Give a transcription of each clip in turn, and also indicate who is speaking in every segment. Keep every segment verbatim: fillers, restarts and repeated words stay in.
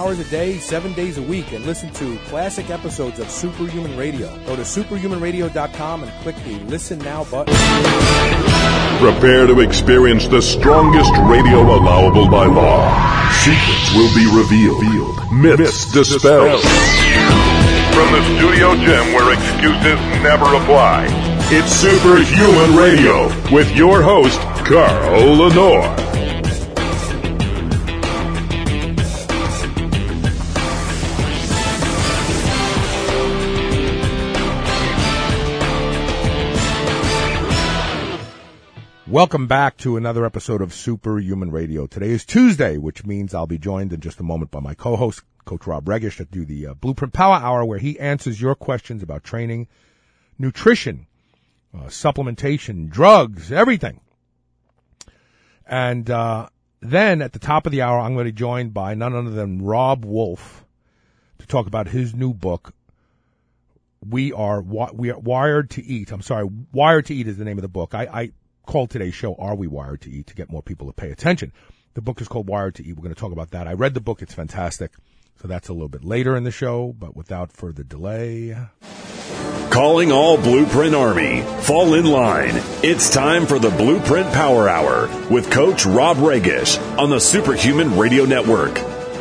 Speaker 1: hours a day, seven days a week, and listen to classic episodes of Superhuman Radio. Go to superhuman radio dot com and click the Listen Now button.
Speaker 2: Prepare to experience the strongest radio allowable by law. Secrets will be revealed. Myths dispelled. From the studio gym where excuses never apply, it's Superhuman Radio with your host, Carl Lenore.
Speaker 1: Welcome back to another episode of Superhuman Radio. Today is Tuesday, which means I'll be joined in just a moment by my co-host, Coach Rob Regish, to do the uh, Blueprint Power Hour, where he answers your questions about training, nutrition, uh, supplementation, drugs, everything. And uh, then at the top of the hour, I'm going to be joined by none other than Rob Wolf to talk about his new book, We Are We Are Wired to Eat. I'm sorry, Wired to Eat is the name of the book. I, I called today's show, Are We Wired to Eat, to get more people to pay attention. The book is called Wired to Eat. We're going to talk about that. I read the book. It's fantastic. So that's a little bit later in the show, but without further delay.
Speaker 3: Calling all Blueprint Army. Fall in line. It's time for the Blueprint Power Hour with Coach Rob Regish on the Superhuman Radio Network.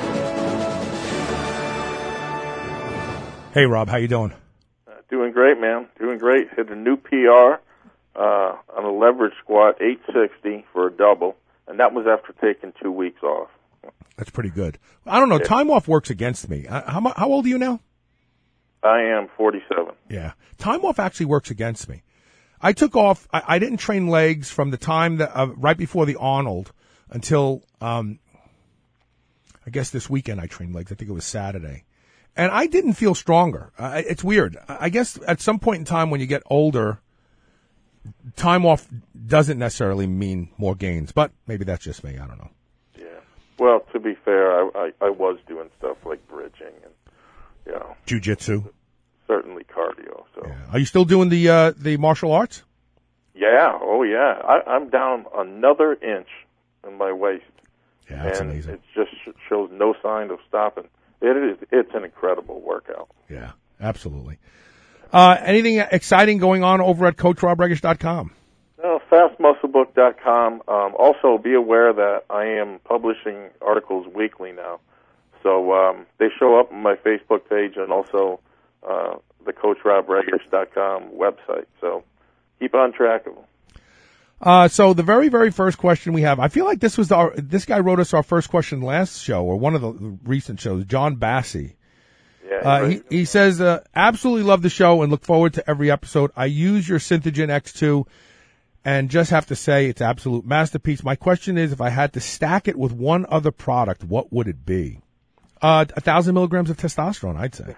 Speaker 1: Hey, Rob. How you doing?
Speaker 4: Uh, doing great, man. Doing great. Hit a new P R. Uh, on a leverage squat, eight sixty for a double, and that was after taking two weeks off.
Speaker 1: That's pretty good. I don't know. Yeah. Time off works against me. How how old are you now?
Speaker 4: I am forty-seven.
Speaker 1: Yeah. Time off actually works against me. I took off. I, I didn't train legs from the time that uh, right before the Arnold until um, I guess this weekend I trained legs. I think it was Saturday, and I didn't feel stronger. Uh, it's weird. I guess at some point in time when you get older, time off doesn't necessarily mean more gains, but maybe that's just me. I don't know.
Speaker 4: Yeah. Well, to be fair, I, I, I was doing stuff like bridging and, you know,
Speaker 1: jiu-jitsu.
Speaker 4: Certainly cardio. So.
Speaker 1: Yeah. Are you still doing the uh, the martial arts?
Speaker 4: Yeah. Oh, yeah. I, I'm down another inch in my waist.
Speaker 1: Yeah, that's
Speaker 4: and
Speaker 1: amazing.
Speaker 4: It just shows no sign of stopping. It is. It's an incredible workout.
Speaker 1: Yeah, absolutely. Uh, anything exciting going on over at coach rob regish dot com?
Speaker 4: No, fast muscle book dot com. Um, also, be aware that I am publishing articles weekly now. So um, they show up on my Facebook page and also uh, the coach rob regish dot com website. So keep on track of them.
Speaker 1: Uh, so the very, very first question we have, I feel like this was our, this guy wrote us our first question last show, or one of the recent shows, John Bassi.
Speaker 4: Yeah,
Speaker 1: uh, he, he says, uh, absolutely love the show and look forward to every episode. I use your Synthogen X two and just have to say it's an absolute masterpiece. My question is, if I had to stack it with one other product, what would it be? Uh, a thousand milligrams of testosterone, I'd say.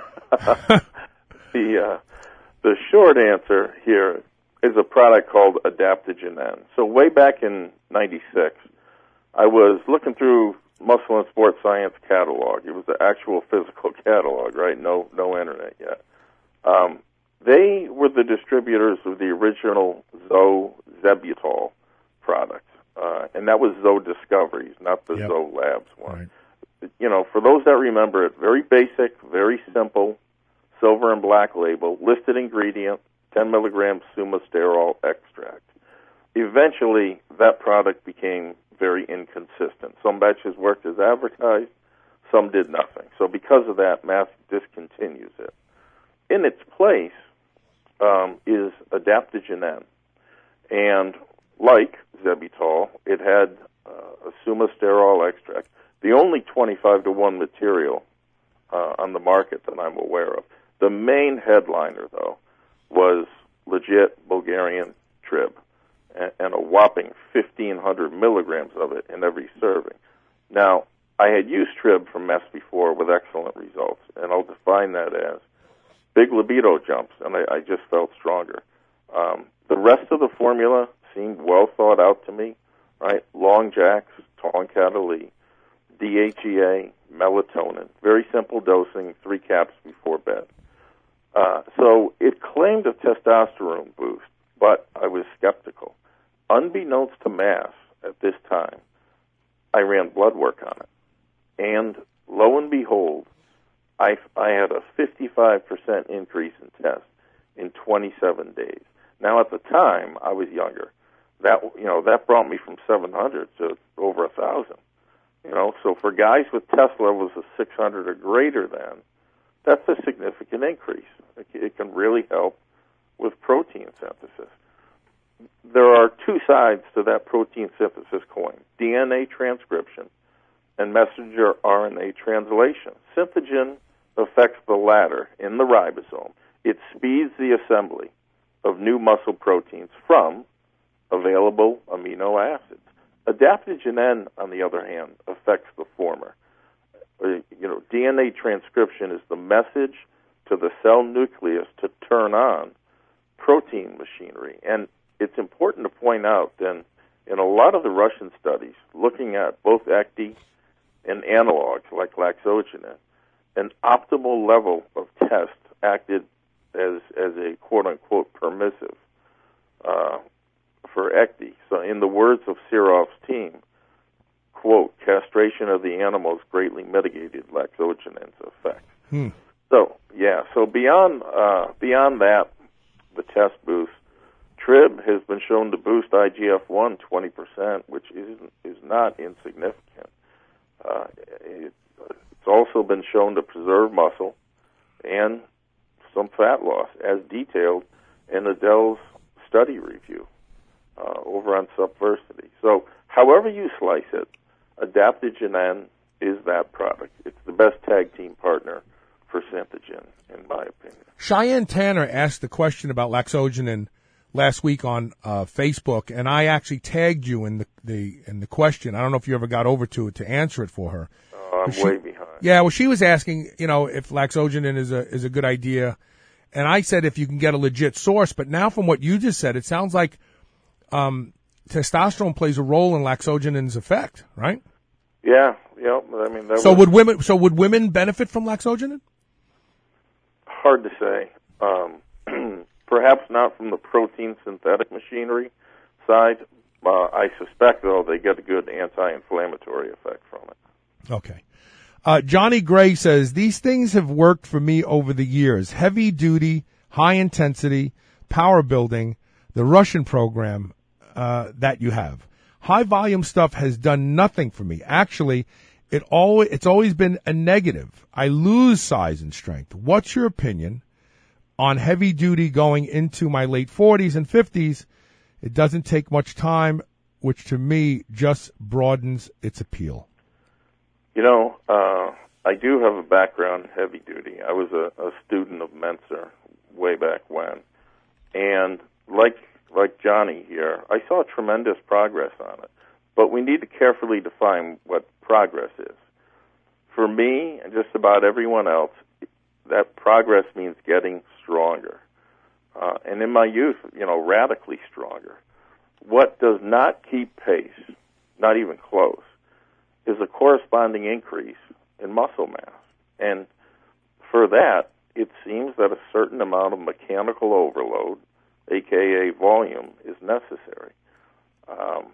Speaker 4: the, uh, the short answer here is a product called Adaptogen N. So way back in ninety-six, I was looking through Muscle and Sports Science catalog. It was the actual physical catalog, right? No, no internet yet. Um, they were the distributors of the original Zoe Zebutol product, uh, and that was Zoe Discoveries, not the yep. Zoe Labs one. Right. You know, for those that remember it, very basic, very simple, silver and black label, listed ingredient, ten milligrams sumasterol extract. Eventually, that product became very inconsistent. Some batches worked as advertised, some did nothing. So because of that, Mass discontinues it. In its place um, is Adaptogen N. And like Zebutol, it had uh, a sumasterol extract, the only twenty-five to one material uh, on the market that I'm aware of. The main headliner, though, was legit Bulgarian Trib, and a whopping fifteen hundred milligrams of it in every serving. Now, I had used Trib from Mess before with excellent results, and I'll define that as big libido jumps, and I, I just felt stronger. Um, the rest of the formula seemed well thought out to me, right? Long jacks, Tonkatali, D H E A, melatonin, very simple dosing, three caps before bed. Uh, so it claimed a testosterone boost, but I was skeptical. Unbeknownst to Mass at this time, I ran blood work on it, and lo and behold, I, I had a fifty-five percent increase in tests in twenty-seven days. Now, at the time, I was younger. That, you know, that brought me from seven hundred to over one thousand. You know, so for guys with test levels of six hundred or greater than, that's a significant increase. It, it can really help with protein synthesis. There are two sides to that protein synthesis coin, D N A transcription and messenger R N A translation. Synthogen affects the latter in the ribosome. It speeds the assembly of new muscle proteins from available amino acids. Adaptogen N, on the other hand, affects the former. Uh, you know, D N A transcription is the message to the cell nucleus to turn on protein machinery. And it's important to point out then, in a lot of the Russian studies, looking at both E C T and analogs like laxogenin, an optimal level of test acted as as a quote-unquote permissive uh, for E C T. So in the words of Sirov's team, quote, castration of the animals greatly mitigated laxogenin's effect.
Speaker 1: Hmm.
Speaker 4: So, yeah, so beyond uh, beyond that, the test boost, Trib has been shown to boost I G F one twenty percent, which is, is not insignificant. Uh, it, it's also been shown to preserve muscle and some fat loss, as detailed in Adele's study review uh, over on Subversity. So, however you slice it, Adaptogen N is that product. It's the best tag team partner for Synthogen, in my opinion.
Speaker 1: Cheyenne Tanner asked the question about laxogenin last week on uh, Facebook, and I actually tagged you in the, the in the question. I don't know if you ever got over to it to answer it for her.
Speaker 4: Oh, I'm
Speaker 1: she,
Speaker 4: way behind.
Speaker 1: Yeah, well, she was asking, you know, if laxogenin is a is a good idea, and I said if you can get a legit source. But now, from what you just said, it sounds like um, testosterone plays a role in laxogenin's effect, right?
Speaker 4: Yeah, yeah. I mean, that
Speaker 1: so
Speaker 4: was
Speaker 1: would women? So would women benefit from laxogenin?
Speaker 4: hard to say. Um, perhaps not from the protein synthetic machinery side. Uh, I suspect, though, they get a good anti-inflammatory effect from it.
Speaker 1: Okay. Uh, Johnny Gray says, these things have worked for me over the years. Heavy duty, high intensity, power building, the Russian program uh, that you have. High volume stuff has done nothing for me. Actually, it always, it's always been a negative. I lose size and strength. What's your opinion on heavy duty going into my late forties and fifties? It doesn't take much time, which to me just broadens its appeal.
Speaker 4: You know, uh, I do have a background in heavy duty. I was a, a student of Menser way back when. And like like Johnny here, I saw tremendous progress on it. But we need to carefully define what progress is. For me, and just about everyone else, that progress means getting stronger. Uh, and in my youth, you know, radically stronger. What does not keep pace, not even close, is a corresponding increase in muscle mass. And for that, it seems that a certain amount of mechanical overload, aka volume, is necessary. Um,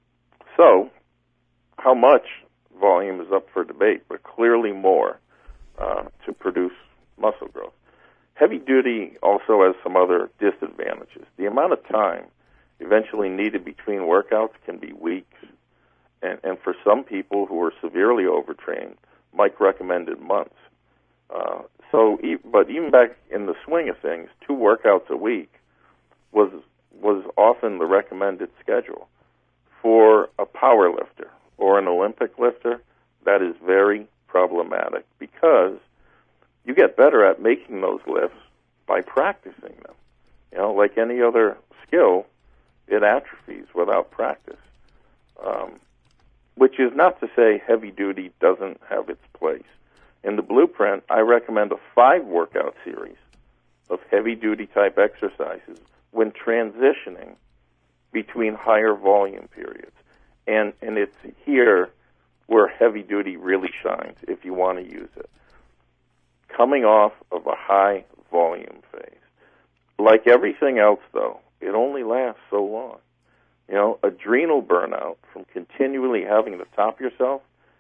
Speaker 4: so, how much volume is up for debate, but clearly more uh, to produce muscle growth. Heavy duty also has some other disadvantages. The amount of time eventually needed between workouts can be weeks. And, and for some people who are severely overtrained, Mike recommended months. Uh, so, but even back in the swing of things, two workouts a week was was often the recommended schedule. For a power lifter or an Olympic lifter, that is very problematic because you get better at making those lifts by practicing them. You know, like any other skill, it atrophies without practice. Um, which is not to say heavy duty doesn't have its place. In the blueprint, I recommend a five workout series of heavy duty type exercises when transitioning between higher volume periods. And and it's here where heavy duty really shines if you want to use it. Coming off of a high volume phase. Like everything else, though, it only lasts so long. You know, adrenal burnout from continually having to top yourself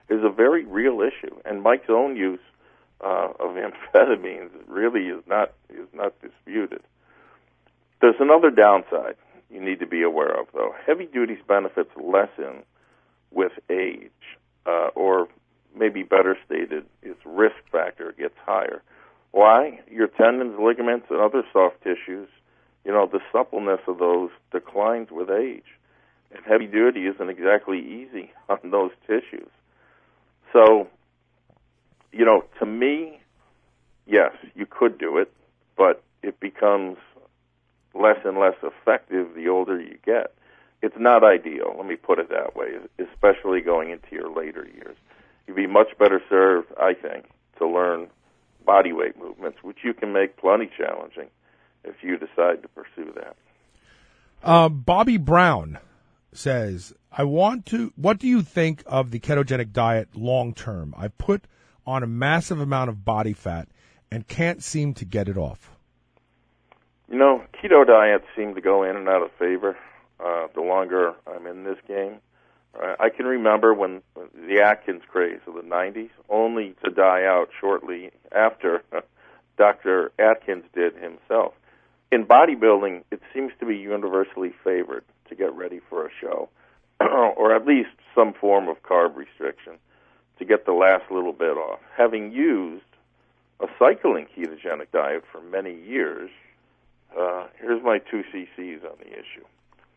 Speaker 4: is a very real issue. And Mike's own use uh, of amphetamines really is not is not disputed. There's another downside you need to be aware of, though. Heavy duty's benefits lessen with age, uh, or maybe better stated, its risk factor gets higher. Why? Your tendons, ligaments, and other soft tissues, you know, the suppleness of those declines with age. And heavy duty isn't exactly easy on those tissues. So, you know, to me, yes, you could do it, but it becomes less and less effective the older you get. It's not ideal, let me put it that way, especially going into your later years. You'd be much better served, I think, to learn body weight movements, which you can make plenty challenging if you decide to pursue that.
Speaker 1: Uh, Bobby Brown says, I want to, what do you think of the ketogenic diet long term? I put on a massive amount of body fat and can't seem to get it off.
Speaker 4: You know, keto diets seem to go in and out of favor uh, the longer I'm in this game. Uh, I can remember when the Atkins craze of the nineties, only to die out shortly after Doctor Atkins did himself. In bodybuilding, it seems to be universally favored to get ready for a show, or at least some form of carb restriction to get the last little bit off. Having used a cycling ketogenic diet for many years, uh, here's my two cc's on the issue.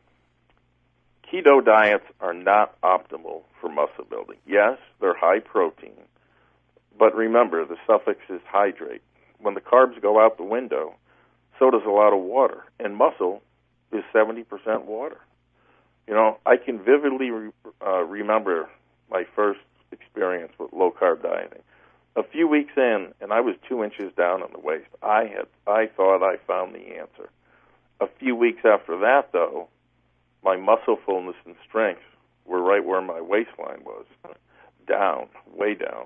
Speaker 4: Keto diets are not optimal for muscle building. Yes, they're high protein, but remember, the suffix is hydrate. When the carbs go out the window, so does a lot of water, and muscle is seventy percent water. You know, I can vividly re- uh, remember my first experience with low-carb dieting. A few weeks in, and I was two inches down on the waist. I had, I thought I found the answer. A few weeks after that, though, my muscle fullness and strength were right where my waistline was, down, way down.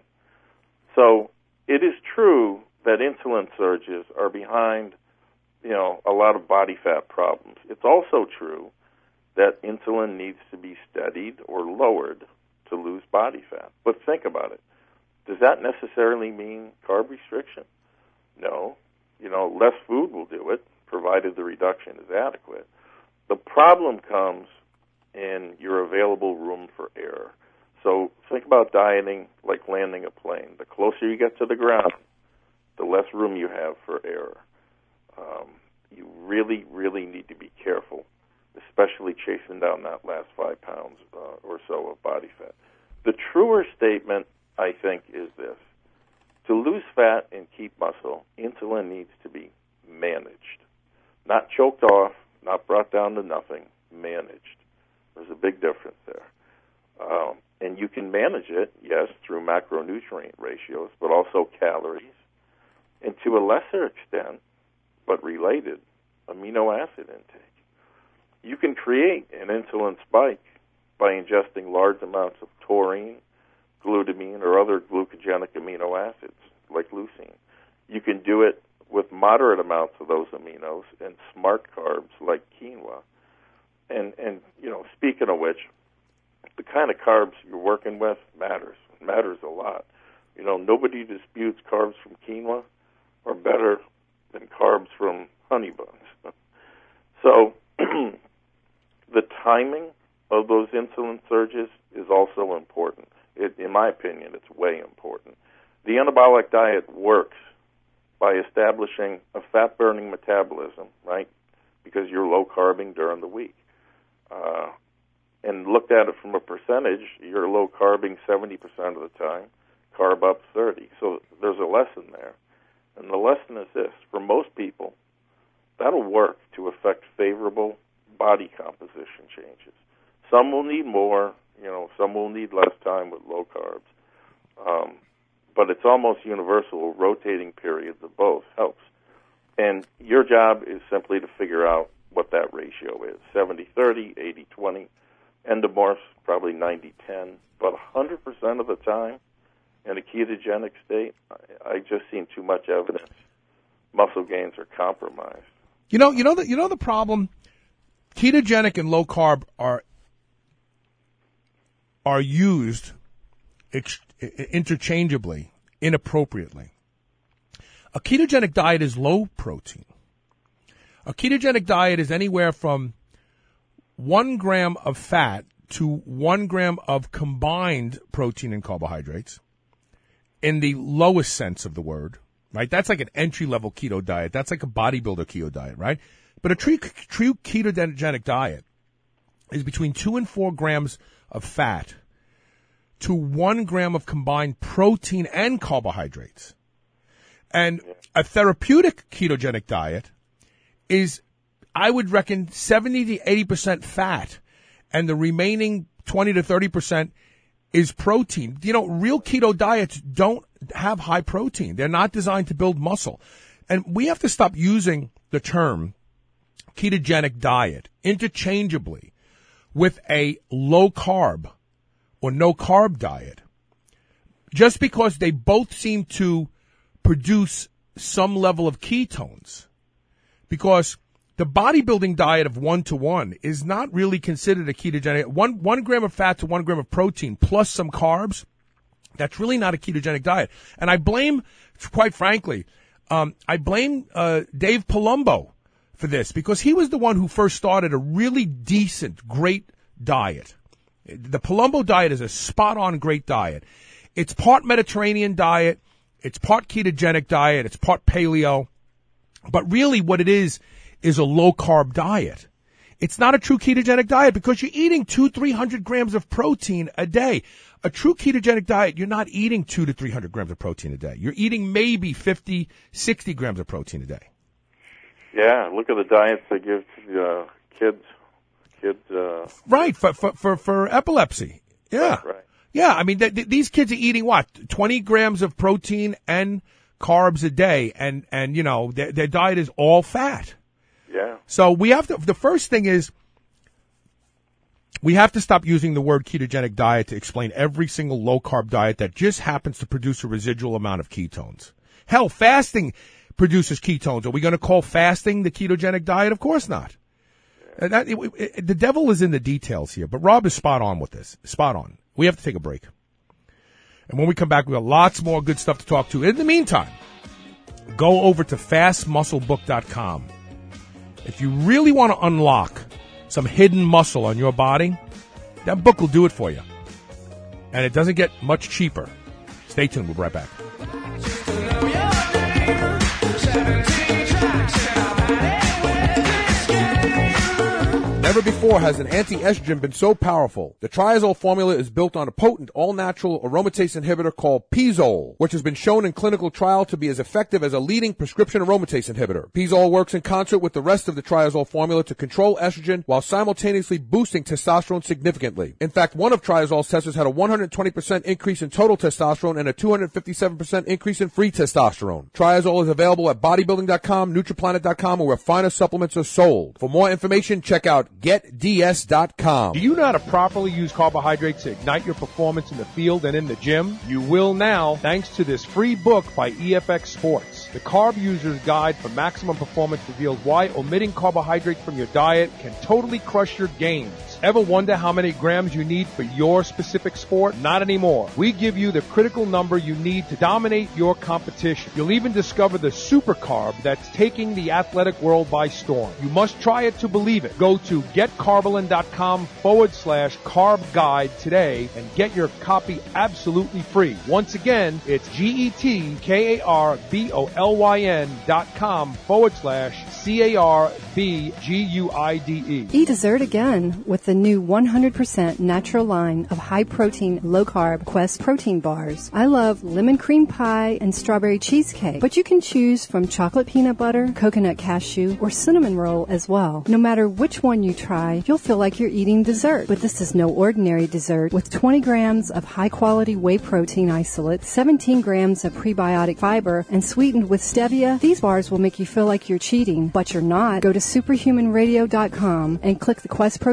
Speaker 4: So it is true that insulin surges are behind, you know, a lot of body fat problems. It's also true that insulin needs to be steadied or lowered to lose body fat. But think about it. Does that necessarily mean carb restriction? No. You know, less food will do it, provided the reduction is adequate. The problem comes in your available room for error. So think about dieting like landing a plane. The closer you get to the ground, the less room you have for error. Um, you really, really need to be careful, especially chasing down that last five pounds uh, or so of body fat. The truer statement, I think, is this. To lose fat and keep muscle, insulin needs to be managed. Not choked off, not brought down to nothing, managed. There's a big difference there. Um, and you can manage it, yes, through macronutrient ratios, but also calories, and to a lesser extent, but related, amino acid intake. You can create an insulin spike by ingesting large amounts of taurine, glutamine, or other glucogenic amino acids, like leucine. You can do it with moderate amounts of those aminos and smart carbs like quinoa. And, and you know, speaking of which, the kind of carbs you're working with matters. It matters a lot. You know, nobody disputes carbs from quinoa are better than carbs from honey buns. So the timing of those insulin surges is also important. It, in my opinion, it's way important. The anabolic diet works by establishing a fat-burning metabolism, right, because you're low-carbing during the week. Uh, and looked at it from a percentage, you're low-carbing seventy percent of the time, carb up thirty. So there's a lesson there. And the lesson is this. For most people, that'll work to affect favorable body composition changes. Some will need more, you know, some will need less time with low carbs. Um, but it's almost universal. Rotating periods of both helps. And your job is simply to figure out what that ratio is, seventy thirty, eighty twenty. Endomorphs, probably ninety ten. But one hundred percent of the time, in a ketogenic state, I just seen too much evidence. Muscle gains are compromised.
Speaker 1: You know, you know the you know the problem. Ketogenic and low carb are are used ex- interchangeably, inappropriately. A ketogenic diet is low protein. A ketogenic diet is anywhere from one gram of fat to one gram of combined protein and carbohydrates in the lowest sense of the word, right? That's like an entry-level keto diet. That's like a bodybuilder keto diet, right? But a true, true ketogenic diet is between two and four grams of fat to one gram of combined protein and carbohydrates. And a therapeutic ketogenic diet is, I would reckon, seventy to eighty percent fat, and the remaining twenty to thirty percent is protein. You know, real keto diets don't have high protein. They're not designed to build muscle. And we have to stop using the term ketogenic diet interchangeably with a low carb or no carb diet, just because they both seem to produce some level of ketones. Because the bodybuilding diet of one to one is not really considered a ketogenic. One, one gram of fat to one gram of protein plus some carbs, that's really not a ketogenic diet. And I blame, quite frankly, um, I blame uh, Dave Palumbo for this, because he was the one who first started a really decent, great diet. The Palumbo diet is a spot-on great diet. It's part Mediterranean diet, it's part ketogenic diet, it's part paleo, but really what it is is a low-carb diet. It's not a true ketogenic diet because you're eating two, three hundred grams of protein a day. A true ketogenic diet, you're not eating two to three hundred grams of protein a day. You're eating maybe fifty, sixty grams of protein a day.
Speaker 4: Yeah, look at the diets they give to uh, kids. Kids. Uh,
Speaker 1: right for for for, for epilepsy. Yeah,
Speaker 4: right. right.
Speaker 1: Yeah, I mean th- th- these kids are eating what, twenty grams of protein and carbs a day, and and you know their, their diet is all fat.
Speaker 4: Yeah.
Speaker 1: So we have to. The first thing is we have to stop using the word ketogenic diet to explain every single low carb diet that just happens to produce a residual amount of ketones. Hell, fasting produces ketones. Are we going to call fasting the ketogenic diet? Of course not. Uh, that, it, it, the devil is in the details here, but Rob is spot on with this. Spot on. We have to take a break. And when we come back, we've got lots more good stuff to talk to. In the meantime, go over to fast muscle book dot com. If you really want to unlock some hidden muscle on your body, that book will do it for you. And it doesn't get much cheaper. Stay tuned. We'll be right back. Never before has an anti-estrogen been so powerful. The Triazole formula is built on a potent, all-natural aromatase inhibitor called Pizole, which has been shown in clinical trial to be as effective as a leading prescription aromatase inhibitor. Pizole works in concert with the rest of the Triazole formula to control estrogen while simultaneously boosting testosterone significantly. In fact, one of Triazole's testers had a one hundred twenty percent increase in total testosterone and a two hundred fifty-seven percent increase in free testosterone. Triazole is available at bodybuilding dot com, Nutriplanet dot com, or where finer supplements are sold. For more information, check out get d s dot com.
Speaker 5: Do you know how to properly use carbohydrates to ignite your performance in the field and in the gym? You will now, thanks to this free book by E F X Sports. The Carb User's Guide for Maximum Performance reveals why omitting carbohydrates from your diet can totally crush your gains. Ever wonder how many grams you need for your specific sport? Not anymore. We give you the critical number you need to dominate your competition. You'll even discover the super carb that's taking the athletic world by storm. You must try it to believe it. Go to getcarbolin.com forward slash carb guide today and get your copy absolutely free. Once again, it's G-E-T-K-A-R-B-O-L-Y-N dot com forward slash C-A-R-B-G-U-I-D-E.
Speaker 6: Eat dessert again with the new one hundred percent natural line of high-protein, low-carb Quest protein bars. I love lemon cream pie and strawberry cheesecake, but you can choose from chocolate peanut butter, coconut cashew, or cinnamon roll as well. No matter which one you try, you'll feel like you're eating dessert. But this is no ordinary dessert. With twenty grams of high-quality whey protein isolate, seventeen grams of prebiotic fiber, and sweetened with stevia, these bars will make you feel like you're cheating, but you're not. Go to superhuman radio dot com and click the Quest Protein Bar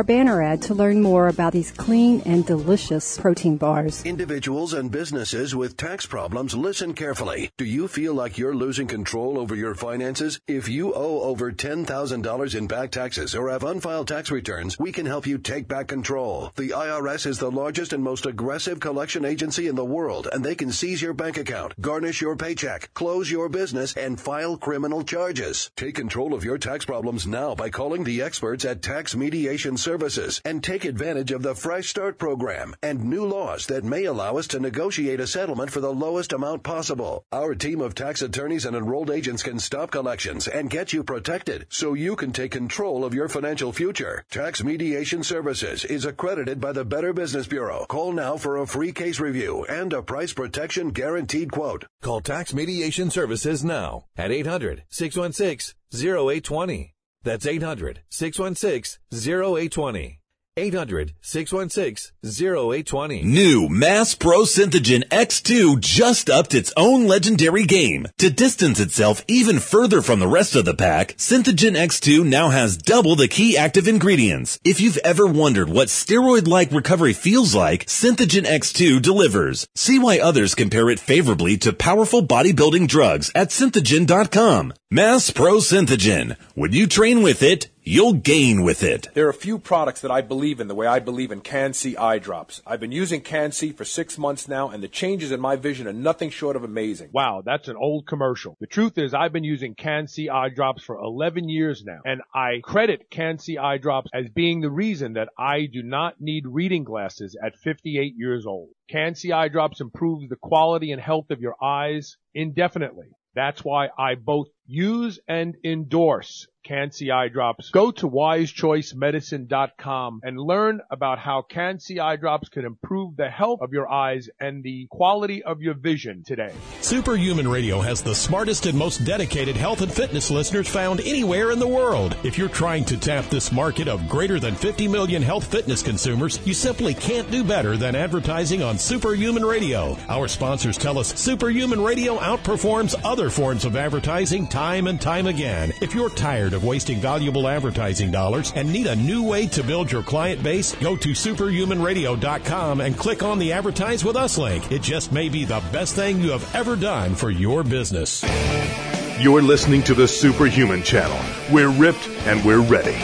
Speaker 6: our banner ad to learn more about these clean and delicious protein bars.
Speaker 7: Individuals and businesses with tax problems, listen carefully. Do you feel like you're losing control over your finances? If you owe over ten thousand dollars in back taxes or have unfiled tax returns, we can help you take back control. The I R S is the largest and most aggressive collection agency in the world, and they can seize your bank account, garnish your paycheck, close your business, and file criminal charges. Take control of your tax problems now by calling the experts at Tax Mediation Services and take advantage of the Fresh Start program and new laws that may allow us to negotiate a settlement for the lowest amount possible. Our team of tax attorneys and enrolled agents can stop collections and get you protected so you can take control of your financial future. Tax Mediation Services is accredited by the Better Business Bureau. Call now for a free case review and a price protection guaranteed quote.
Speaker 8: Call Tax Mediation Services now at eight hundred, six one six, zero eight two zero. That's eight hundred, six one six, zero eight two zero. eight hundred, six one six, zero eight two zero.
Speaker 3: New Mass Pro Synthogen X two just upped its own legendary game. To distance itself even further from the rest of the pack, Synthogen X two now has double the key active ingredients. If you've ever wondered what steroid-like recovery feels like, Synthogen X two delivers. See why others compare it favorably to powerful bodybuilding drugs at synthogen dot com. Mass Pro Synthogen. When you train with it, you'll gain with it.
Speaker 5: There are a few products that I believe in the way I believe in Can-C eye drops. I've been using Can-C for six months now, and the changes in my vision are nothing short of amazing. Wow, that's an old commercial. The truth is I've been using Can-C eye drops for eleven years now, and I credit Can-C eye drops as being the reason that I do not need reading glasses at fifty-eight years old. Can-C eye drops improves the quality and health of your eyes indefinitely. That's why I both use and endorse Can-C eye drops. Go to wise choice medicine dot com and learn about how Can-C eye drops can improve the health of your eyes and the quality of your vision today.
Speaker 9: Superhuman Radio has the smartest and most dedicated health and fitness listeners found anywhere in the world. If you're trying to tap this market of greater than fifty million health fitness consumers, you simply can't do better than advertising on Superhuman Radio. Our sponsors tell us Superhuman Radio outperforms other forms of advertising time and time again. If you're tired of wasting valuable advertising dollars and need a new way to build your client base, go to superhuman radio dot com and click on the Advertise With Us link. It just may be the best thing you have ever done for your business.
Speaker 2: You're listening to the Superhuman Channel. We're ripped and we're ready.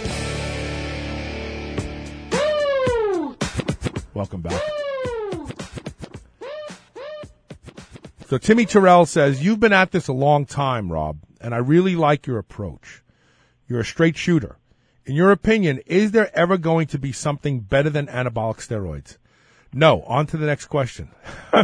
Speaker 1: Welcome back. So Timmy Terrell says, you've been at this a long time, Rob, and I really like your approach. You're a straight shooter. In your opinion, is there ever going to be something better than anabolic steroids? No. On to the next question.
Speaker 4: Yeah,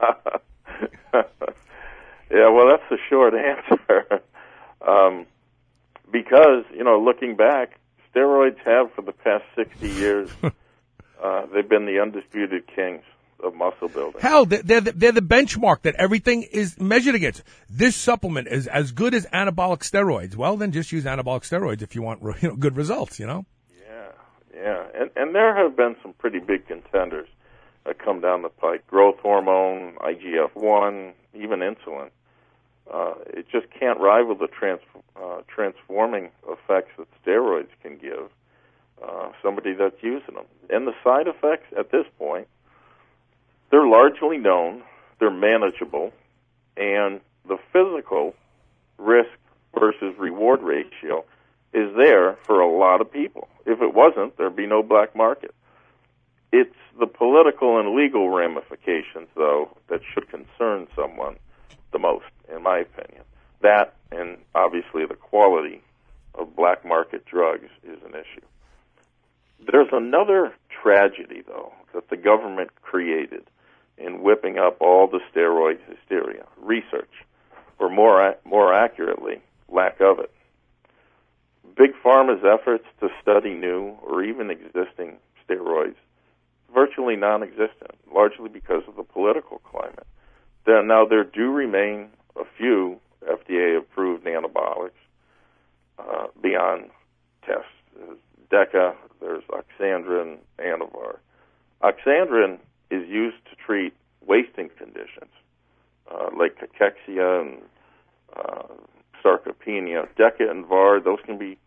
Speaker 4: well, that's the short answer. um, because, you know, looking back, steroids have for the past sixty years, uh, they've been the undisputed kings of muscle building.
Speaker 1: Hell, they're, they're, the, they're the benchmark that everything is measured against. This supplement is as good as anabolic steroids. Well, then just use anabolic steroids if you want, you know, good results, you know?
Speaker 4: Yeah, yeah. And, and there have been some pretty big contenders that come down the pike. Growth hormone, I G F one, even insulin. Uh, it just can't rival the trans, uh, transforming effects that steroids can give uh, somebody that's using them. And the side effects at this point, they're largely known, they're manageable, and the physical risk versus reward ratio is there for a lot of people. If it wasn't, there'd be no black market. It's the political and legal ramifications, though, that should concern someone the most, in my opinion. That, and obviously the quality of black market drugs, is an issue. There's another tragedy, though, that the government created in whipping up all the steroid hysteria. Research, or more more accurately, lack of it. Big Pharma's efforts to study new or even existing steroids virtually non-existent, largely because of the political climate. Then, now, there do remain a few F D A-approved anabolics uh, beyond tests. There's DECA, there's Oxandrin, Anavar. Oxandrin is used to treat wasting conditions uh, like cachexia and uh, sarcopenia. DECA and V A R, those can be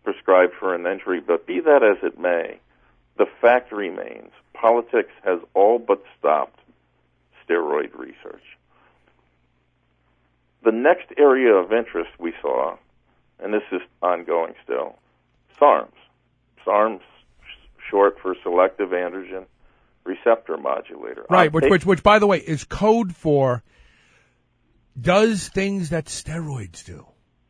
Speaker 4: prescribed for an injury. But be that as it may, the fact remains, politics has all but stopped steroid research. The next area of interest we saw, and this is ongoing still, SARMs. SARMs, short for selective androgen receptor modulator.
Speaker 1: Right, which, which, which, by the way, is code for does things that steroids do.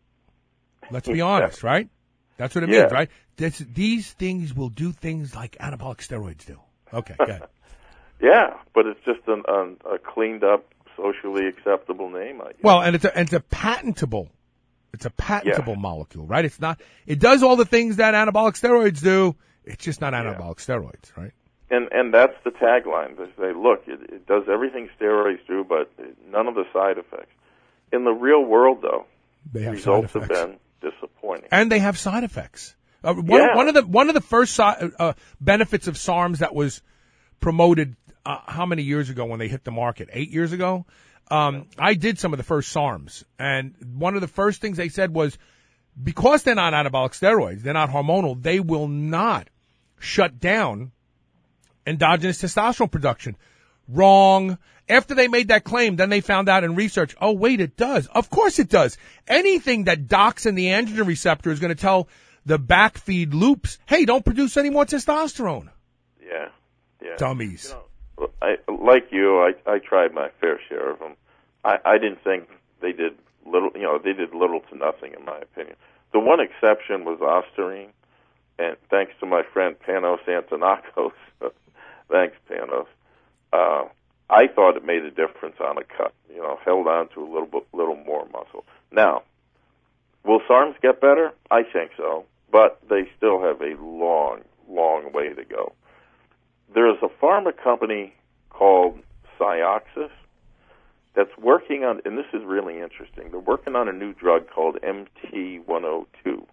Speaker 1: Let's be honest, right? That's what it
Speaker 4: yeah.
Speaker 1: means, right? This, these things will do things like anabolic steroids do. Okay, go ahead.
Speaker 4: Yeah, but it's just an, an, a cleaned up, socially acceptable name, I guess.
Speaker 1: Well, and it's a, and it's a patentable, it's a patentable
Speaker 4: yeah.
Speaker 1: molecule, right? It's not, it does all the things that anabolic steroids do. It's just not anabolic yeah. steroids, right?
Speaker 4: And and that's the tagline. They say, look, it, it does everything steroids do, but none of the side effects. In the real world, though,
Speaker 1: they have
Speaker 4: results
Speaker 1: side effects.
Speaker 4: have been disappointing.
Speaker 1: And they have side effects. Uh, one,
Speaker 4: yeah.
Speaker 1: one of the one of the first si- uh, benefits of SARMs that was promoted uh, how many years ago when they hit the market? Eight years ago. Um, I did some of the first SARMs, and one of the first things they said was because they're not anabolic steroids, they're not hormonal, they will not shut down endogenous testosterone production. Wrong. After they made that claim, then they found out in research, oh, wait, it does. Of course it does. Anything that docks in the androgen receptor is going to tell the backfeed loops, hey, don't produce any more testosterone.
Speaker 4: Yeah, yeah.
Speaker 1: Dummies.
Speaker 4: You know, I, like you, I, I tried my fair share of them. I, I didn't think they did little, you know, they did little to nothing, in my opinion. The one exception was Ostarine, and thanks to my friend Panos Antonakos, thanks, Panos, uh, I thought it made a difference on a cut, you know, held on to a little bit, little more muscle. Now, will SARMs get better? I think so, but they still have a long, long way to go. There's a pharma company called Cioxis that's working on, and this is really interesting, they're working on a new drug called M T one oh two.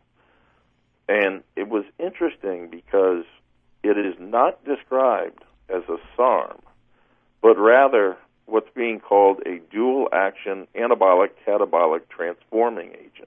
Speaker 4: And it was interesting because it is not described as a SARM, but rather what's being called a dual-action anabolic-catabolic transforming agent.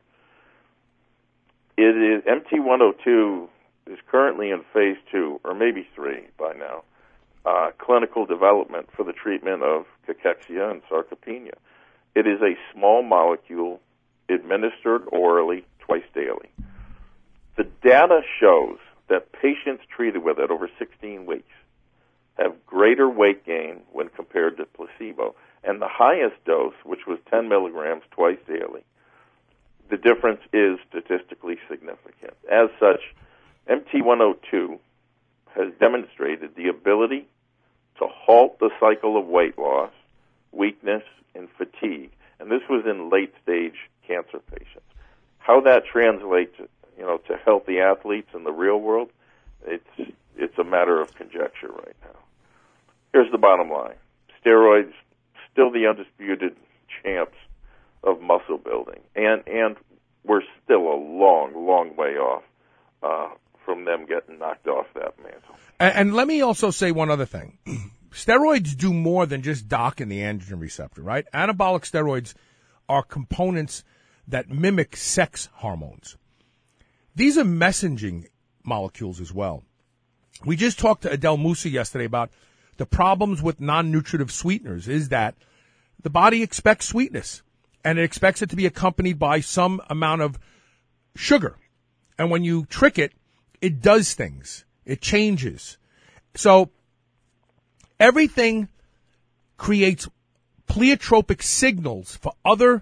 Speaker 4: It is M T one oh two is currently in phase two, or maybe three by now, uh, clinical development for the treatment of cachexia and sarcopenia. It is a small molecule administered orally twice daily. The data shows that patients treated with it over sixteen weeks have greater weight gain when compared to placebo. And the highest dose, which was ten milligrams twice daily, the difference is statistically significant. As such, M T one oh two has demonstrated the ability to halt the cycle of weight loss, weakness, and fatigue. And this was in late-stage cancer patients. How that translates, you know, to healthy athletes in the real world, it's it's a matter of conjecture right now. Here's the bottom line. Steroids, still the undisputed champs of muscle building. And and we're still a long, long way off uh, from them getting knocked off that mantle.
Speaker 1: And, and let me also say one other thing. Steroids do more than just dock in the androgen receptor, right? Anabolic steroids are components that mimic sex hormones. These are messaging molecules as well. We just talked to Adele Musa yesterday about the problems with non-nutritive sweeteners is that the body expects sweetness, and it expects it to be accompanied by some amount of sugar. And when you trick it, it does things. It changes. So everything creates pleiotropic signals for other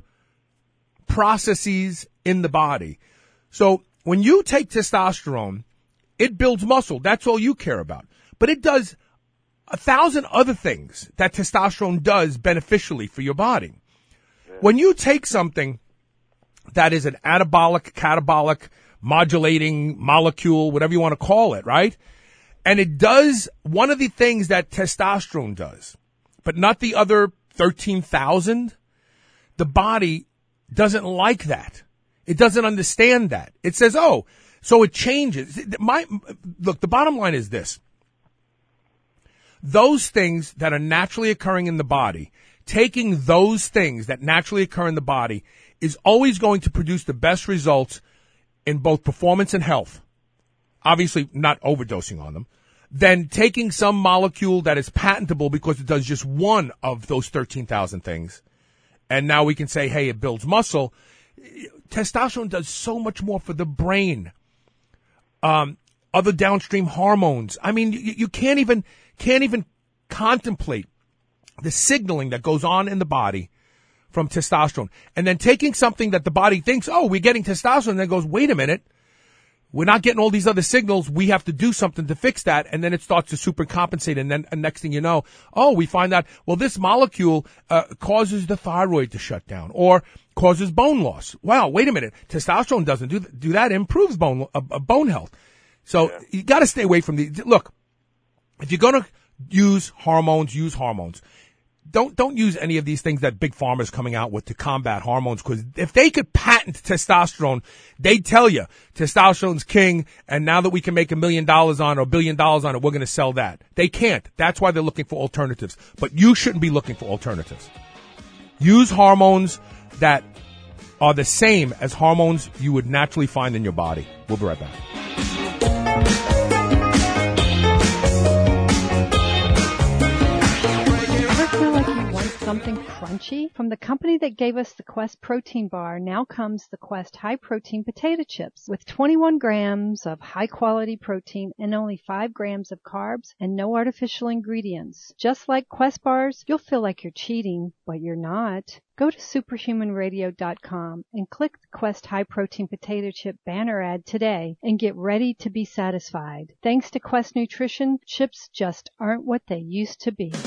Speaker 1: processes in the body. So when you take testosterone, it builds muscle. That's all you care about. But it does a thousand other things that testosterone does beneficially for your body. Yeah. When you take something that is an anabolic, catabolic, modulating molecule, whatever you want to call it, right? And it does one of the things that testosterone does, but not the other thirteen thousand, the body doesn't like that. It doesn't understand that. It says, oh, so it changes. My, look, the bottom line is this. Those things that are naturally occurring in the body, taking those things that naturally occur in the body is always going to produce the best results in both performance and health, obviously not overdosing on them, than taking some molecule that is patentable because it does just one of those thirteen thousand things. And now we can say, hey, it builds muscle. Testosterone does so much more for the brain. Um, other downstream hormones. I mean, you, you can't even, can't even contemplate the signaling that goes on in the body from testosterone. And then taking something that the body thinks, oh, we're getting testosterone, and then goes, wait a minute, we're not getting all these other signals. We have to do something to fix that. And then it starts to supercompensate. And then and next thing you know, oh, we find out, well, this molecule uh, causes the thyroid to shut down or causes bone loss. Wow, wait a minute. Testosterone doesn't do, do that. It improves bone, uh, uh, bone health. So yeah. You got to stay away from the, look, if you're going to use hormones, use hormones. Don't, don't use any of these things that big pharma is coming out with to combat hormones, because if they could patent testosterone, they'd tell you testosterone's king, and now that we can make a million dollars on it or a billion dollars on it, we're going to sell that. They can't. That's why they're looking for alternatives. But you shouldn't be looking for alternatives. Use hormones that are the same as hormones you would naturally find in your body. We'll be right back.
Speaker 6: Something crunchy? From the company that gave us the Quest protein bar, now comes the Quest high protein potato chips with twenty-one grams of high quality protein and only five grams of carbs and no artificial ingredients. Just like Quest bars, you'll feel like you're cheating, but you're not. Go to superhuman radio dot com and click the Quest high protein potato chip banner ad today and get ready to be satisfied. Thanks to Quest Nutrition, chips just aren't what they used to be.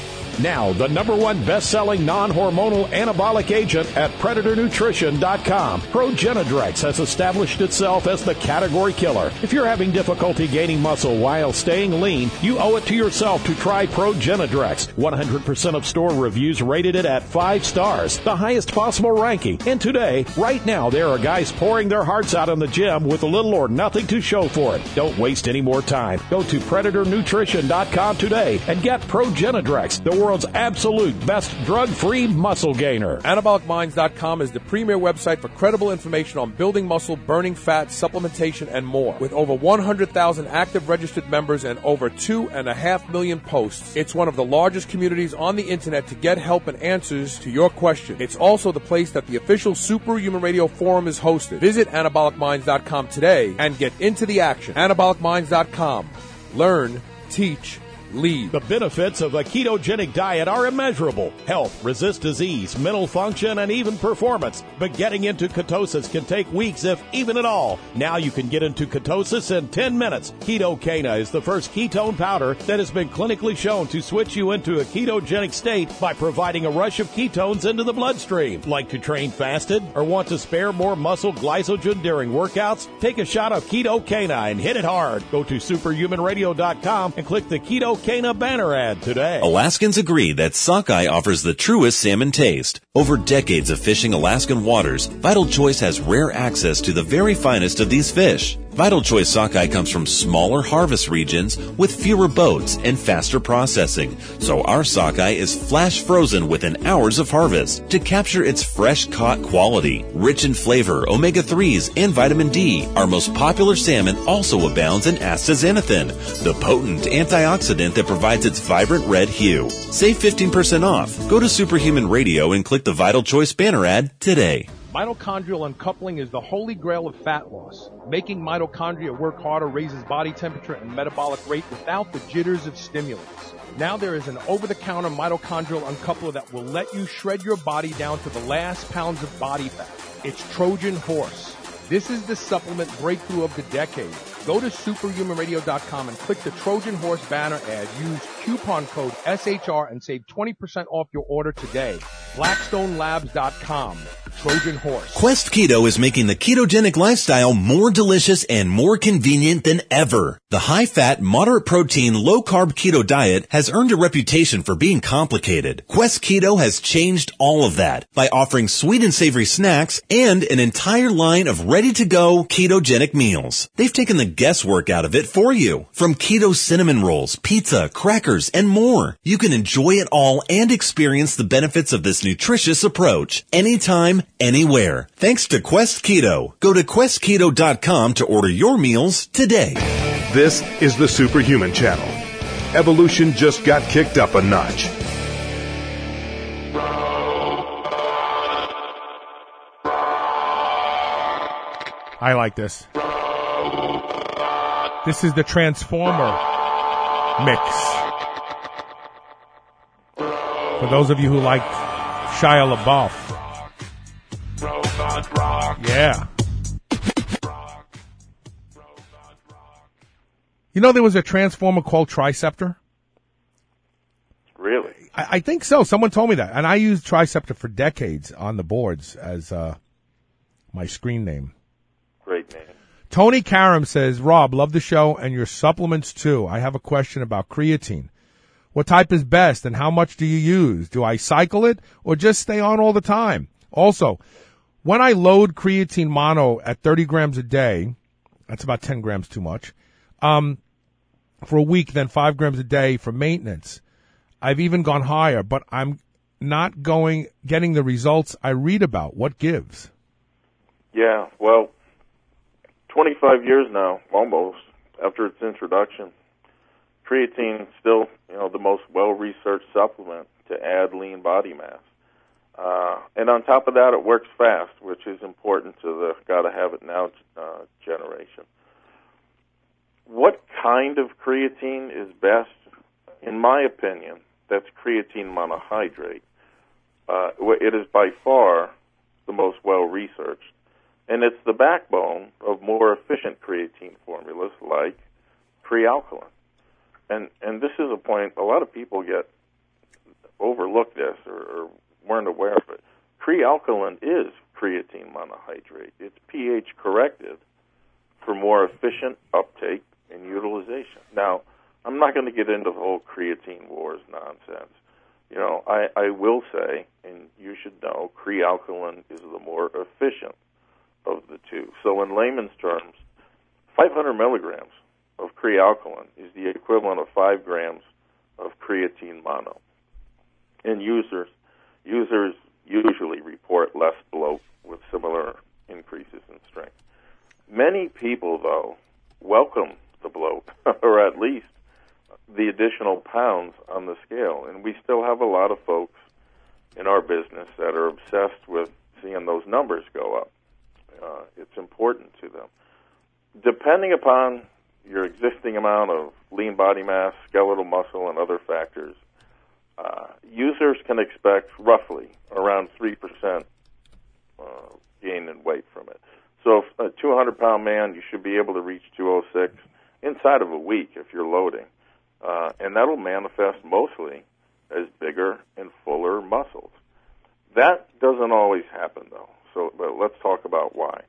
Speaker 9: Now, the number one best-selling non-hormonal anabolic agent at predator nutrition dot com. Progenadrex has established itself as the category killer. If you're having difficulty gaining muscle while staying lean, you owe it to yourself to try Progenadrex. one hundred percent of store reviews rated it at five stars, the highest possible ranking. And today, right now, there are guys pouring their hearts out in the gym with little or nothing to show for it. Don't waste any more time. Go to predator nutrition dot com today and get Progenadrex, the world's absolute best drug-free muscle gainer.
Speaker 5: anabolic minds dot com is the premier website for credible information on building muscle, burning fat, supplementation, and more. With over one hundred thousand active registered members and over two and a half million posts, it's one of the largest communities on the internet to get help and answers to your questions. It's also the place that the official Superhuman Radio Forum is hosted. Visit anabolic minds dot com today and get into the action. anabolic minds dot com. Learn, teach, lead.
Speaker 9: The benefits of a ketogenic diet are immeasurable. Health, resist disease, mental function, and even performance. But getting into ketosis can take weeks, if even at all. Now you can get into ketosis in ten minutes. Ketocana is the first ketone powder that has been clinically shown to switch you into a ketogenic state by providing a rush of ketones into the bloodstream. Like to train fasted or want to spare more muscle glycogen during workouts? Take a shot of Ketocana and hit it hard. Go to superhuman radio dot com and click the Keto Cana banner ad today.
Speaker 3: Alaskans agree that sockeye offers the truest salmon taste. Over decades of fishing Alaskan waters, Vital Choice has rare access to the very finest of these fish. Vital Choice sockeye comes from smaller harvest regions with fewer boats and faster processing, so our sockeye is flash frozen within hours of harvest to capture its fresh caught quality. Rich in flavor, omega threes, and vitamin D, our most popular salmon also abounds in astaxanthin, the potent antioxidant that provides its vibrant red hue. Save fifteen percent off. Go to Superhuman Radio and click the Vital Choice banner ad today.
Speaker 5: Mitochondrial uncoupling is the holy grail of fat loss. Making mitochondria work harder raises body temperature and metabolic rate without the jitters of stimulants. Now there is an over-the-counter mitochondrial uncoupler that will let you shred your body down to the last pounds of body fat. It's Trojan Horse. This is the supplement breakthrough of the decade. Go to superhuman radio dot com and click the Trojan Horse banner ad. Use coupon code S H R and save twenty percent off your order today. blackstone labs dot com. Trojan Horse.
Speaker 3: Quest Keto is making the ketogenic lifestyle more delicious and more convenient than ever. The high-fat, moderate-protein, low-carb keto diet has earned a reputation for being complicated. Quest Keto has changed all of that by offering sweet and savory snacks and an entire line of ready-to-go ketogenic meals. They've taken the guesswork out of it for you. From keto cinnamon rolls, pizza, crackers, and more. You can enjoy it all and experience the benefits of this nutritious approach anytime, anytime, anywhere. Thanks to Quest Keto. Go to quest keto dot com to order your meals today.
Speaker 2: This is the Superhuman Channel. Evolution just got kicked up a notch.
Speaker 1: I like this. This is the Transformer mix. For those of you who like Shia LaBeouf. Yeah. You know there was a Transformer called Triceptor?
Speaker 4: Really?
Speaker 1: I, I think so. Someone told me that. And I used Triceptor for decades on the boards as uh, my screen name.
Speaker 4: Great name.
Speaker 1: Tony Karam says, Rob, love the show and your supplements too. I have a question about creatine. What type is best and how much do you use? Do I cycle it or just stay on all the time? Also, when I load creatine mono at thirty grams a day, that's about ten grams too much, um, for a week, then five grams a day for maintenance. I've even gone higher, but I'm not going, getting the results I read about. What gives?
Speaker 4: Yeah, well, twenty-five years now, almost, after its introduction. Creatine is still, you know, the most well-researched supplement to add lean body mass. Uh, and on top of that, it works fast, which is important to the gotta-have-it-now uh, generation. What kind of creatine is best? In my opinion, that's creatine monohydrate. Uh, it is by far the most well-researched. And it's the backbone of more efficient creatine formulas like Crealkaline. And and this is a point a lot of people get overlook this or, or weren't aware of it. Crealkaline is creatine monohydrate. It's pH corrected for more efficient uptake and utilization. Now, I'm not going to get into the whole creatine wars nonsense. You know, I, I will say, and you should know, Crealkaline is the more efficient of the two. So in layman's terms, five hundred milligrams of Crealkaline is the equivalent of five grams of creatine mono. And users users usually report less bloat with similar increases in strength. Many people, though, welcome the bloat, or at least the additional pounds on the scale. And we still have a lot of folks in our business that are obsessed with seeing those numbers go up. Uh, it's important to them. Depending upon your existing amount of lean body mass, skeletal muscle, and other factors, uh, users can expect roughly around three percent uh, gain in weight from it. So if a two hundred pound man, you should be able to reach two oh six inside of a week if you're loading. Uh, and that'll manifest mostly as bigger and fuller muscles. That doesn't always happen, though. So but let's talk about why.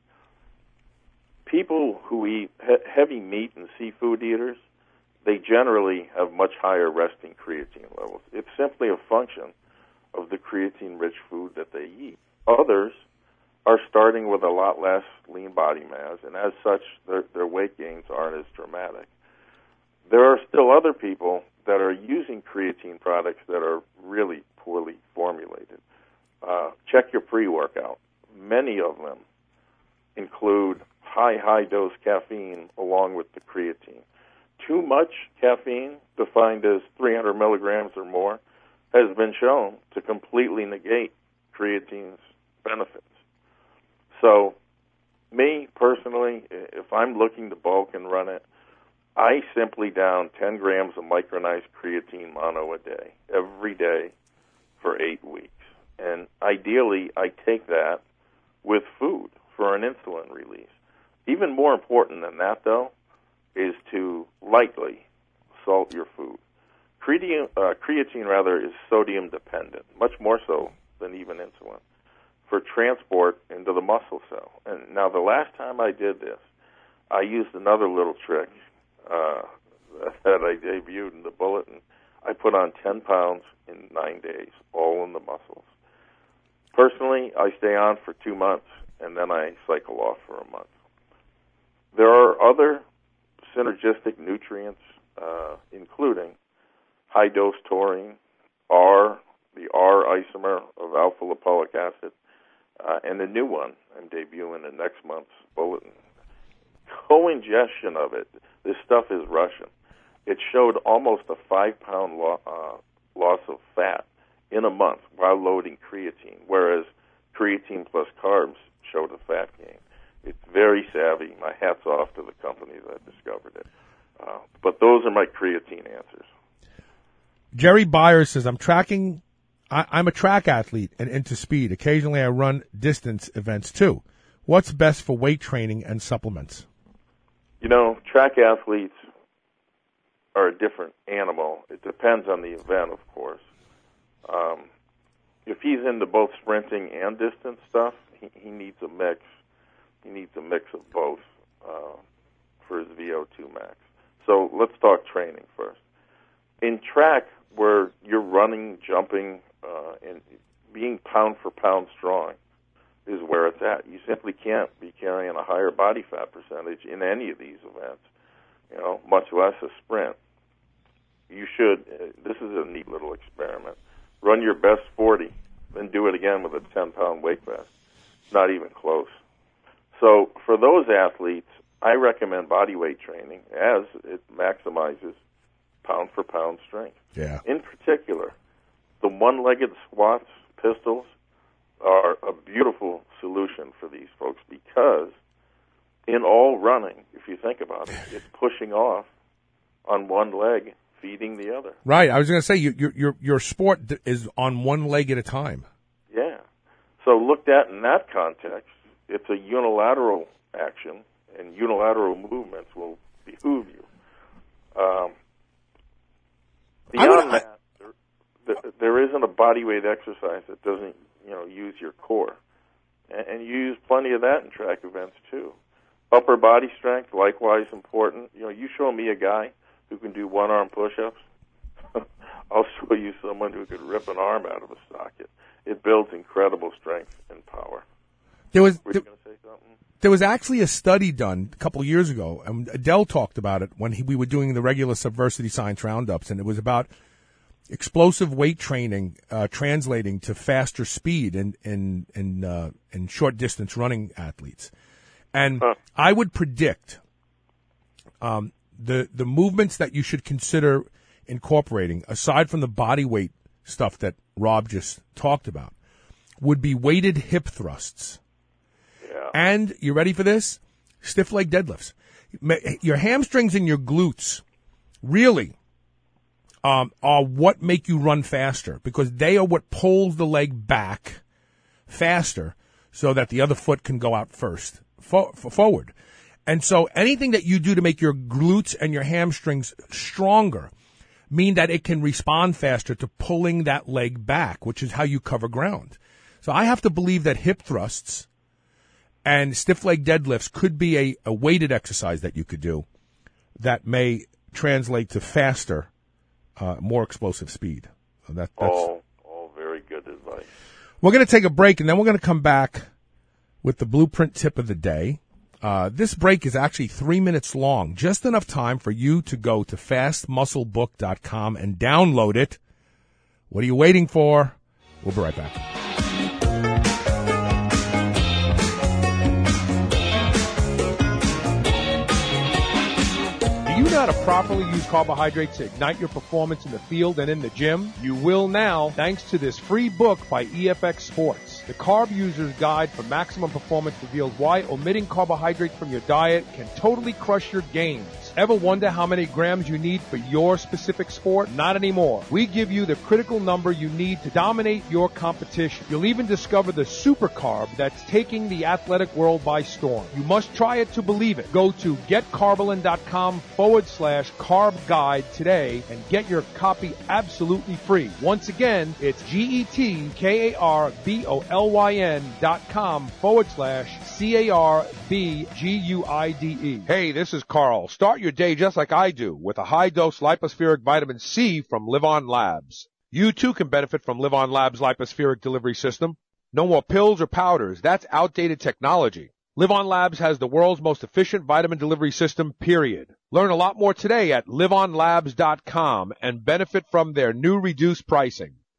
Speaker 4: People who eat he- heavy meat and seafood eaters, they generally have much higher resting creatine levels. It's simply a function of the creatine-rich food that they eat. Others are starting with a lot less lean body mass, and as such, their, their weight gains aren't as dramatic. There are still other people that are using creatine products that are really poorly formulated. Uh, check your pre-workout. Many of them include high, high-dose caffeine along with the creatine. Too much caffeine, defined as three hundred milligrams or more, has been shown to completely negate creatine's benefits. So, me, personally, if I'm looking to bulk and run it, I simply down ten grams of micronized creatine mono a day, every day, for eight weeks. And ideally, I take that with food for an insulin release. Even more important than that, though, is to lightly salt your food. Creatine, uh, creatine rather, is sodium dependent, much more so than even insulin, for transport into the muscle cell. And now, the last time I did this, I used another little trick uh, that I debuted in the bulletin. I put on ten pounds in nine days, all in the muscles. Personally, I stay on for two months, and then I cycle off for a month. There are other synergistic nutrients, uh, including high-dose taurine, R, the R isomer of alpha-lipoic acid, uh, and the new one I'm debuting in next month's bulletin. Co-ingestion of it, this stuff is Russian. It showed almost a five-pound lo- uh, loss of fat in a month while loading creatine, whereas creatine plus carbs showed a fat gain. It's very savvy. My hat's off to the company that discovered it. Uh, but those are my creatine answers.
Speaker 1: Jerry Byers says, I'm tracking, I, I'm a track athlete and into speed. Occasionally I run distance events too. What's best for weight training and supplements?
Speaker 4: You know, track athletes are a different animal. It depends on the event, of course. Um, if he's into both sprinting and distance stuff, he, he needs a mix. He needs a mix of both uh, for his V O two max. So let's talk training first. In track, where you're running, jumping, uh, and being pound for pound strong is where it's at. You simply can't be carrying a higher body fat percentage in any of these events, you know, much less a sprint. You should, uh, this is a neat little experiment. Run your best forty, then do it again with a ten-pound weight vest. Not even close. So for those athletes, I recommend body weight training as it maximizes pound-for-pound strength.
Speaker 1: Yeah.
Speaker 4: In particular, the one-legged squats, pistols, are a beautiful solution for these folks because in all running, if you think about it, it's pushing off on one leg, feeding the other.
Speaker 1: Right. I was going to say, you, your your your sport is on one leg at a time.
Speaker 4: Yeah. So looked at in that context, it's a unilateral action, and unilateral movements will behoove you. Um, beyond that, there, there isn't a body weight exercise that doesn't, you know, use your core, and, and you use plenty of that in track events too. Upper body strength, likewise important. You know, you show me a guy who can do one arm push-ups, I'll show you someone who could rip an arm out of a socket. It builds incredible strength and power.
Speaker 1: There was
Speaker 4: Were you going to say something?
Speaker 1: There was actually a study done a couple of years ago, and Adele talked about it when he, we were doing the regular Subversity Science Roundups, and it was about explosive weight training uh, translating to faster speed in in in, uh, in short distance running athletes. And huh. I would predict um, the the movements that you should consider incorporating, aside from the body weight stuff that Rob just talked about, would be weighted hip thrusts.
Speaker 4: Yeah.
Speaker 1: And, you ready for this? Stiff leg deadlifts. Your hamstrings and your glutes really um, are what make you run faster, because they are what pulls the leg back faster so that the other foot can go out first, for, for forward. And so anything that you do to make your glutes and your hamstrings stronger mean that it can respond faster to pulling that leg back, which is how you cover ground. So I have to believe that hip thrusts and stiff leg deadlifts could be a, a weighted exercise that you could do that may translate to faster, uh, more explosive speed. So that, that's
Speaker 4: all, all very good advice.
Speaker 1: We're going to take a break, and then we're going to come back with the blueprint tip of the day. Uh, this break is actually three minutes long, just enough time for you to go to fast muscle book dot com and download it. What are you waiting for? We'll be right back.
Speaker 5: Do you know how to properly use carbohydrates to ignite your performance in the field and in the gym? You will now, thanks to this free book by E F X Sports. The Carb User's Guide for Maximum Performance reveals why omitting carbohydrates from your diet can totally crush your gains. Ever wonder how many grams you need for your specific sport? Not anymore. We give you the critical number you need to dominate your competition. You'll even discover the super carb that's taking the athletic world by storm. You must try it to believe it. Go to getcarbolin.com forward slash carb guide today and get your copy absolutely free. Once again, it's G-E-T-K-A-R-B-O-L-Y-N dot com forward slash C-A-R-B-G-U-I-D-E. Hey, this is Carl. Start your day just like I do with a high-dose lipospheric vitamin C from Live On Labs. You too can benefit from Live On Labs' lipospheric delivery system. No more pills or powders. That's outdated technology. Live On Labs has the world's most efficient vitamin delivery system, period. Learn a lot more today at live on labs dot com and benefit from their new reduced pricing.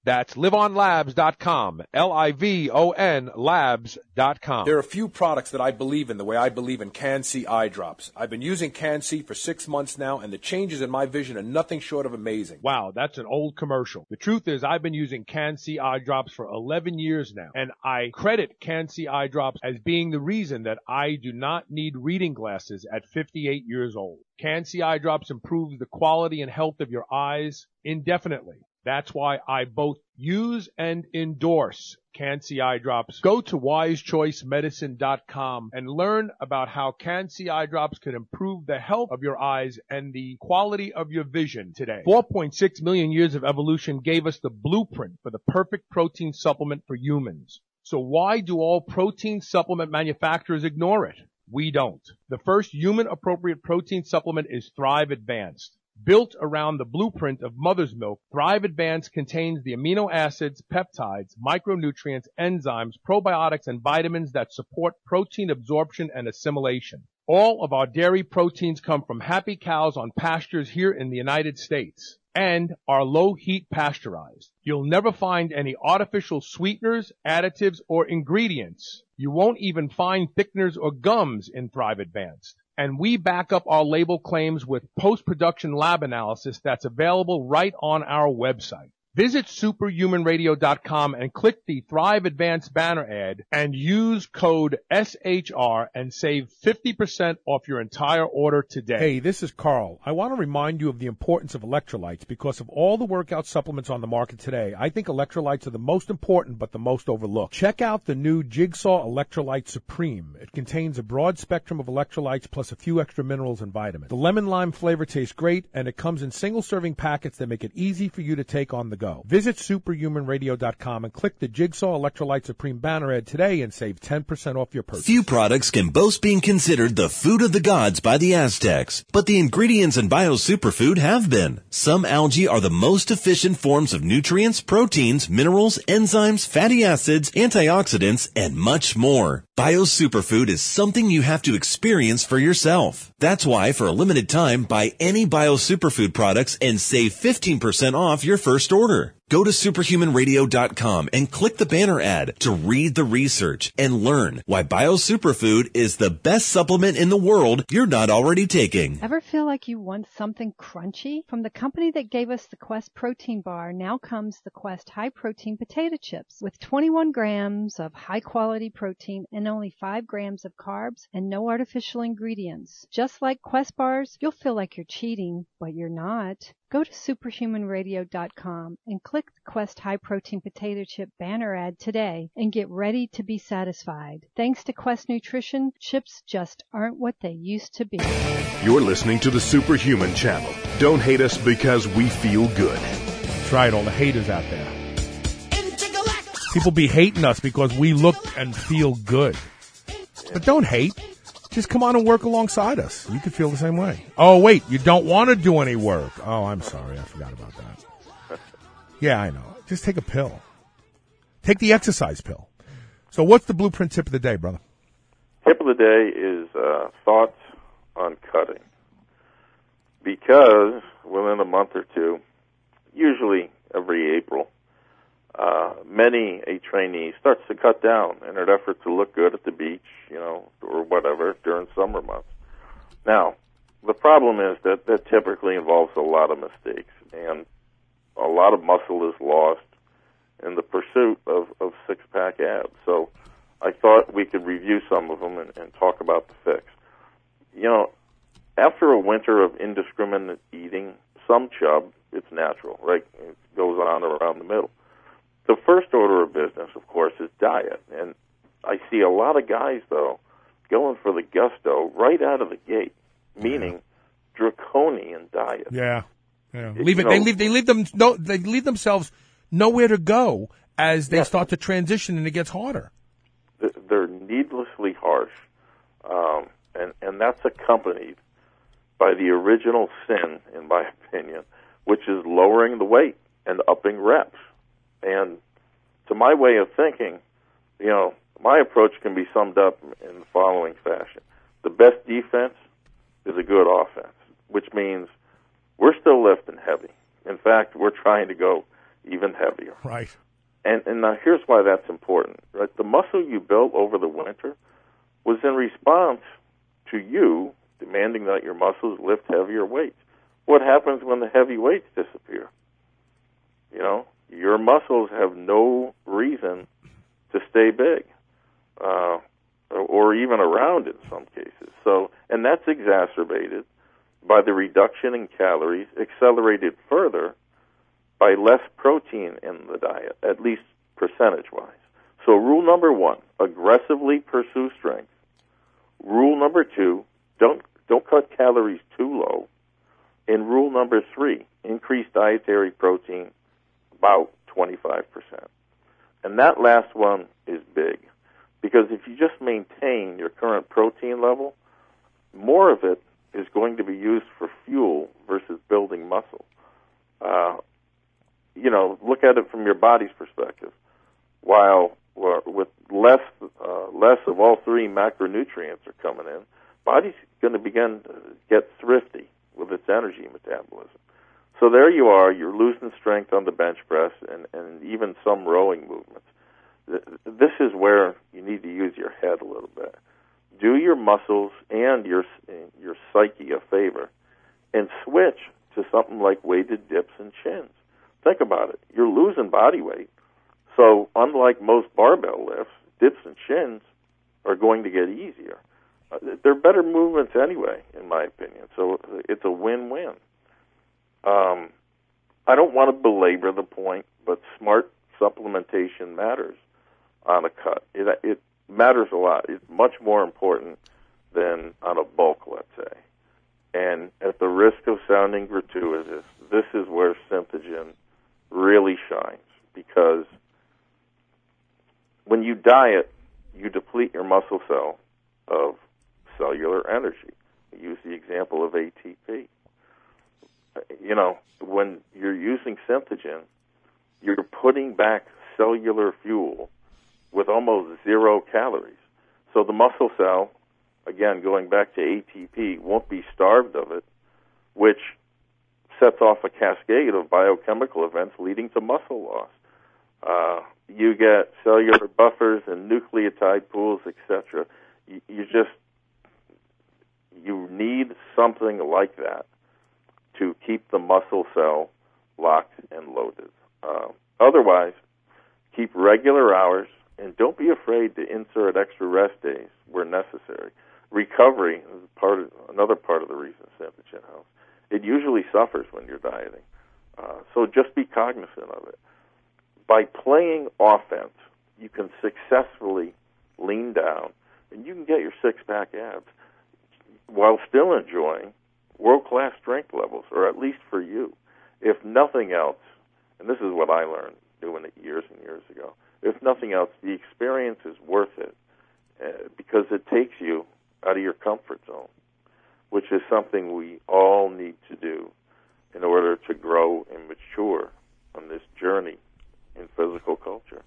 Speaker 5: That's live on labs dot com, L I V O N labs dot com.
Speaker 10: There are a few products that I believe in the way I believe in Can-C eye drops. I've been using Can-C for six months now, and the changes in my vision are nothing short of amazing.
Speaker 5: Wow, that's an old commercial. The truth is I've been using Can-C eye drops for eleven years now, and I credit Can-C eye drops as being the reason that I do not need reading glasses at fifty-eight years old. Can-C eye drops improves the quality and health of your eyes indefinitely. That's why I both use and endorse Can-C eye drops. Go to wise choice medicine dot com and learn about how Can-C eye drops can improve the health of your eyes and the quality of your vision today. four point six million years of evolution gave us the blueprint for the perfect protein supplement for humans. So why do all protein supplement manufacturers ignore it? We don't. The first human-appropriate protein supplement is Thrive Advanced. Built around the blueprint of mother's milk, Thrive Advanced contains the amino acids, peptides, micronutrients, enzymes, probiotics, and vitamins that support protein absorption and assimilation. All of our dairy proteins come from happy cows on pastures here in the United States and are low-heat pasteurized. You'll never find any artificial sweeteners, additives, or ingredients. You won't even find thickeners or gums in Thrive Advanced. And we back up our label claims with post-production lab analysis that's available right on our website. Visit superhuman radio dot com and click the Thrive Advanced banner ad and use code S H R and save fifty percent off your entire order today.
Speaker 1: Hey, this is Carl. I want to remind you of the importance of electrolytes because of all the workout supplements on the market today. I think electrolytes are the most important but the most overlooked. Check out the new Jigsaw Electrolyte Supreme. It contains a broad spectrum of electrolytes plus a few extra minerals and vitamins. The lemon lime flavor tastes great and it comes in single serving packets that make it easy for you to take on the go. Visit superhuman radio dot com and click the Jigsaw Electrolyte Supreme banner ad today and save ten percent off your purchase.
Speaker 3: Few products can boast being considered the food of the gods by the Aztecs, but the ingredients in Bio Superfood have been. Some algae are the most efficient forms of nutrients, proteins, minerals, enzymes, fatty acids, antioxidants, and much more. Bio Superfood is something you have to experience for yourself. That's why, for a limited time, buy any Bio Superfood products and save fifteen percent off your first order. Go to superhuman radio dot com and click the banner ad to read the research and learn why Bio Superfood is the best supplement in the world you're not already taking.
Speaker 6: Ever feel like you want something crunchy? From the company that gave us the Quest protein bar, now comes the Quest high protein potato chips with twenty-one grams of high quality protein and only five grams of carbs and no artificial ingredients. Just like Quest bars, you'll feel like you're cheating, but you're not. Go to superhuman radio dot com and click the Quest High Protein Potato Chip banner ad today and get ready to be satisfied. Thanks to Quest Nutrition, chips just aren't what they used to be.
Speaker 2: You're listening to the Superhuman Channel. Don't hate us because we feel good.
Speaker 1: That's right, all the haters out there. People be hating us because we look and feel good. But don't hate. Just come on and work alongside us. You could feel the same way. Oh, wait, you don't want to do any work. Oh, I'm sorry. I forgot about that. Yeah, I know. Just take a pill. Take the exercise pill. So what's the blueprint tip of the day, brother?
Speaker 4: Tip of the day is uh, thoughts on cutting. Because within a month or two, usually every April, Uh, many a trainee starts to cut down in an effort to look good at the beach, you know, or whatever during summer months. Now, the problem is that that typically involves a lot of mistakes, and a lot of muscle is lost in the pursuit of, of six-pack abs. So I thought we could review some of them and, and talk about the fix. You know, after a winter of indiscriminate eating, some chub, it's natural, right? It goes on around the middle. The first order of business, of course, is diet. And I see a lot of guys, though, going for the gusto right out of the gate, meaning draconian diet.
Speaker 1: Yeah. Yeah.
Speaker 4: It,
Speaker 1: leave it,
Speaker 4: know,
Speaker 1: they leave they leave them no they leave themselves nowhere to go as they
Speaker 4: yes.
Speaker 1: start to transition and it gets harder.
Speaker 4: They're needlessly harsh. Um, and, and that's accompanied by the original sin, in my opinion, which is lowering the weight and upping reps. And to my way of thinking, you know, my approach can be summed up in the following fashion. The best defense is a good offense, which means we're still lifting heavy. In fact, we're trying to go even heavier.
Speaker 1: Right.
Speaker 4: And, and now here's why that's important. Right? The muscle you built over the winter was in response to you demanding that your muscles lift heavier weights. What happens when the heavy weights disappear? You know, your muscles have no reason to stay big, uh, or even around in some cases. So, and that's exacerbated by the reduction in calories, accelerated further by less protein in the diet, at least percentage-wise. So rule number one, aggressively pursue strength. Rule number two, don't don't cut calories too low. And rule number three, increase dietary protein about twenty-five percent. And that last one is big, because if you just maintain your current protein level, more of it is going to be used for fuel versus building muscle. Uh, you know, look at it from your body's perspective. While uh, with less uh, less of all three macronutrients are coming in, body's going to begin to get thrifty with its energy metabolism. So there you are, you're losing strength on the bench press and, and even some rowing movements. This is where you need to use your head a little bit. Do your muscles and your your psyche a favor and switch to something like weighted dips and chins. Think about it. You're losing body weight. So unlike most barbell lifts, dips and chins are going to get easier. Uh, they're better movements anyway, in my opinion. So it's a win-win. Um, I don't want to belabor the point, but smart supplementation matters on a cut. It, it matters a lot. It's much more important than on a bulk, let's say. And at the risk of sounding gratuitous, this is where Synthogen really shines, because when you diet, you deplete your muscle cell of cellular energy. Use the example of A T P. You know, when you're using Synthogen, you're putting back cellular fuel with almost zero calories. So the muscle cell, again, going back to A T P, won't be starved of it, which sets off a cascade of biochemical events leading to muscle loss. Uh, you get cellular buffers and nucleotide pools, et cetera. You, you just, you need something like that to keep the muscle cell locked and loaded. Uh, otherwise, keep regular hours, and don't be afraid to insert extra rest days where necessary. Recovery is part of, another part of the reason Synthogen helps. It usually suffers when you're dieting, uh, so just be cognizant of it. By playing offense, you can successfully lean down, and you can get your six-pack abs while still enjoying world-class strength levels, or at least for you. If nothing else, and this is what I learned doing it years and years ago, if nothing else, the experience is worth it uh, because it takes you out of your comfort zone, which is something we all need to do in order to grow and mature on this journey in physical culture.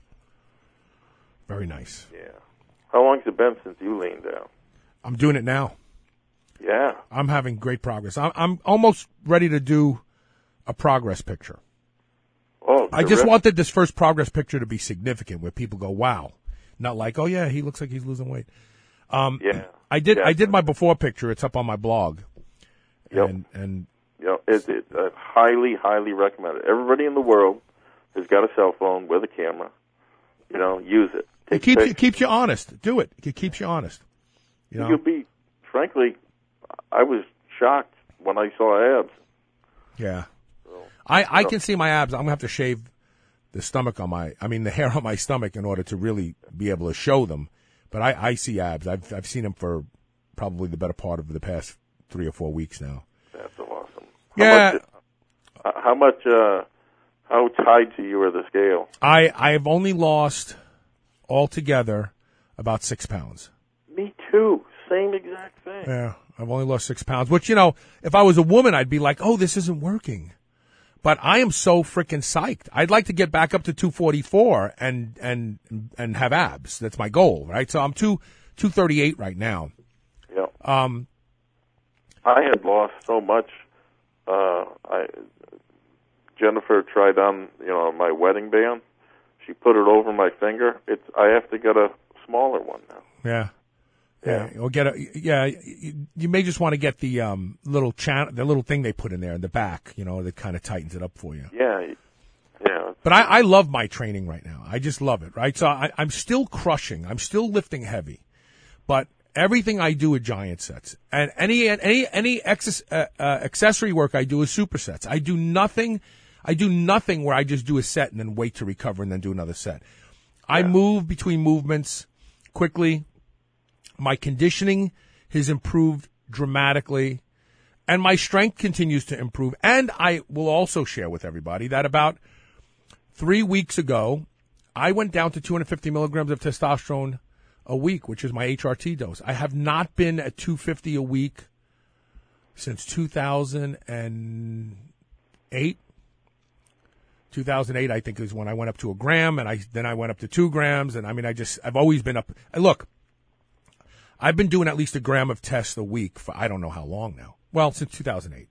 Speaker 1: Very nice.
Speaker 4: Yeah. How long has it been since you leaned down?
Speaker 1: I'm doing it now.
Speaker 4: Yeah.
Speaker 1: I'm having great progress. I'm, I'm almost ready to do a progress picture.
Speaker 4: Oh,
Speaker 1: I just wanted this first progress picture to be significant, where people go, "Wow," not like, "Oh yeah, he looks like he's losing weight." Um,
Speaker 4: yeah.
Speaker 1: I did.
Speaker 4: Yeah.
Speaker 1: I did my before picture. It's up on my blog.
Speaker 4: Yep.
Speaker 1: And, and
Speaker 4: yep. It, it, I highly, highly recommend it. Everybody in the world who's got a cell phone with a camera, you know, use it.
Speaker 1: It keeps you, it keeps you honest. Do it. It keeps you honest. You know?
Speaker 4: You'll be, frankly, I was shocked when I saw abs.
Speaker 1: Yeah. I, I can see my abs. I'm going to have to shave the stomach on my, I mean, the hair on my stomach in order to really be able to show them. But I, I see abs. I've, I've seen them for probably the better part of the past three or four weeks now.
Speaker 4: That's awesome.
Speaker 1: Yeah.
Speaker 4: How much, uh, how much, uh, how tied to you are the scale?
Speaker 1: I, I've only lost altogether about six pounds.
Speaker 4: Me too. Same exact thing.
Speaker 1: Yeah. I've only lost six pounds, which, you know, if I was a woman, I'd be like, oh, this isn't working. But I am so freaking psyched. I'd like to get back up to two forty-four and, and, and have abs. That's my goal, right? So I'm two, two thirty-eight right now.
Speaker 4: Yeah.
Speaker 1: Um,
Speaker 4: I had lost so much, uh, I, Jennifer tried on, you know, my wedding band. She put it over my finger. It's I have to get a smaller one now.
Speaker 1: Yeah. Yeah, or get a yeah. You, you may just want to get the um, little channel, the little thing they put in there in the back, you know, that kind of tightens it up for you.
Speaker 4: Yeah, yeah.
Speaker 1: But I, I love my training right now. I just love it, right? So I, I'm still crushing. I'm still lifting heavy, but everything I do at giant sets, and any any any ex, uh, uh, accessory work I do is supersets. I do nothing. I do nothing where I just do a set and then wait to recover and then do another set. I
Speaker 4: Yeah.
Speaker 1: move between movements quickly. My conditioning has improved dramatically, and my strength continues to improve. And I will also share with everybody that about three weeks ago, I went down to two hundred fifty milligrams of testosterone a week, which is my H R T dose. I have not been at two hundred fifty a week since two thousand eight. two thousand eight, I think, is when I went up to a gram, and I then I went up to two grams. And I mean, I just I've always been up. Look, I've been doing at least a gram of tests a week for I don't know how long now. Well, since two thousand eight.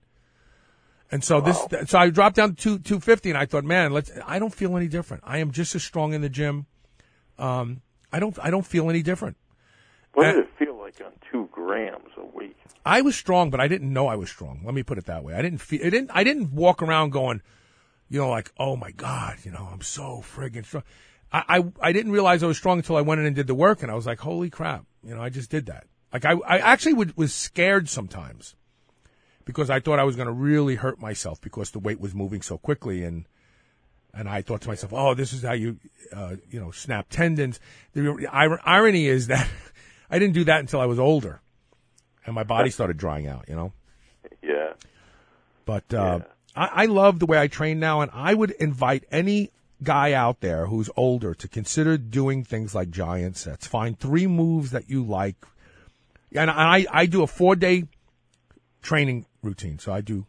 Speaker 1: And so
Speaker 4: Wow.
Speaker 1: this, so I dropped down to two, two fifty, and I thought, man, let's. I don't feel any different. I am just as strong in the gym. Um, I don't, I don't feel any different.
Speaker 4: What
Speaker 1: And-
Speaker 4: did it feel like on two grams a week?
Speaker 1: I was strong, but I didn't know I was strong. Let me put it that way. I didn't feel. I didn't. I didn't walk around going, you know, like, oh my God, you know, I'm so friggin' strong. I, I, I didn't realize I was strong until I went in and did the work, and I was like, holy crap, you know, I just did that. Like I, I actually would, was scared sometimes because I thought I was going to really hurt myself because the weight was moving so quickly, and and I thought to myself, oh, this is how you, uh, you know, snap tendons. The ir- irony is that I didn't do that until I was older, and my body started drying out, you know.
Speaker 4: Yeah.
Speaker 1: But uh,
Speaker 4: Yeah.
Speaker 1: I, I love the way I train now, and I would invite any guy out there who's older to consider doing things like giant sets. Find three moves that you like. And I, I do a four-day training routine. So I do,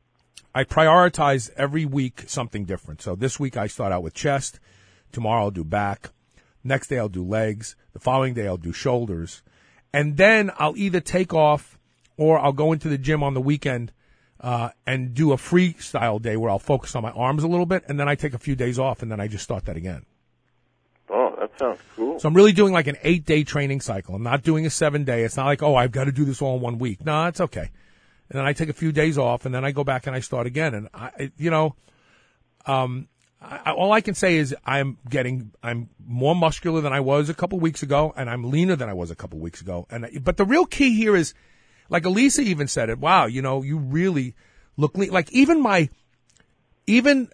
Speaker 1: I prioritize every week something different. So this week I start out with chest. Tomorrow I'll do back. Next day I'll do legs. The following day I'll do shoulders. And then I'll either take off or I'll go into the gym on the weekend uh, and do a freestyle day where I'll focus on my arms a little bit. And then I take a few days off and then I just start that again.
Speaker 4: Oh, that sounds cool.
Speaker 1: So I'm really doing like an eight-day training cycle. I'm not doing a seven-day. It's not like, oh, I've got to do this all in one week. No, it's okay. And then I take a few days off, and then I go back and I start again. And, I, you know, um, I, all I can say is I'm getting – I'm more muscular than I was a couple weeks ago, and I'm leaner than I was a couple weeks ago. And But the real key here is, like Elisa even said it, wow, you know, you really look lean. Like even my – even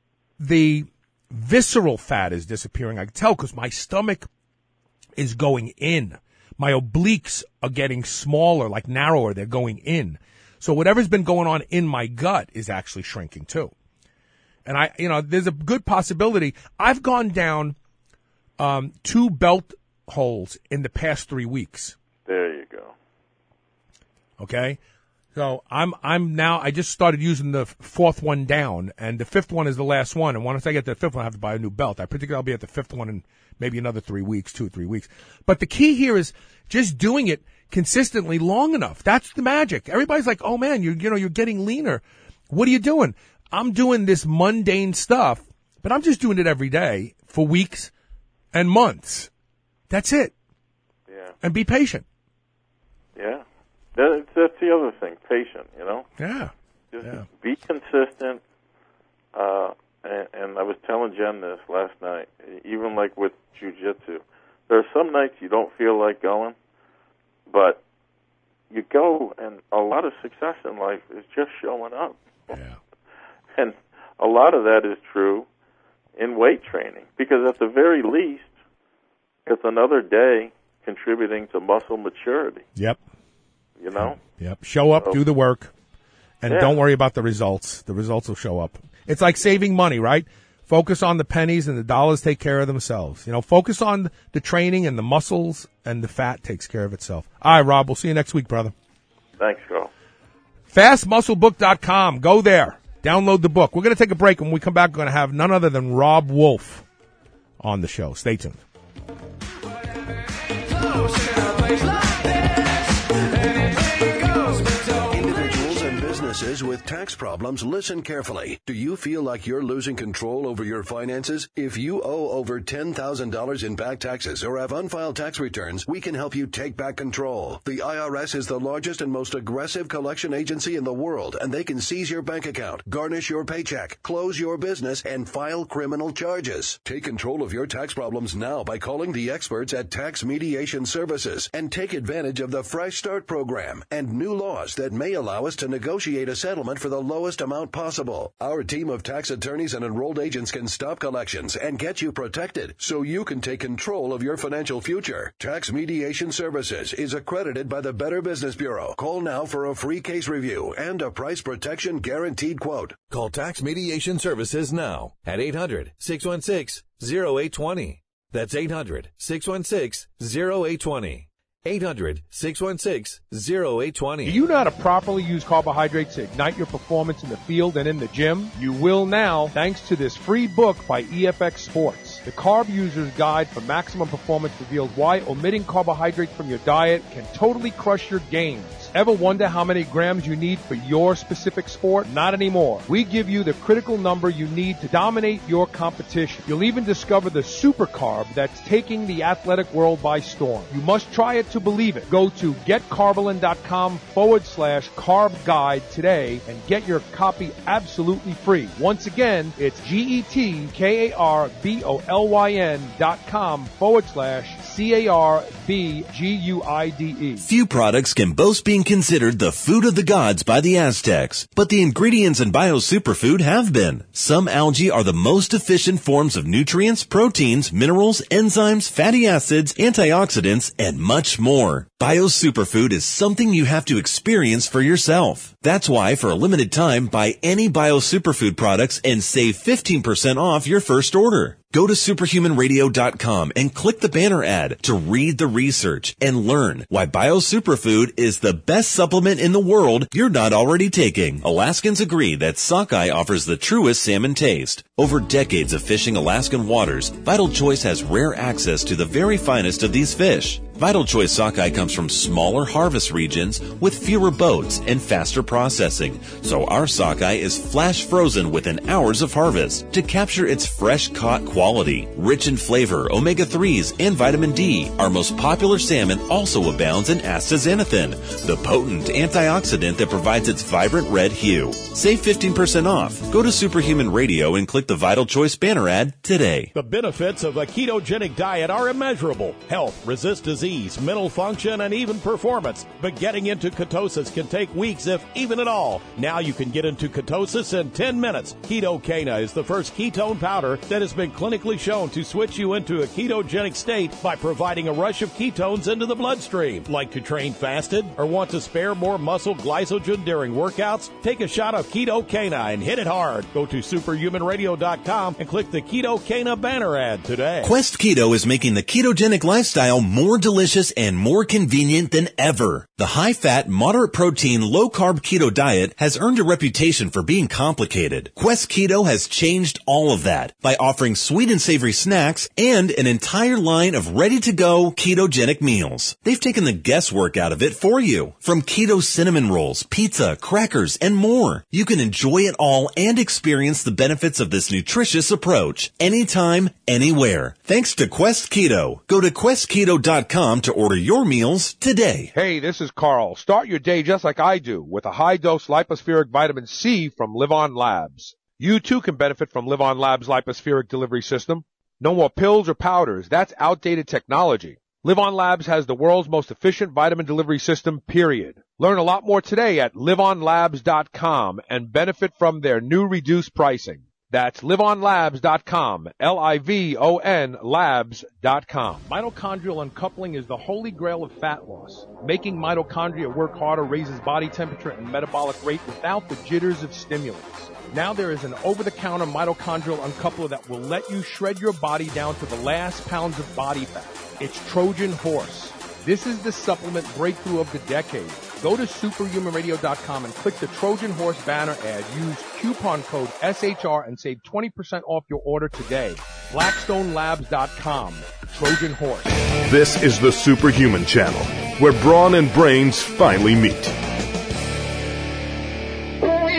Speaker 1: the – visceral fat is disappearing. I can tell because my stomach is going in. My obliques are getting smaller, like narrower. They're going in. So whatever's been going on in my gut is actually shrinking too. And I, you know, there's a good possibility. I've gone down um, two belt holes in the past three weeks.
Speaker 4: There you go.
Speaker 1: Okay. So I'm I'm now I just started using the fourth one down, and the fifth one is the last one. And once I get to the fifth one, I have to buy a new belt. I predict I'll be at the fifth one in maybe another three weeks, two or three weeks. But the key here is just doing it consistently long enough. That's the magic. Everybody's like, "Oh man, you you know you're getting leaner. What are you doing?" I'm doing this mundane stuff, but I'm just doing it every day for weeks and months. That's it.
Speaker 4: Yeah.
Speaker 1: And be patient.
Speaker 4: Yeah. That, that's the other thing, patient, you know?
Speaker 1: Yeah.
Speaker 4: Just
Speaker 1: Yeah.
Speaker 4: be consistent. Uh, and, and I was telling Jen this last night, even like with jiu-jitsu. There are some nights you don't feel like going, but you go, and a lot of success in life is just showing up.
Speaker 1: Yeah.
Speaker 4: And a lot of that is true in weight training, because at the very least, it's another day contributing to muscle maturity.
Speaker 1: Yep.
Speaker 4: You know?
Speaker 1: Yep. Show up,
Speaker 4: So-
Speaker 1: do the work, and
Speaker 4: Yeah.
Speaker 1: don't worry about the results. The results will show up. It's like saving money, right? Focus on the pennies and the dollars take care of themselves. You know, focus on the training and the muscles, and the fat takes care of itself. All right, Rob, we'll see you next week, brother.
Speaker 4: Thanks, Carl.
Speaker 1: fast muscle book dot com. Go there. Download the book. We're going to take a break. When we come back, we're going to have none other than Rob Wolf on the show. Stay tuned.
Speaker 7: Individuals and businesses businesses with tax problems, listen carefully. Do you feel like you're losing control over your finances? If you owe over ten thousand dollars in back taxes or have unfiled tax returns, we can help you take back control. The I R S is the largest and most aggressive collection agency in the world, and they can seize your bank account, garnish your paycheck, close your business, and file criminal charges. Take control of your tax problems now by calling the experts at Tax Mediation Services and take advantage of the Fresh Start program and new laws that may allow us to negotiate a settlement for the lowest amount possible. Our team of tax attorneys and enrolled agents can stop collections and get you protected so you can take control of your financial future. Tax Mediation Services is accredited by the Better Business Bureau. Call now for a free case review and a price protection guaranteed quote.
Speaker 8: Call Tax Mediation Services now at eight hundred, six one six, zero eight two zero. That's eight hundred, six one six, zero eight two zero. eight hundred, six one six, zero eight two zero.
Speaker 5: Do you know how to properly use carbohydrates to ignite your performance in the field and in the gym? You will now, thanks to this free book by E F X Sports. The Carb User's Guide for Maximum Performance reveals why omitting carbohydrates from your diet can totally crush your gains. Ever wonder how many grams you need for your specific sport? Not anymore. We give you the critical number you need to dominate your competition. You'll even discover the super carb that's taking the athletic world by storm. You must try it to believe it. Go to getcarbolin.com forward slash carb guide today and get your copy absolutely free. Once again, it's G-E-T-K-A-R-B-O-L-Y-N dot com forward slash C-A-R-B-G-U-I-D-E.
Speaker 3: Few products can boast being considered the food of the gods by the Aztecs, but the ingredients in Bio Superfood have been. Some algae are the most efficient forms of nutrients, proteins, minerals, enzymes, fatty acids, antioxidants, and much more. Bio Superfood is something you have to experience for yourself. That's why, for a limited time, buy any Bio Superfood products and save fifteen percent off your first order. Go to superhuman radio dot com and click the banner ad to read the research and learn why Bio Superfood is the best supplement in the world you're not already taking. Alaskans agree that sockeye offers the truest salmon taste. Over decades of fishing Alaskan waters, Vital Choice has rare access to the very finest of these fish. Vital Choice sockeye comes from smaller harvest regions with fewer boats and faster processing, so our sockeye is flash frozen within hours of harvest to capture its fresh caught quality. Rich in flavor, omega threes, and vitamin D, our most popular salmon also abounds in astaxanthin, the potent antioxidant that provides its vibrant red hue. Save fifteen percent off. Go to Superhuman Radio and click the Vital Choice banner ad today.
Speaker 9: The benefits of a ketogenic diet are immeasurable. Health, resist disease, mental function, and even performance. But getting into ketosis can take weeks, if even at all. Now you can get into ketosis in ten minutes. Ketocana is the first ketone powder that has been clinically shown to switch you into a ketogenic state by providing a rush of ketones into the bloodstream. Like to train fasted or want to spare more muscle glycogen during workouts? Take a shot of Ketocana and hit it hard. Go to superhuman radio dot com and click the Ketocana banner ad today.
Speaker 3: Quest Keto is making the ketogenic lifestyle more delicious and more convenient than ever. The high-fat, moderate-protein, low-carb keto diet has earned a reputation for being complicated. Quest Keto has changed all of that by offering sweet and savory snacks and an entire line of ready-to-go ketogenic meals. They've taken the guesswork out of it for you. From keto cinnamon rolls, pizza, crackers, and more. You can enjoy it all and experience the benefits of this nutritious approach anytime, anywhere. Thanks to Quest Keto. Go to quest keto dot com to order your meals today.
Speaker 5: Hey, this is Carl. Start your day just like I do with a high-dose lipospheric vitamin C from Live On Labs. You too can benefit from Live On Labs' lipospheric delivery system. No more pills or powders. That's outdated technology. Live On Labs has the world's most efficient vitamin delivery system, period. Learn a lot more today at live on labs dot com and benefit from their new reduced pricing. That's live on labs dot com, L I V O N labs dot com. Mitochondrial uncoupling is the holy grail of fat loss. Making mitochondria work harder raises body temperature and metabolic rate without the jitters of stimulants. Now there is an over-the-counter mitochondrial uncoupler that will let you shred your body down to the last pounds of body fat. It's Trojan Horse. This is the supplement breakthrough of the decade. Go to superhuman radio dot com and click the Trojan Horse banner ad. Use coupon code S H R and save twenty percent off your order today. blackstone labs dot com. Trojan Horse.
Speaker 2: This is the Superhuman Channel, where brawn and brains finally meet.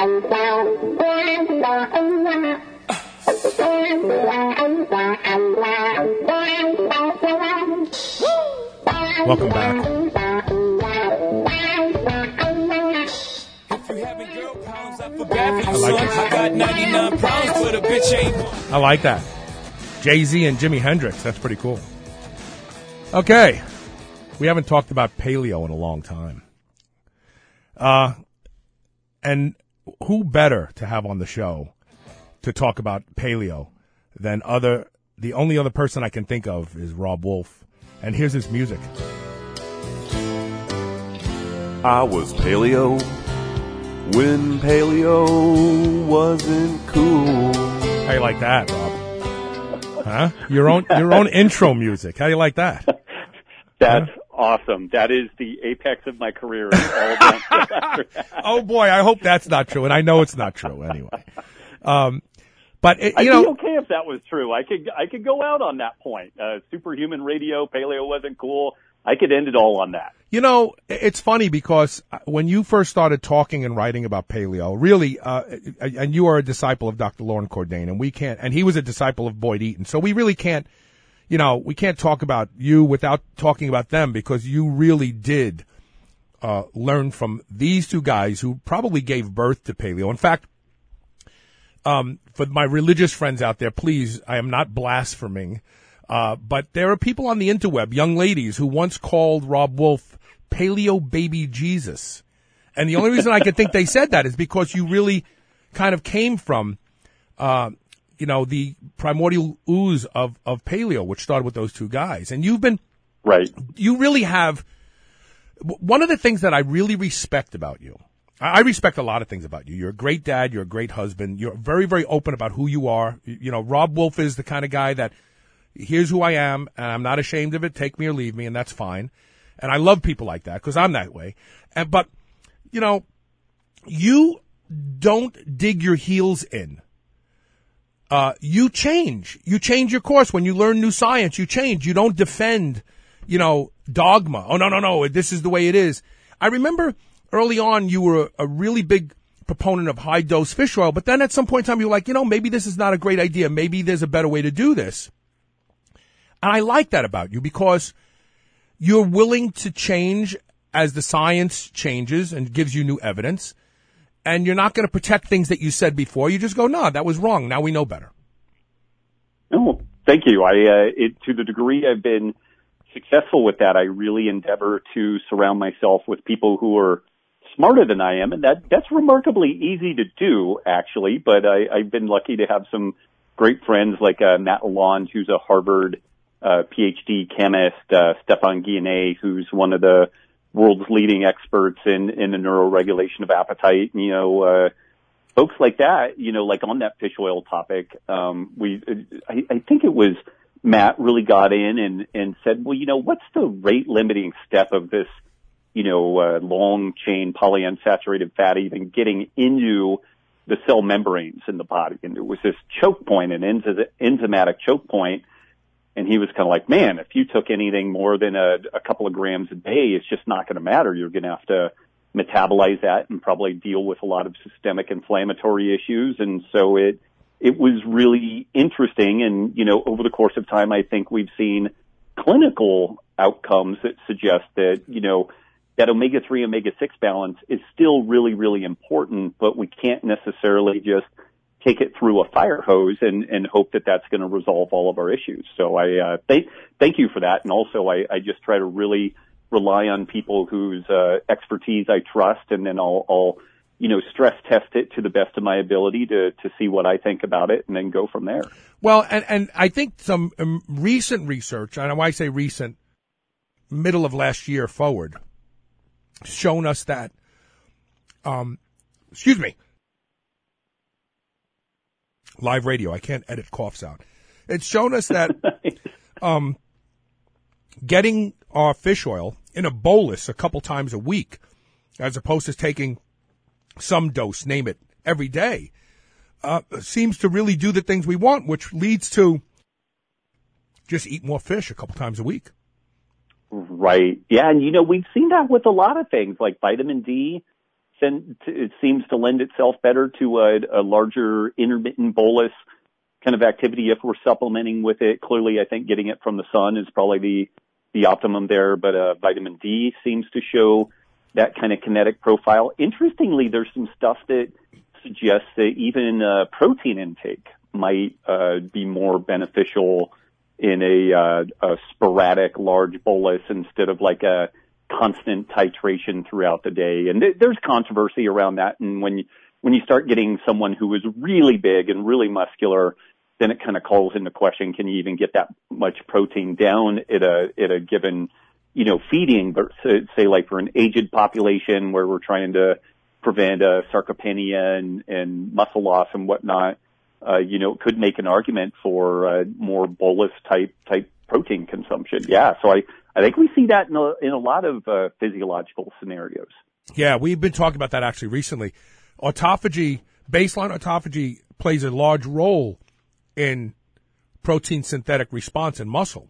Speaker 1: Welcome back. I like this.
Speaker 11: I got ninety-nine problems, but a bitch ain't one.
Speaker 1: I like that. Jay-Z and Jimi Hendrix. That's pretty cool. Okay. We haven't talked about paleo in a long time. Uh, and who better to have on the show to talk about paleo than other, the only other person I can think of is Rob Wolf. And here's his music.
Speaker 12: I was paleo when paleo wasn't cool.
Speaker 1: How you like that, Rob? Huh? Your own your own intro music. How do you like that?
Speaker 13: That's huh? awesome. That is the apex of my career. All
Speaker 1: oh boy, I hope that's not true, and I know it's not true anyway. Um, but it, you
Speaker 13: I'd
Speaker 1: know,
Speaker 13: be okay if that was true. I could I could go out on that point. Uh, superhuman radio, paleo wasn't cool. I could end it all on that.
Speaker 1: You know, it's funny because when you first started talking and writing about paleo, really, uh, and you are a disciple of Doctor Loren Cordain, and we can't, and he was a disciple of Boyd Eaton, so we really can't, you know, we can't talk about you without talking about them because you really did uh, learn from these two guys who probably gave birth to paleo. In fact, um, for my religious friends out there, please, I am not blaspheming. Uh, but there are people on the interweb, young ladies, who once called Rob Wolf Paleo Baby Jesus. And the only reason I could think they said that is because you really kind of came from, uh, you know, the primordial ooze of, of paleo, which started with those two guys. And you've been,
Speaker 13: right.
Speaker 1: You really have, one of the things that I really respect about you, I respect a lot of things about you. You're a great dad. You're a great husband. You're very, very open about who you are. You know, Rob Wolf is the kind of guy that, here's who I am, and I'm not ashamed of it. Take me or leave me, and that's fine. And I love people like that because I'm that way. And but, you know, you don't dig your heels in. Uh, you change. You change your course. When you learn new science, you change. You don't defend, you know, dogma. Oh, no, no, no, this is the way it is. I remember early on you were a, a really big proponent of high-dose fish oil, but then at some point in time you were like, you know, maybe this is not a great idea. Maybe there's a better way to do this. And I like that about you because you're willing to change as the science changes and gives you new evidence. And you're not going to protect things that you said before. You just go, no, that was wrong. Now we know better.
Speaker 13: No, thank you. I, uh, it, to the degree I've been successful with that, I really endeavor to surround myself with people who are smarter than I am. And that, that's remarkably easy to do, actually. But I, I've been lucky to have some great friends like uh, Matt Lalonde, who's a Harvard Uh, PhD chemist, uh, Stefan Guyenet, who's one of the world's leading experts in, in the neuroregulation of appetite. You know, uh, folks like that, you know, like on that fish oil topic, um, we, I, I think it was Matt really got in and, and said, well, you know, what's the rate limiting step of this, you know, uh, long chain polyunsaturated fat even getting into the cell membranes in the body? And there was this choke point, an enzy- enzymatic choke point. And he was kind of like, man, if you took anything more than a, a couple of grams a day, it's just not going to matter. You're going to have to metabolize that and probably deal with a lot of systemic inflammatory issues. And so it, it was really interesting. And, you know, over the course of time, I think we've seen clinical outcomes that suggest that, you know, that omega three, omega six balance is still really, really important, but we can't necessarily just take it through a fire hose and, and hope that that's going to resolve all of our issues. So I uh, thank thank you for that. And also I, I just try to really rely on people whose uh, expertise I trust, and then I'll, I'll you know stress test it to the best of my ability to to see what I think about it, and then go from there.
Speaker 1: Well, and and I think some um, recent research, and when I say recent, middle of last year forward, shown us that. Um, excuse me. Live radio. I can't edit coughs out. It's shown us that um, getting our fish oil in a bolus a couple times a week, as opposed to taking some dose, name it, every day, uh, seems to really do the things we want, which leads to just eat more fish a couple times a week.
Speaker 13: Right. Yeah, and, you know, we've seen that with a lot of things, like vitamin D. sen- it seems to lend itself better to a, a larger intermittent bolus kind of activity if we're supplementing with it. Clearly, I think getting it from the sun is probably the, the optimum there, but uh, vitamin D seems to show that kind of kinetic profile. Interestingly, there's some stuff that suggests that even uh, protein intake might uh, be more beneficial in a, uh, a sporadic large bolus instead of like a constant titration throughout the day. And th- there's controversy around that. And when you, when you start getting someone who is really big and really muscular, then it kind of calls into question, can you even get that much protein down at a, at a given, you know, feeding? But say like for an aged population where we're trying to prevent uh, sarcopenia and, and muscle loss and whatnot, uh, you know, could make an argument for uh, more bolus type, type protein consumption. Yeah. So I, I think we see that in a, in a lot of uh, physiological scenarios.
Speaker 1: Yeah, we've been talking about that actually recently. Autophagy, baseline autophagy plays a large role in protein synthetic response in muscle.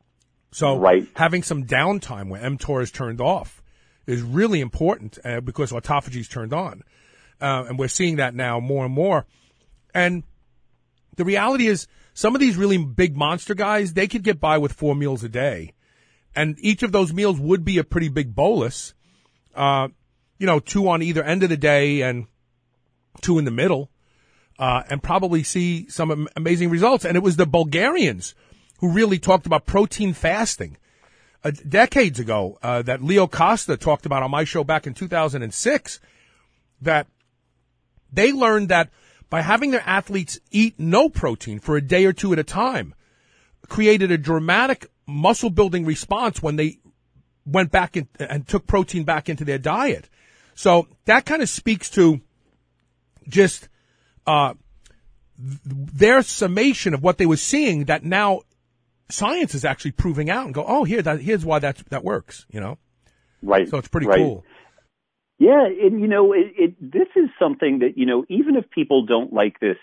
Speaker 1: So
Speaker 13: right.
Speaker 1: having some downtime where mTOR is turned off is really important uh, because autophagy is turned on. Uh, and we're seeing that now more and more. And the reality is some of these really big monster guys, they could get by with four meals a day. And each of those meals would be a pretty big bolus, uh, you know, two on either end of the day and two in the middle, uh, and probably see some am- amazing results. And it was the Bulgarians who really talked about protein fasting uh, decades ago, uh, that Leo Costa talked about on my show back in two thousand six, that they learned that by having their athletes eat no protein for a day or two at a time, created a dramatic muscle building response when they went back in, and took protein back into their diet. So that kind of speaks to just uh, th- their summation of what they were seeing that now science is actually proving out and go, oh, here, that, here's why that that works, you know?
Speaker 13: Right.
Speaker 1: So it's pretty
Speaker 13: right.
Speaker 1: cool.
Speaker 13: Yeah, and you know, it, it, this is something that, you know, even if people don't like this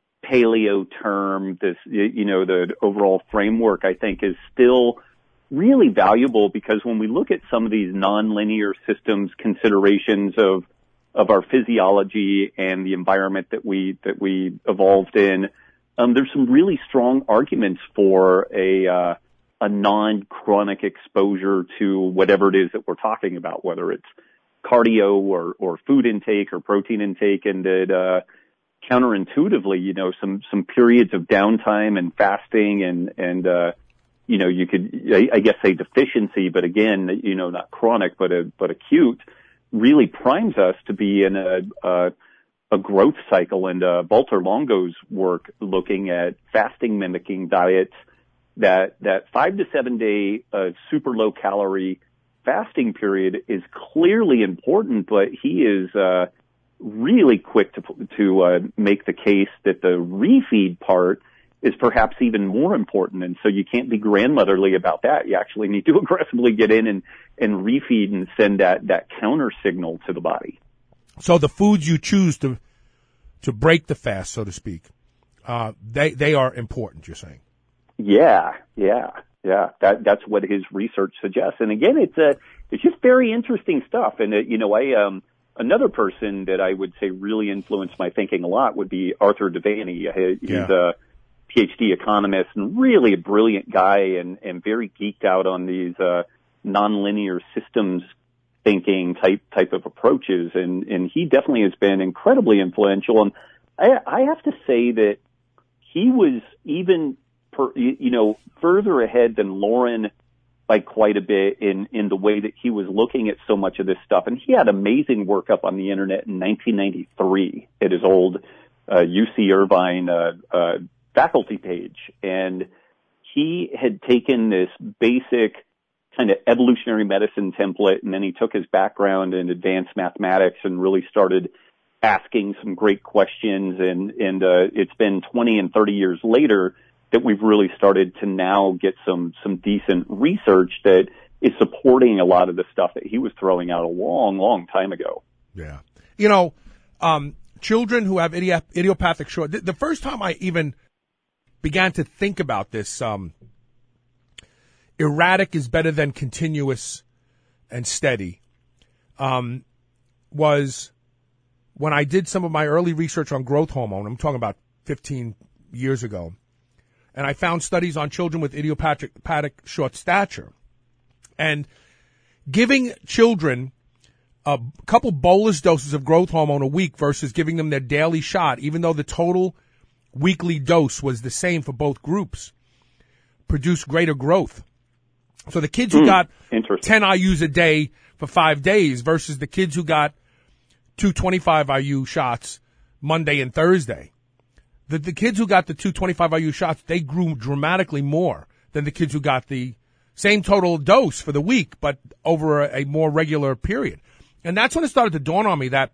Speaker 13: paleo term, this, you know, the overall framework, I think is still really valuable because when we look at some of these nonlinear systems considerations of, of our physiology and the environment that we, that we evolved in, um, there's some really strong arguments for a, uh, a non-chronic exposure to whatever it is that we're talking about, whether it's cardio or, or food intake or protein intake, and that, uh, counterintuitively, you know, some, some periods of downtime and fasting and, and, uh, you know, you could, I, I guess say deficiency, but again, you know, not chronic, but a, but acute, really primes us to be in a, a, a growth cycle. And, uh, Walter Longo's work looking at fasting mimicking diets, that, that five to seven day, uh, super low calorie fasting period is clearly important, but he is, uh, really quick to to uh, make the case that the refeed part is perhaps even more important, and so you can't be grandmotherly about that. You actually need to aggressively get in and, and refeed and send that, that counter signal to the body.
Speaker 1: So the foods you choose to to break the fast, so to speak, uh, they they are important, you're saying?
Speaker 13: Yeah, yeah, yeah. That that's what his research suggests. And again, it's a it's just very interesting stuff. And it, you know, I um. Another person that I would say really influenced my thinking a lot would be Arthur Devaney. He's
Speaker 1: yeah.
Speaker 13: a PhD economist and really a brilliant guy and, and very geeked out on these uh, nonlinear systems thinking type type of approaches. And, and he definitely has been incredibly influential. And I, I have to say that he was even, per, you know, further ahead than Lauren by quite a bit in, in the way that he was looking at so much of this stuff. And he had amazing work up on the internet in nineteen ninety-three at his old uh, U C Irvine uh, uh, faculty page. And he had taken this basic kind of evolutionary medicine template, and then he took his background in advanced mathematics and really started asking some great questions. And, and uh, it's been twenty and thirty years later that we've really started to now get some, some decent research that is supporting a lot of the stuff that he was throwing out a long, long time ago.
Speaker 1: Yeah. You know, um, children who have idi- idiopathic short, th- the first time I even began to think about this, um, erratic is better than continuous and steady. Um, was when I did some of my early research on growth hormone. I'm talking about fifteen years ago. And I found studies on children with idiopathic short stature. And giving children a couple bolus doses of growth hormone a week versus giving them their daily shot, even though the total weekly dose was the same for both groups, produced greater growth. So the kids who mm, got ten I U's a day for five days versus the kids who got two twenty-five I U shots Monday and Thursday. The, the kids who got the two twenty-five I U shots, they grew dramatically more than the kids who got the same total dose for the week, but over a, a more regular period. And that's when it started to dawn on me that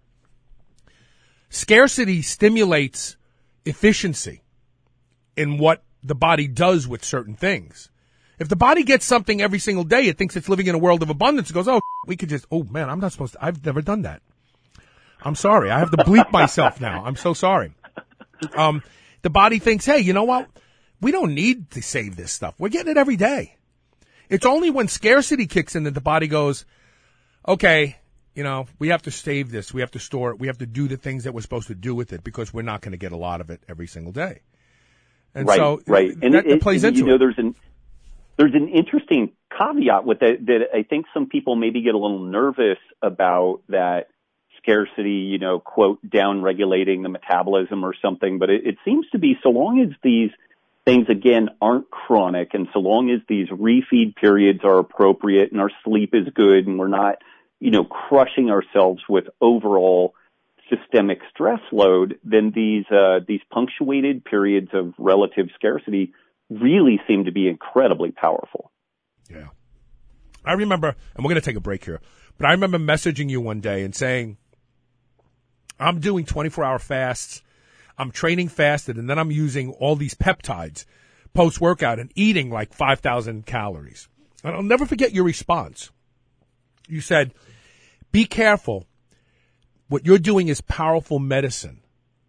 Speaker 1: scarcity stimulates efficiency in what the body does with certain things. If the body gets something every single day, it thinks it's living in a world of abundance. It goes, oh, we could just, oh, man, I'm not supposed to. I've never done that. I'm sorry. I have to bleep myself now. I'm so sorry. Um, the body thinks, hey, you know what? We don't need to save this stuff. We're getting it every day. It's only when scarcity kicks in that the body goes, okay, you know, we have to save this. We have to store it. We have to do the things that we're supposed to do with it because we're not going to get a lot of it every single day. And
Speaker 13: right,
Speaker 1: so
Speaker 13: right.
Speaker 1: That,
Speaker 13: and
Speaker 1: that
Speaker 13: it,
Speaker 1: plays
Speaker 13: and,
Speaker 1: into
Speaker 13: you know,
Speaker 1: it.
Speaker 13: There's an, there's an interesting caveat with that that I think some people maybe get a little nervous about, that scarcity, you know, quote, down-regulating the metabolism or something. But it, it seems to be, so long as these things, again, aren't chronic, and so long as these refeed periods are appropriate and our sleep is good and we're not, you know, crushing ourselves with overall systemic stress load, then these uh, these punctuated periods of relative scarcity really seem to be incredibly powerful.
Speaker 1: Yeah. I remember, and we're going to take a break here, but I remember messaging you one day and saying, I'm doing twenty-four hour fasts, I'm training fasted, and then I'm using all these peptides post-workout and eating like five thousand calories. And I'll never forget your response. You said, be careful. What you're doing is powerful medicine.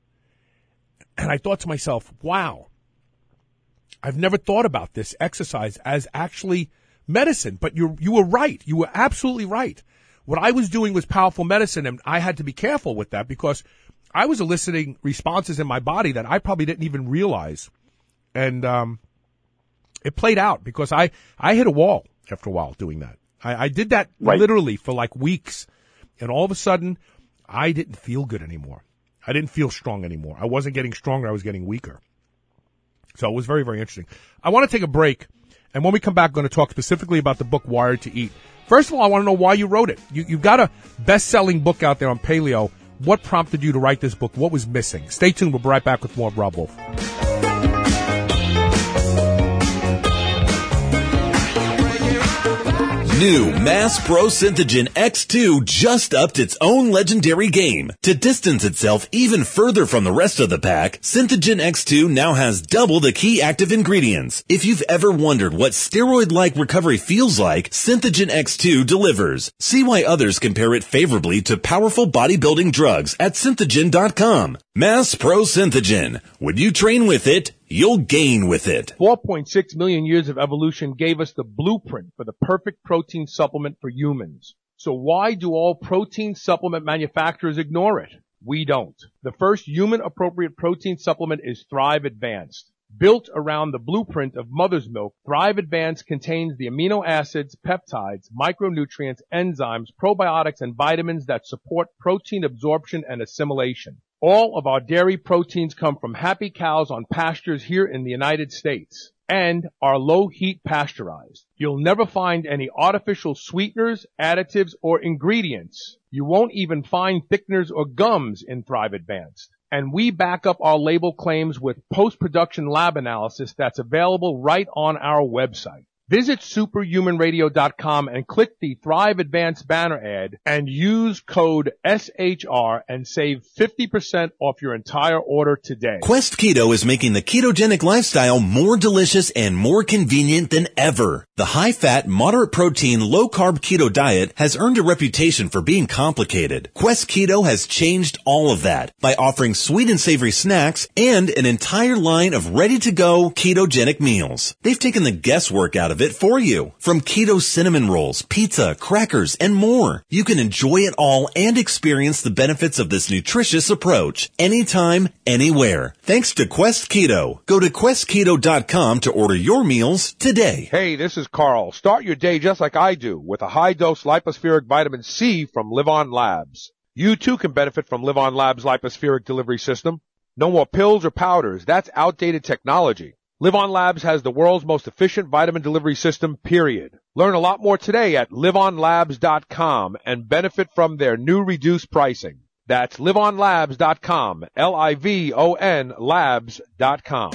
Speaker 1: And I thought to myself, wow, I've never thought about this exercise as actually medicine. But you you were right. You were absolutely right. What I was doing was powerful medicine, and I had to be careful with that because I was eliciting responses in my body that I probably didn't even realize. And um, it played out because I, I hit a wall after a while doing that. I, I did that right. literally for like weeks. And all of a sudden, I didn't feel good anymore. I didn't feel strong anymore. I wasn't getting stronger. I was getting weaker. So it was very, very interesting. I want to take a break. And when we come back, I'm going to talk specifically about the book Wired to Eat. First of all, I want to know why you wrote it. You, you've got a best-selling book out there on paleo. What prompted you to write this book? What was missing? Stay tuned. We'll be right back with more of Rob Wolf.
Speaker 3: New Mass Pro Synthogen X two just upped its own legendary game. To distance itself even further from the rest of the pack, Synthogen X two now has double the key active ingredients. If you've ever wondered what steroid-like recovery feels like, Synthogen X two delivers. See why others compare it favorably to powerful bodybuilding drugs at synthogen dot com. Mass Pro Synthogen. When you train with it, you'll gain with it.
Speaker 5: four point six million years of evolution gave us the blueprint for the perfect protein supplement for humans. So why do all protein supplement manufacturers ignore it? We don't. The first human-appropriate protein supplement is Thrive Advanced. Built around the blueprint of mother's milk, Thrive Advanced contains the amino acids, peptides, micronutrients, enzymes, probiotics, and vitamins that support protein absorption and assimilation. All of our dairy proteins come from happy cows on pastures here in the United States and are low-heat pasteurized. You'll never find any artificial sweeteners, additives, or ingredients. You won't even find thickeners or gums in Thrive Advanced. And we back up our label claims with post-production lab analysis that's available right on our website. Visit superhuman radio dot com and click the Thrive Advanced banner ad and use code S H R and save fifty percent off your entire order today.
Speaker 3: Quest Keto is making the ketogenic lifestyle more delicious and more convenient than ever. The high-fat, moderate-protein, low-carb keto diet has earned a reputation for being complicated. Quest Keto has changed all of that by offering sweet and savory snacks and an entire line of ready-to-go ketogenic meals. They've taken the guesswork out of of it for you. From keto cinnamon rolls, pizza, crackers, and more. You can enjoy it all and experience the benefits of this nutritious approach anytime, anywhere. Thanks to Quest Keto. Go to quest keto dot com to order your meals today.
Speaker 5: Hey, this is Carl. Start your day just like I do with a high-dose lipospheric vitamin C from Live On Labs. You too can benefit from Live On Labs' lipospheric delivery system. No more pills or powders. That's outdated technology. Live On Labs has the world's most efficient vitamin delivery system, period. Learn a lot more today at live on labs dot com and benefit from their new reduced pricing. That's live on labs dot com, L I V O N labs dot com.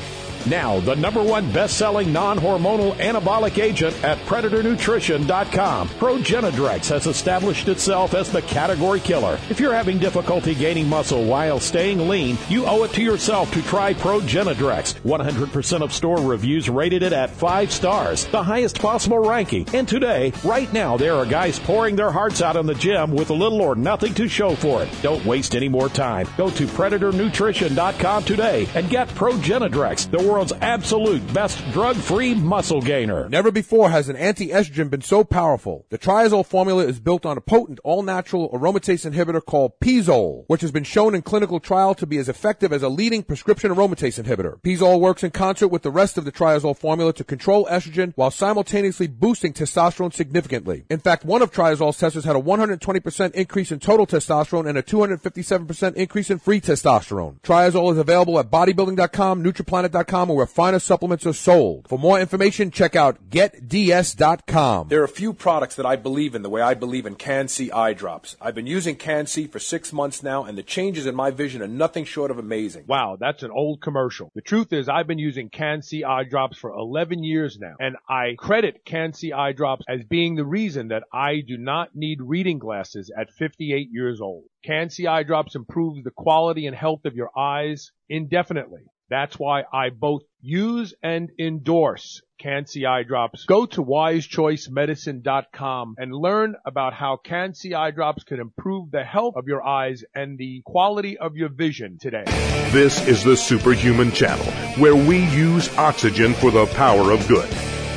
Speaker 9: Now, the number one best-selling non-hormonal anabolic agent at predator nutrition dot com. Progenadrex has established itself as the category killer. If you're having difficulty gaining muscle while staying lean, you owe it to yourself to try Progenadrex. one hundred percent of store reviews rated it at five stars, the highest possible ranking. And today, right now, there are guys pouring their hearts out in the gym with little or nothing to show for it. Don't waste any more time. Go to predator nutrition dot com today and get Progenadrex, the world's absolute best drug-free muscle gainer.
Speaker 5: Never before has an anti-estrogen been so powerful. The Triazole formula is built on a potent all-natural aromatase inhibitor called Pizole, which has been shown in clinical trial to be as effective as a leading prescription aromatase inhibitor. Pizole works in concert with the rest of the Triazole formula to control estrogen while simultaneously boosting testosterone significantly. In fact, one of Triazole's testers had a one hundred twenty percent increase in total testosterone and a two hundred fifty-seven percent increase in free testosterone. Triazole is available at bodybuilding dot com, nutriplanet dot com, or where finer supplements are sold. For more information, check out get d s dot com.
Speaker 10: There are a few products that I believe in the way I believe in Can-C eye drops. I've been using Can-C for six months now, and the changes in my vision are nothing short of amazing.
Speaker 5: Wow, that's an old commercial. The truth is I've been using Can-C eye drops for eleven years now, and I credit Can-C eye drops as being the reason that I do not need reading glasses at fifty-eight years old. Can-C eye drops improve the quality and health of your eyes indefinitely. That's why I both use and endorse Can-C eye drops. Go to wise choice medicine dot com and learn about how Can-C eye drops can improve the health of your eyes and the quality of your vision today.
Speaker 2: This is the Superhuman Channel, where we use oxygen for the power of good.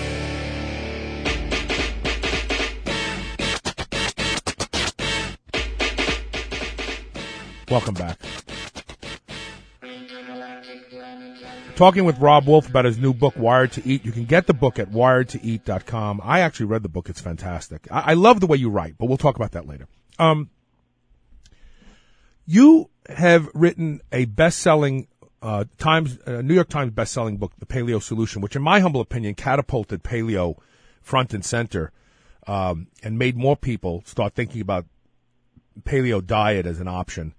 Speaker 1: Welcome back. Talking with Rob Wolf about his new book, Wired to Eat. You can get the book at wired to eat dot com. I actually read the book. It's fantastic. I, I love the way you write, but we'll talk about that later. Um, you have written a best-selling, uh, Times, uh, New York Times best-selling book, The Paleo Solution, which in my humble opinion catapulted paleo front and center, um, and made more people start thinking about paleo diet as an option.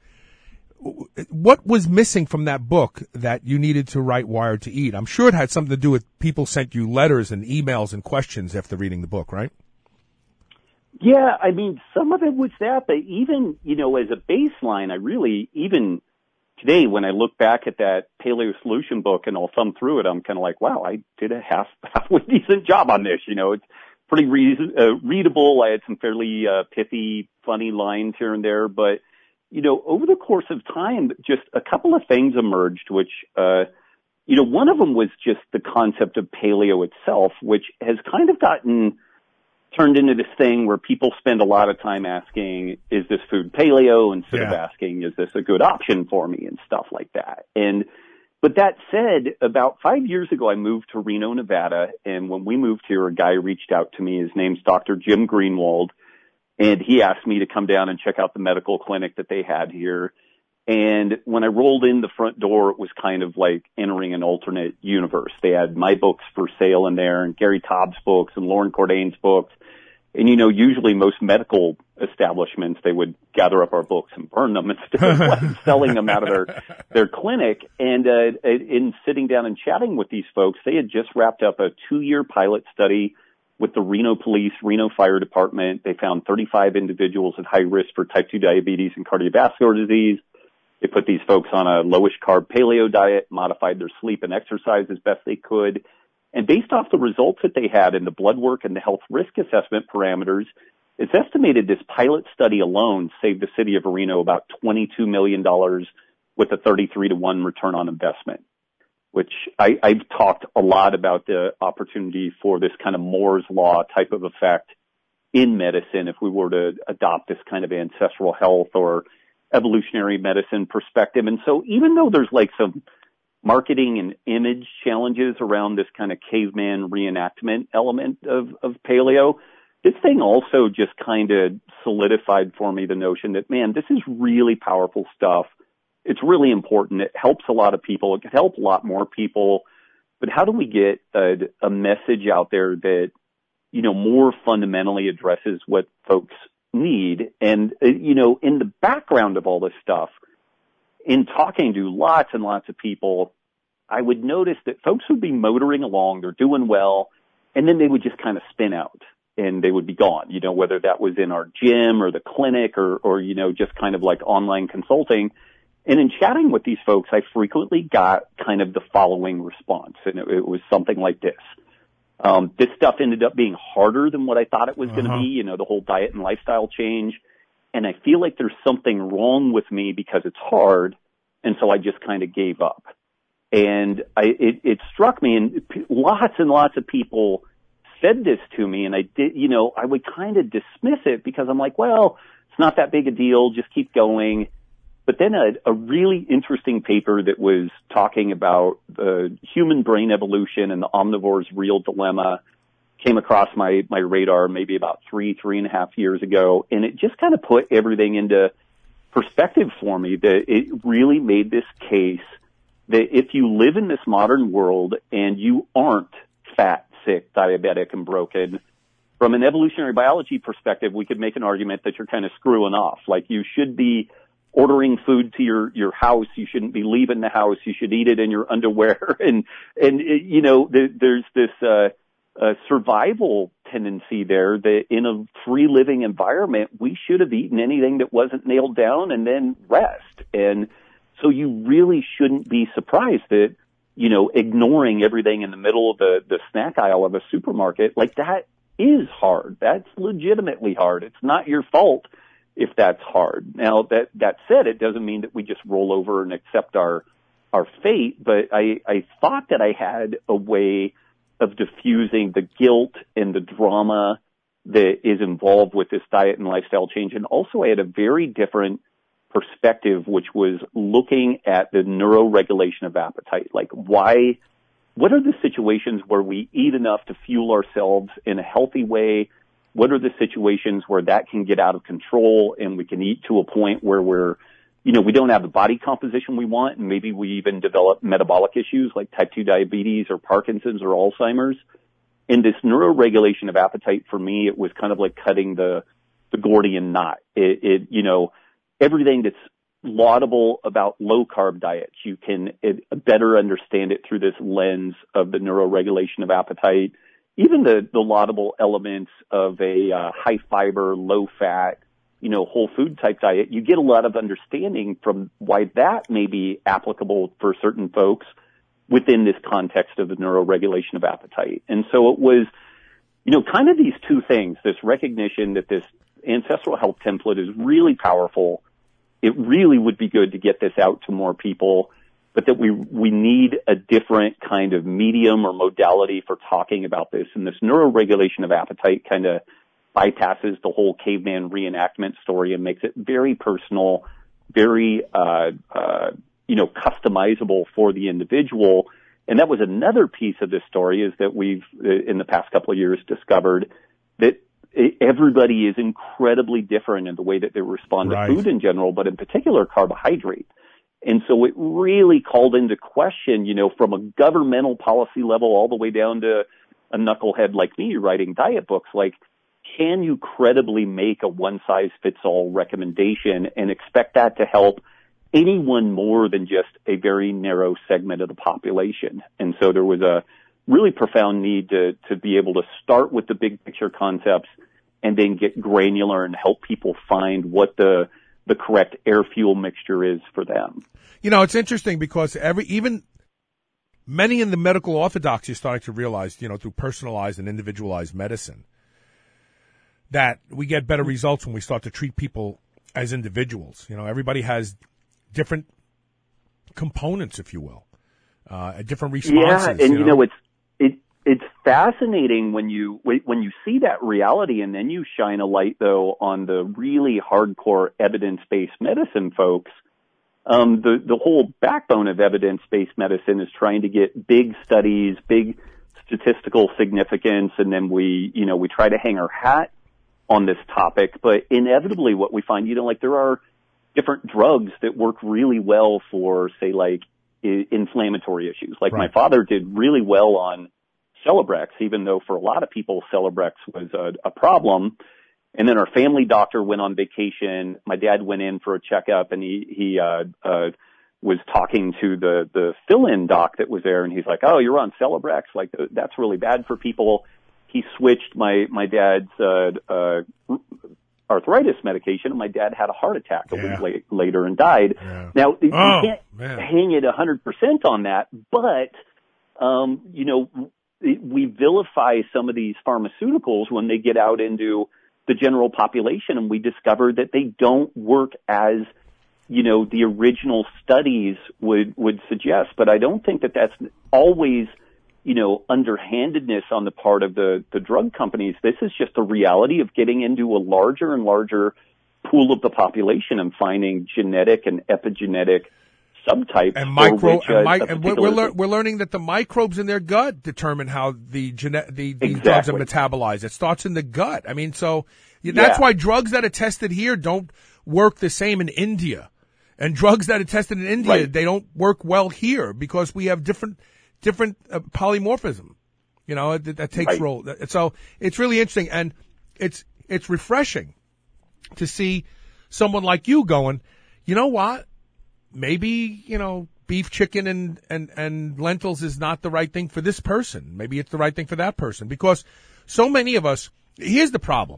Speaker 1: What was missing from that book that you needed to write Wired to Eat? I'm sure it had something to do with people sent you letters and emails and questions after reading the book, right?
Speaker 13: Yeah, I mean, some of it was that, but even, you know, as a baseline, I really, even today when I look back at that Paleo Solution book and I'll thumb through it, I'm kind of like, wow, I did a half, halfway decent job on this. You know, it's pretty re- uh, readable. I had some fairly uh, pithy, funny lines here and there, but you know, over the course of time, just a couple of things emerged, which, uh, you know, one of them was just the concept of paleo itself, which has kind of gotten turned into this thing where people spend a lot of time asking, is this food paleo, instead yeah. of asking, is this a good option for me, and stuff like that. And, but that said, about five years ago, I moved to Reno, Nevada, and when we moved here, a guy reached out to me. His name's Doctor Jim Greenwald. And he asked me to come down and check out the medical clinic that they had here. And when I rolled in the front door, it was kind of like entering an alternate universe. They had my books for sale in there, and Gary Taub's books, and Lauren Cordain's books. And, you know, usually most medical establishments, they would gather up our books and burn them instead of like selling them out of their, their clinic. And uh, in sitting down and chatting with these folks, they had just wrapped up a two-year pilot study with the Reno Police, Reno Fire Department. They found thirty-five individuals at high risk for type two diabetes and cardiovascular disease. They put these folks on a lowish carb paleo diet, modified their sleep and exercise as best they could. And based off the results that they had in the blood work and the health risk assessment parameters, it's estimated this pilot study alone saved the city of Reno about twenty-two million dollars with a thirty-three to one return on investment. which I, I've talked a lot about the opportunity for this kind of Moore's Law type of effect in medicine if we were to adopt this kind of ancestral health or evolutionary medicine perspective. And so even though there's like some marketing and image challenges around this kind of caveman reenactment element of, of paleo, this thing also just kind of solidified for me the notion that, man, this is really powerful stuff. It's really important. It helps a lot of people. It could help a lot more people. But how do we get a, a message out there that, you know, more fundamentally addresses what folks need? And, uh, you know, in the background of all this stuff, in talking to lots and lots of people, I would notice that folks would be motoring along, they're doing well, and then they would just kind of spin out and they would be gone, you know, whether that was in our gym or the clinic or, or, you know, just kind of like online consulting. And in chatting with these folks, I frequently got kind of the following response, and it, it was something like this. Um, this stuff ended up being harder than what I thought it was uh-huh. going to be, you know, the whole diet and lifestyle change. And I feel like there's something wrong with me because it's hard, and so I just kind of gave up. And I, it, it struck me, and lots and lots of people said this to me, and I did, you know, I would kind of dismiss it because I'm like, well, it's not that big a deal, just keep going. But then a, a really interesting paper that was talking about the human brain evolution and the omnivore's real dilemma came across my, my radar maybe about three, three and a half years ago. And it just kind of put everything into perspective for me, that it really made this case that if you live in this modern world and you aren't fat, sick, diabetic, and broken, from an evolutionary biology perspective, we could make an argument that you're kind of screwing off. Like, you should be ordering food to your, your house. You shouldn't be leaving the house. You should eat it in your underwear. And, and, you know, there, there's this, uh, uh, survival tendency there that in a free living environment, we should have eaten anything that wasn't nailed down and then rest. And so you really shouldn't be surprised that, you know, ignoring everything in the middle of the, the snack aisle of a supermarket, like, that is hard. That's legitimately hard. It's not your fault if that's hard. Now, that, that said, it doesn't mean that we just roll over and accept our, our fate, but I, I thought that I had a way of diffusing the guilt and the drama that is involved with this diet and lifestyle change. And also I had a very different perspective, which was looking at the neuroregulation of appetite. Like, why, what are the situations where we eat enough to fuel ourselves in a healthy way? What are the situations where that can get out of control and we can eat to a point where we're, you know, we don't have the body composition we want, and maybe we even develop metabolic issues like type two diabetes or Parkinson's or Alzheimer's. In this neuroregulation of appetite, for me, it was kind of like cutting the, the Gordian knot. It, it, you know, everything that's laudable about low carb diets, you can it, better understand it through this lens of the neuroregulation of appetite. Even the, the laudable elements of a uh, high fiber, low fat, you know, whole food type diet, you get a lot of understanding from why that may be applicable for certain folks within this context of the neuroregulation of appetite. And so it was, you know, kind of these two things, this recognition that this ancestral health template is really powerful. It really would be good to get this out to more people, but that we, we need a different kind of medium or modality for talking about this. And this neuroregulation of appetite kind of bypasses the whole caveman reenactment story and makes it very personal, very, uh, uh, you know, customizable for the individual. And that was another piece of this story, is that we've, in the past couple of years, discovered that everybody is incredibly different in the way that they respond right. to food in general, but in particular carbohydrate. And so it really called into question, you know, from a governmental policy level all the way down to a knucklehead like me writing diet books, like, can you credibly make a one-size-fits-all recommendation and expect that to help anyone more than just a very narrow segment of the population? And so there was a really profound need to, to be able to start with the big picture concepts and then get granular and help people find what the the correct air-fuel mixture is for them.
Speaker 1: You know, it's interesting because every even many in the medical orthodoxy are starting to realize, you know, through personalized and individualized medicine, that we get better results when we start to treat people as individuals. You know, everybody has different components, if you will. uh, different responses.
Speaker 13: Yeah, and
Speaker 1: you
Speaker 13: you
Speaker 1: know,
Speaker 13: know it's it it's fascinating when you when you see that reality, and then you shine a light though on the really hardcore evidence-based medicine folks. Um, the the whole backbone of evidence-based medicine is trying to get big studies, big statistical significance, and then we you know we try to hang our hat on this topic. But inevitably, what we find, you know, like there are different drugs that work really well for, say, like I- inflammatory issues. Like
Speaker 1: Right.
Speaker 13: my father did really well on Celebrex, even though for a lot of people Celebrex was a, a problem. And then our family doctor went on vacation. My dad went in for a checkup, and he he uh, uh, was talking to the the fill-in doc that was there, and he's like, "Oh, you're on Celebrex? Like that's really bad for people." He switched my my dad's uh, uh, arthritis medication, and my dad had a heart attack a
Speaker 1: Yeah.
Speaker 13: week la- later and died.
Speaker 1: Yeah.
Speaker 13: Now you
Speaker 1: Oh,
Speaker 13: can't
Speaker 1: man.
Speaker 13: hang it one hundred percent on that, but um, you know we vilify some of these pharmaceuticals when they get out into the general population, and we discover that they don't work as, you know, the original studies would, would suggest. But I don't think that that's always, you know, underhandedness on the part of the, the drug companies. This is just a reality of getting into a larger and larger pool of the population and finding genetic and epigenetic subtypes
Speaker 1: and
Speaker 13: for
Speaker 1: micro
Speaker 13: which, uh,
Speaker 1: and, mi-
Speaker 13: a
Speaker 1: and we're
Speaker 13: particular-
Speaker 1: we're, lear- we're learning that the microbes in their gut determine how the gene- the, the
Speaker 13: Exactly.
Speaker 1: drugs are metabolized. It starts in the gut. I mean, so yeah, that's
Speaker 13: Yeah.
Speaker 1: why drugs that are tested here don't work the same in India, and drugs that are tested in India
Speaker 13: Right.
Speaker 1: they don't work well here because we have different different uh, polymorphism. You know, that, that takes
Speaker 13: Right.
Speaker 1: role. So it's really interesting, and it's it's refreshing to see someone like you going, you know what? Maybe, you know, beef, chicken, and, and, and lentils is not the right thing for this person. Maybe it's the right thing for that person. Because so many of us, here's the problem.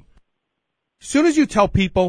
Speaker 1: As soon as you tell people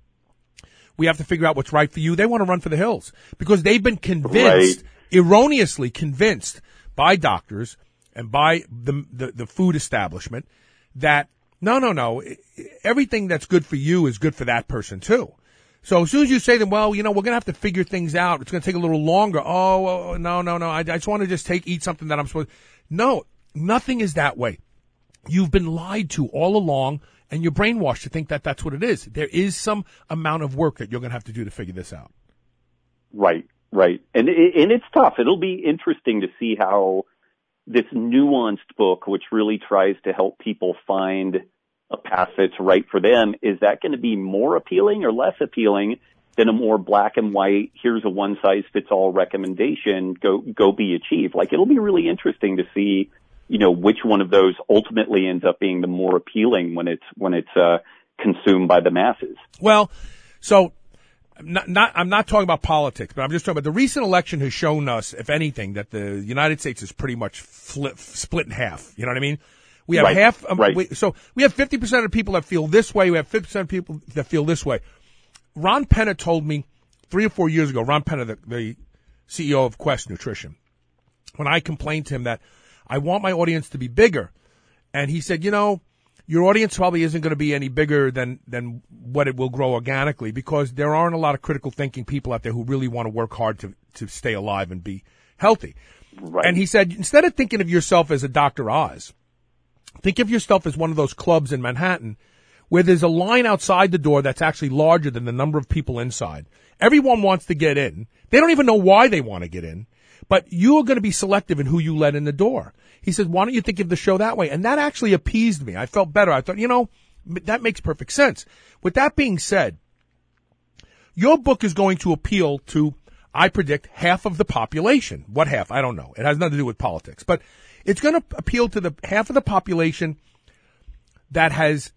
Speaker 1: we have to figure out what's right for you, they want to run for the hills. Because they've been convinced,
Speaker 13: Right.
Speaker 1: erroneously convinced by doctors and by the, the, the food establishment that, no, no, no, everything that's good for you is good for that person too. So as soon as you say to them, well, you know, we're going to have to figure things out. It's going to take a little longer. Oh, oh no, no, no. I, I just want to just take, eat something that I'm supposed to. No, nothing is that way. You've been lied to all along, and you're brainwashed to think that that's what it is. There is some amount of work that you're going to have to do to figure this out.
Speaker 13: Right, right. And it, and it's tough. It'll be interesting to see how this nuanced book, which really tries to help people find a path that's right for them, is that going to be more appealing or less appealing than a more black and white, here's a one size fits all recommendation, go, go be achieved? Like, it'll be really interesting to see, you know, which one of those ultimately ends up being the more appealing when it's, when it's, uh, consumed by the masses.
Speaker 1: Well, so not, not, I'm not talking about politics, but I'm just talking about the recent election has shown us, if anything, that the United States is pretty much flip, split in half. You know what I mean? We have
Speaker 13: Right,
Speaker 1: half, um,
Speaker 13: right.
Speaker 1: we, so we have fifty percent of people that feel this way. We have fifty percent of people that feel this way. Ron Penna told me three or four years ago, Ron Penna, the, the C E O of Quest Nutrition, when I complained to him that I want my audience to be bigger. And he said, you know, your audience probably isn't going to be any bigger than, than what it will grow organically, because there aren't a lot of critical thinking people out there who really want to work hard to, to stay alive and be healthy.
Speaker 13: Right.
Speaker 1: And he said, instead of thinking of yourself as a Doctor Oz, think of yourself as one of those clubs in Manhattan where there's a line outside the door that's actually larger than the number of people inside. Everyone wants to get in. They don't even know why they want to get in, but you're going to be selective in who you let in the door. He says, why don't you think of the show that way? And that actually appeased me. I felt better. I thought, you know, that makes perfect sense. With that being said, your book is going to appeal to, I predict, half of the population. What half? I don't know. It has nothing to do with politics, but it's going to appeal to the half of the population that has,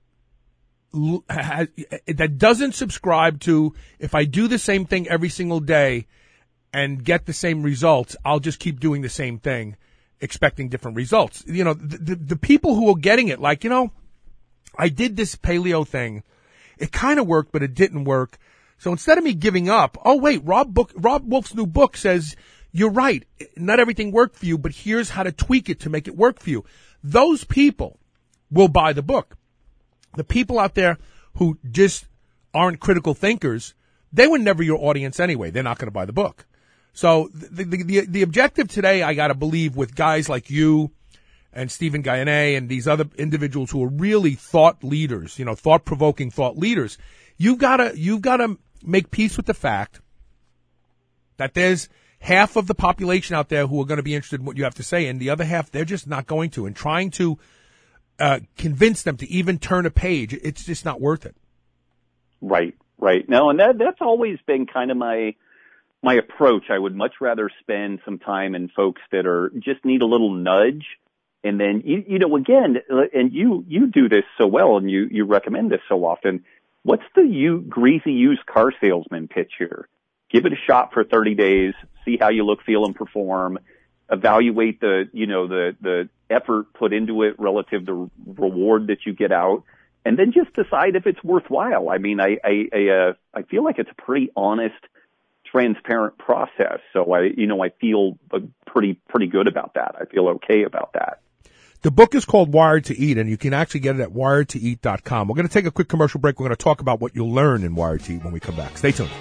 Speaker 1: has that doesn't subscribe to, if I do the same thing every single day and get the same results, I'll just keep doing the same thing, expecting different results. You know, the, the, the people who are getting it, like, you know, I did this paleo thing. It kind of worked, but it didn't work. So instead of me giving up, oh wait, Rob book, Rob Wolf's new book says, you're right, not everything worked for you, but here's how to tweak it to make it work for you. Those people will buy the book. The people out there who just aren't critical thinkers, they were never your audience anyway. They're not going to buy the book. So the, the, the, the objective today, I got to believe, with guys like you and Stephen Guyane and these other individuals who are really thought leaders, you know, thought-provoking thought leaders, you've got to, you've got to make peace with the fact that there's half of the population out there who are going to be interested in what you have to say, and the other half, they're just not going to. And trying to uh, convince them to even turn a page, it's just not worth it.
Speaker 13: Right, right. No, and that that's always been kind of my my approach. I would much rather spend some time in folks that are just need a little nudge. And then, you, you know, again, and you, you do this so well, and you, you recommend this so often. What's the you, greasy used car salesman pitch here? Give it a shot for thirty days, see how you look, feel, and perform, evaluate the, you know, the, the effort put into it relative to reward that you get out, and then just decide if it's worthwhile. I mean, I, I, I, uh, I feel like it's a pretty honest, transparent process. So I, you know, I feel uh, pretty, pretty good about that. I feel okay about that.
Speaker 1: The book is called Wired to Eat, and you can actually get it at wired to eat dot com. We're going to take a quick commercial break. We're going to talk about what you'll learn in Wired to Eat when we come back. Stay tuned.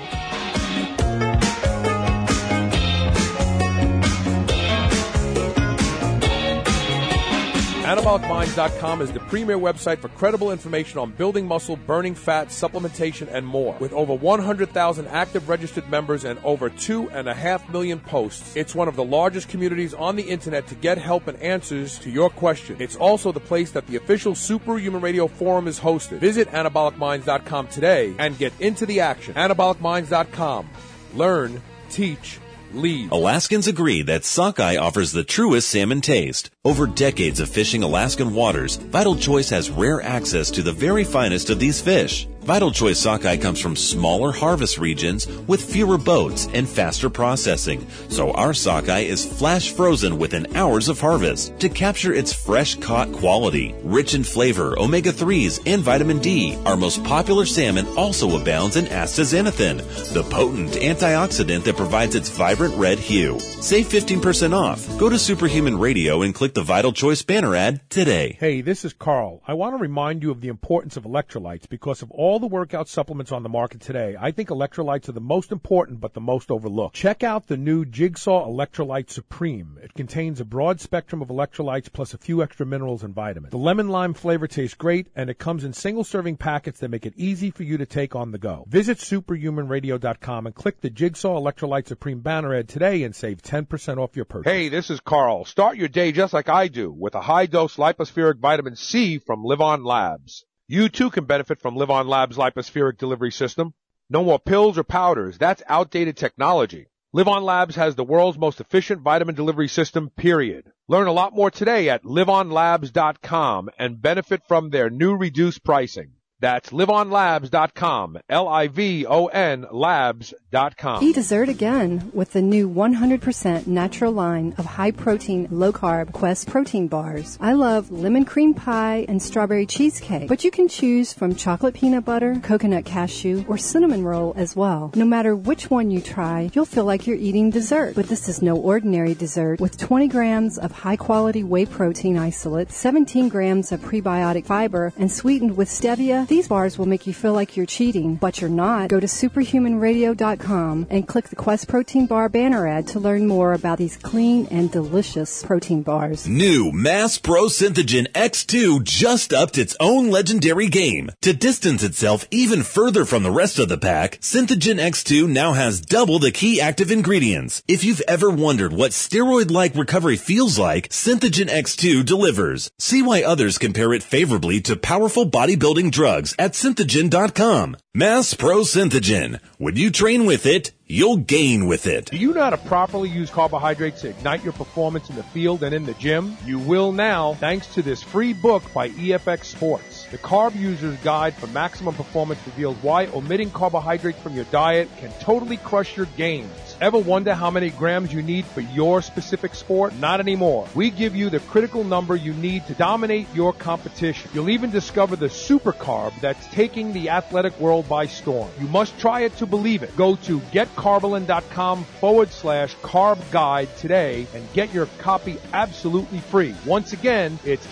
Speaker 10: Anabolic Minds dot com is the premier website for credible information on building muscle, burning fat, supplementation, and more. With over one hundred thousand active registered members and over two and a half million posts, it's one of the largest communities on the internet to get help and answers to your question. It's also the place that the official Superhuman Radio Forum is hosted. Visit Anabolic Minds dot com today and get into the action. Anabolic Minds dot com. Learn, teach, lead.
Speaker 3: Alaskans agree that sockeye offers the truest salmon taste. Over decades of fishing Alaskan waters, Vital Choice has rare access to the very finest of these fish. Vital Choice sockeye comes from smaller harvest regions with fewer boats and faster processing, so our sockeye is flash frozen within hours of harvest to capture its fresh caught quality. Rich in flavor, omega threes, and vitamin D, our most popular salmon also abounds in astaxanthin, the potent antioxidant that provides its vibrant red hue. Save fifteen percent off. Go to Superhuman Radio and click the Vital Choice banner ad today.
Speaker 5: Hey, this is Carl. I want to remind you of the importance of electrolytes because of all the workout supplements on the market today. I think electrolytes are the most important but the most overlooked. Check out the new Jigsaw Electrolyte Supreme. It contains a broad spectrum of electrolytes plus a few extra minerals and vitamins. The lemon lime flavor tastes great, and it comes in single serving packets that make it easy for you to take on the go. Visit superhuman radio dot com and click the Jigsaw Electrolyte Supreme banner ad today and save ten percent off your purchase.
Speaker 10: Hey, this is Carl. Start your day just like I do with a high-dose lipospheric vitamin C from Live On Labs. You too can benefit from Live On Labs' lipospheric delivery system. No more pills or powders. That's outdated technology. Live On Labs has the world's most efficient vitamin delivery system, period. Learn a lot more today at live on labs dot com and benefit from their new reduced pricing. That's live on labs dot com, L I V O N labs dot com.
Speaker 6: Eat dessert again with the new one hundred percent natural line of high-protein, low-carb Quest protein bars. I love lemon cream pie and strawberry cheesecake, but you can choose from chocolate peanut butter, coconut cashew, or cinnamon roll as well. No matter which one you try, you'll feel like you're eating dessert. But this is no ordinary dessert. With twenty grams of high-quality whey protein isolate, seventeen grams of prebiotic fiber, and sweetened with stevia, these bars will make you feel like you're cheating, but you're not. Go to superhuman radio dot com and click the Quest Protein Bar banner ad to learn more about these clean and delicious protein bars.
Speaker 3: New Mass Pro Synthogen X two just upped its own legendary game. To distance itself even further from the rest of the pack, Synthogen X two now has double the key active ingredients. If you've ever wondered what steroid-like recovery feels like, Synthogen X two delivers. See why others compare it favorably to powerful bodybuilding drugs at synthogen dot com. Mass Pro Synthogen. When you train with it, you'll gain with it.
Speaker 5: Do you know how to properly use carbohydrates to ignite your performance in the field and in the gym? You will now, thanks to this free book by E F X Sports. The Carb User's Guide for Maximum Performance reveals why omitting carbohydrates from your diet can totally crush your gains. Ever wonder how many grams you need for your specific sport? Not anymore. We give you the critical number you need to dominate your competition. You'll even discover the super carb that's taking the athletic world by storm. You must try it to believe it. Go to getcarbolin.com forward slash carb guide today and get your copy absolutely free. Once again, it's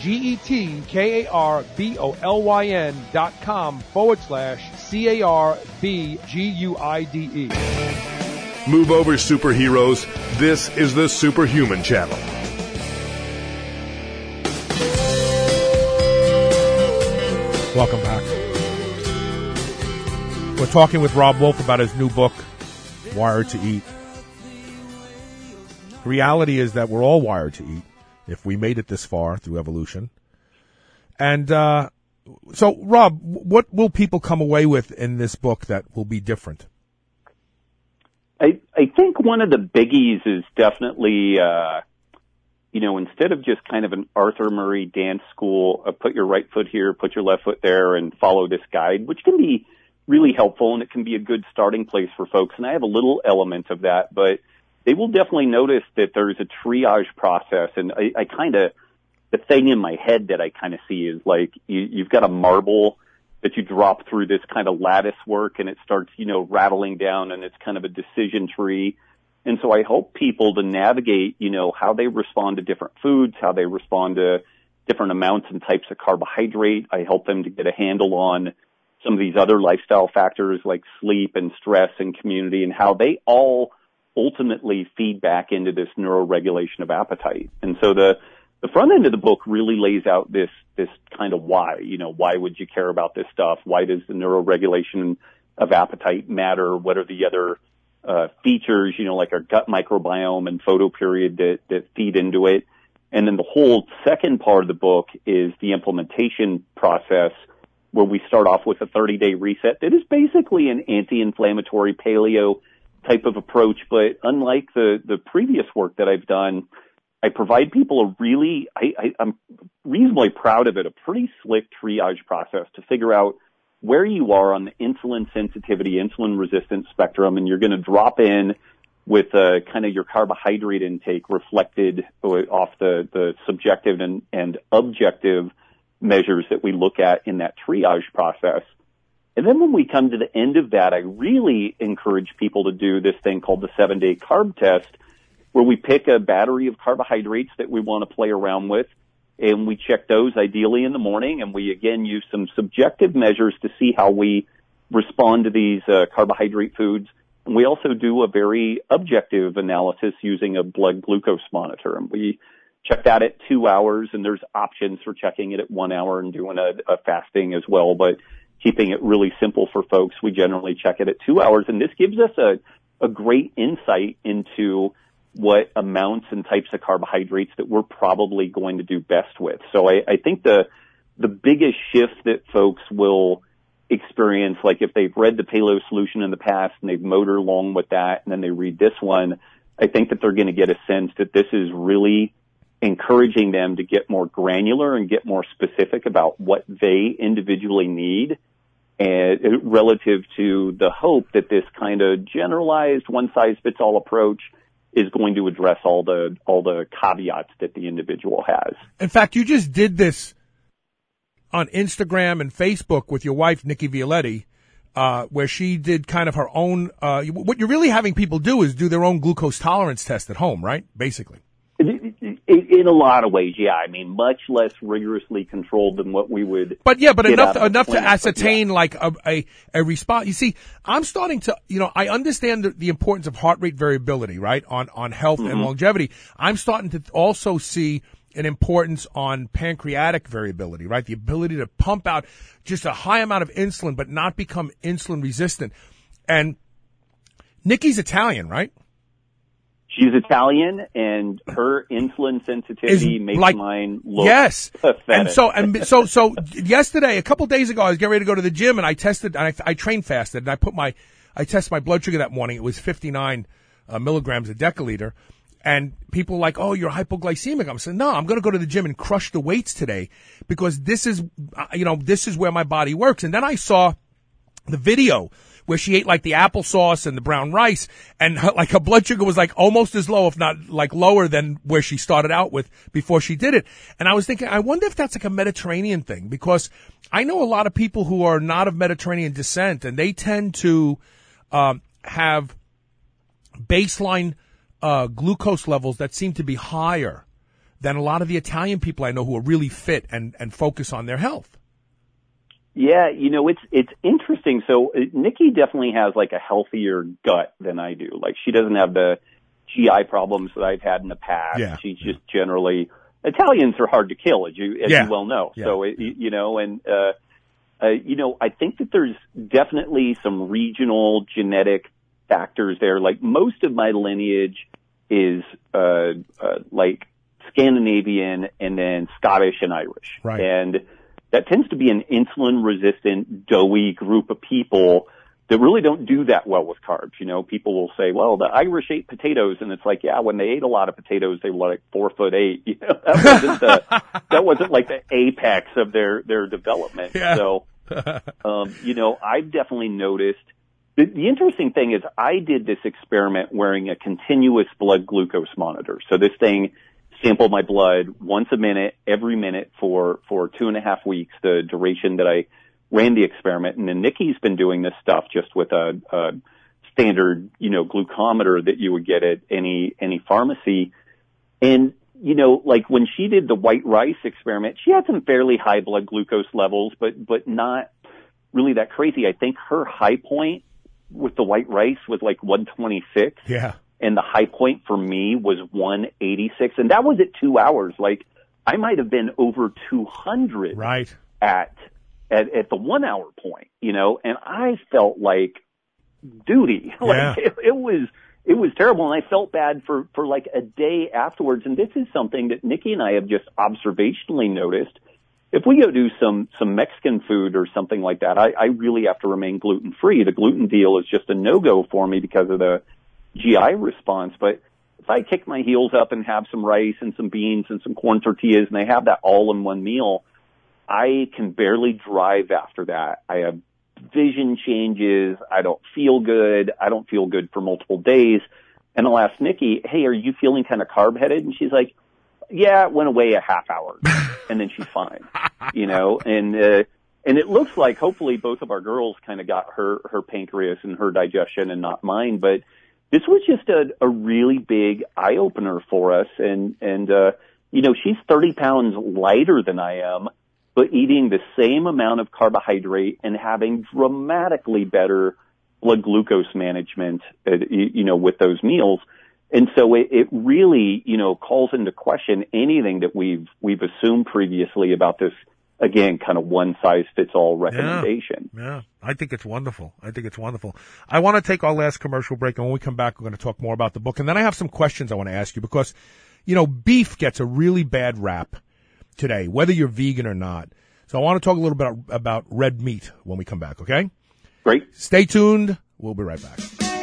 Speaker 5: G-E-T-K-A-R-B-O-L-Y-N dot com forward slash C-A-R-B-G-U-I-D-E.
Speaker 2: Move over, superheroes. This is the Superhuman Channel.
Speaker 1: Welcome back. We're talking with Robb Wolf about his new book, Wired to Eat. The reality is that we're all wired to eat if we made it this far through evolution. And uh, so, Rob, what will people come away with in this book that will be different?
Speaker 13: I, I think one of the biggies is definitely, uh, you know, instead of just kind of an Arthur Murray dance school, uh, put your right foot here, put your left foot there, and follow this guide, which can be really helpful, and it can be a good starting place for folks. And I have a little element of that, but they will definitely notice that there's a triage process. And I, I kind of, the thing in my head that I kind of see is like you, you've got a marble that you drop through this kind of lattice work, and it starts, you know, rattling down, and it's kind of a decision tree. And so I hope people to navigate, you know, how they respond to different foods, how they respond to different amounts and types of carbohydrate. I help them to get a handle on some of these other lifestyle factors like sleep and stress and community, and how they all ultimately feed back into this neuroregulation of appetite. And so the, the front end of the book really lays out this, this kind of why, you know, why would you care about this stuff? Why does the neuroregulation of appetite matter? What are the other, uh, features, you know, like our gut microbiome and photoperiod that, that feed into it? And then the whole second part of the book is the implementation process, where we start off with a thirty-day reset that is basically an anti-inflammatory paleo type of approach. But unlike the, the previous work that I've done, I provide people a really, I, I, I'm reasonably proud of it, a pretty slick triage process to figure out where you are on the insulin sensitivity, insulin resistance spectrum, and you're going to drop in with uh, kind of your carbohydrate intake reflected off the, the subjective and, and objective measures that we look at in that triage process. And then when we come to the end of that, I really encourage people to do this thing called the seven-day carb test, where we pick a battery of carbohydrates that we want to play around with, and we check those ideally in the morning, and we, again, use some subjective measures to see how we respond to these uh, carbohydrate foods. And we also do a very objective analysis using a blood glucose monitor, and we check that at two hours, and there's options for checking it at one hour and doing a, a fasting as well, but keeping it really simple for folks, we generally check it at two hours, and this gives us a, a great insight into what amounts and types of carbohydrates that we're probably going to do best with. So I, I think the the biggest shift that folks will experience, like if they've read the Paleo Solution in the past and they've motored along with that, and then they read this one, I think that they're going to get a sense that this is really encouraging them to get more granular and get more specific about what they individually need, and relative to the hope that this kind of generalized one-size-fits-all approach is going to address all the all the caveats that the individual has.
Speaker 1: In fact, you just did this on Instagram and Facebook with your wife, Nikki Violetti, uh, where she did kind of her own, uh, what you're really having people do is do their own glucose tolerance test at home, right? Basically.
Speaker 13: In a lot of ways, yeah. I mean, much less rigorously controlled than what we would.
Speaker 1: But yeah, but enough enough to ascertain yeah. like a, a a response. You see, I'm starting to, you know, I understand the, the importance of heart rate variability, right, on on health mm-hmm. and longevity. I'm starting to also see an importance on pancreatic variability, right? The ability to pump out just a high amount of insulin, but not become insulin resistant. And Nikki's Italian, right?
Speaker 13: She's Italian, and her insulin sensitivity
Speaker 1: Is
Speaker 13: makes
Speaker 1: like,
Speaker 13: mine look
Speaker 1: yes.
Speaker 13: pathetic.
Speaker 1: And so, and so, so yesterday, a couple days ago, I was getting ready to go to the gym, and I tested, and I, I train fasted, and I put my, I tested my blood sugar that morning. It was fifty-nine uh, milligrams a deciliter, and people were like, "Oh, you're hypoglycemic." I'm saying, "No, I'm going to go to the gym and crush the weights today because this is, uh, you know, this is where my body works." And then I saw the video where she ate like the applesauce and the brown rice, and her, like her blood sugar was like almost as low, if not like lower than where she started out with before she did it. And I was thinking, I wonder if that's like a Mediterranean thing, because I know a lot of people who are not of Mediterranean descent, and they tend to um, have baseline uh, glucose levels that seem to be higher than a lot of the Italian people I know who are really fit and, and focus on their health.
Speaker 13: Yeah, you know, it's it's interesting. So uh, Nikki definitely has like a healthier gut than I do. Like she doesn't have the G I problems that I've had in the past.
Speaker 1: Yeah.
Speaker 13: She's just generally, Italians are hard to kill, as you as
Speaker 1: Yeah.
Speaker 13: you well know.
Speaker 1: Yeah.
Speaker 13: So it, you know, and uh, uh, you know, I think that there's definitely some regional genetic factors there. Like most of my lineage is uh, uh, like Scandinavian and then Scottish and Irish,
Speaker 1: Right.
Speaker 13: and that tends to be an insulin-resistant, doughy group of people that really don't do that well with carbs. You know, people will say, well, the Irish ate potatoes, and it's like, yeah, when they ate a lot of potatoes, they were like four foot eight. You know, that wasn't the, that wasn't like the apex of their, their development.
Speaker 1: Yeah.
Speaker 13: So, um, you know, I've definitely noticed. The, the interesting thing is I did this experiment wearing a continuous blood glucose monitor. So this thing sampled my blood once a minute, every minute for, for two and a half weeks, the duration that I ran the experiment. And then Nikki's been doing this stuff just with a, a standard, you know, glucometer that you would get at any, any pharmacy. And, you know, like when she did the white rice experiment, she had some fairly high blood glucose levels, but, but not really that crazy. I think her high point with the white rice was like one twenty-six.
Speaker 1: Yeah.
Speaker 13: And the high point for me was one eighty-six. And that was at two hours. Like I might have been over two hundred.
Speaker 1: Right.
Speaker 13: At, at, at the one hour point, you know, and I felt like duty. Like
Speaker 1: Yeah.
Speaker 13: it, it was, it was terrible. And I felt bad for, for like a day afterwards. And this is something that Nikki and I have just observationally noticed. If we go do some, some Mexican food or something like that, I, I really have to remain gluten free. The gluten deal is just a no-go for me because of the G I response. But if I kick my heels up and have some rice and some beans and some corn tortillas and I have that all in one meal, I can barely drive after that. I have vision changes. I don't feel good. I don't feel good for multiple days. And I'll ask Nikki, hey, are you feeling kind of carb headed? And she's like, yeah, it went away a half hour and then she's fine, you know, and, uh, and it looks like hopefully both of our girls kind of got her, her pancreas and her digestion and not mine. But this was just a, a really big eye opener for us. And, and, uh, you know, she's thirty pounds lighter than I am, but eating the same amount of carbohydrate and having dramatically better blood glucose management, uh, you, you know, with those meals. And so it, it really, you know, calls into question anything that we've, we've assumed previously about this, again, kind of one size fits all recommendation.
Speaker 1: Yeah, yeah, I think it's wonderful. I think it's wonderful. I want to take our last commercial break, and when we come back, we're going to talk more about the book. And then I have some questions I want to ask you because, you know, beef gets a really bad rap today, whether you're vegan or not. So I want to talk a little bit about red meat when we come back, okay?
Speaker 13: Great.
Speaker 1: Stay tuned. We'll be right back.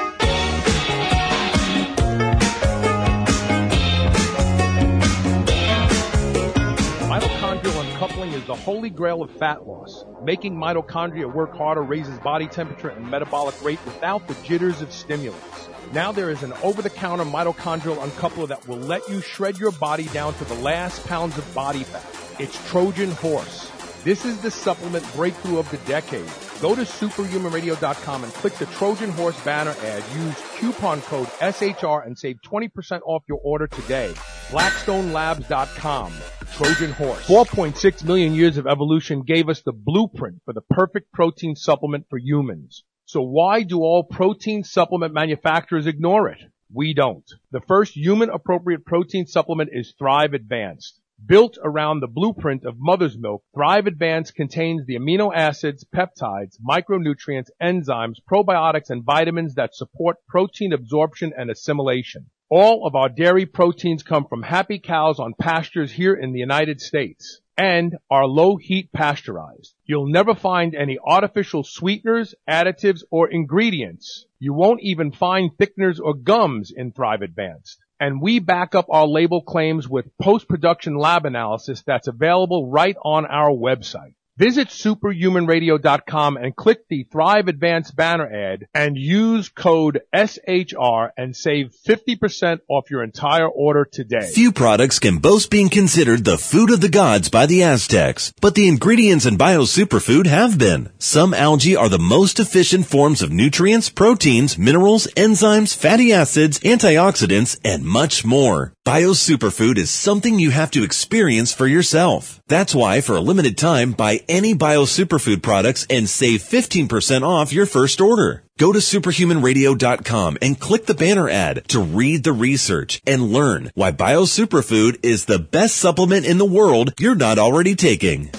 Speaker 5: Mitochondrial uncoupling is the holy grail of fat loss. Making mitochondria work harder raises body temperature and metabolic rate without the jitters of stimulants. Now there is an over-the-counter mitochondrial uncoupler that will let you shred your body down to the last pounds of body fat. It's Trojan Horse. This is the supplement breakthrough of the decade. Go to superhuman radio dot com and click the Trojan Horse banner ad. Use coupon code S H R and save twenty percent off your order today. blackstone labs dot com. Trojan Horse. four point six million years of evolution gave us the blueprint for the perfect protein supplement for humans. So why do all protein supplement manufacturers ignore it? We don't. The first human-appropriate protein supplement is Thrive Advanced. Built around the blueprint of mother's milk, Thrive Advanced contains the amino acids, peptides, micronutrients, enzymes, probiotics, and vitamins that support protein absorption and assimilation. All of our dairy proteins come from happy cows on pastures here in the United States and are low heat pasteurized. You'll never find any artificial sweeteners, additives, or ingredients. You won't even find thickeners or gums in Thrive Advanced. And we back up our label claims with post-production lab analysis that's available right on our website. Visit superhuman radio dot com and click the Thrive Advanced banner ad and use code S H R and save fifty percent off your entire order today.
Speaker 3: Few products can boast being considered the food of the gods by the Aztecs, but the ingredients in Bio Superfood have been. Some algae are the most efficient forms of nutrients, proteins, minerals, enzymes, fatty acids, antioxidants, and much more. Bio Superfood is something you have to experience for yourself. That's why, for a limited time, buy any Bio Superfood products and save fifteen percent off your first order. Go to superhuman radio dot com and click the banner ad to read the research and learn why Bio Superfood is the best supplement in the world you're not already taking.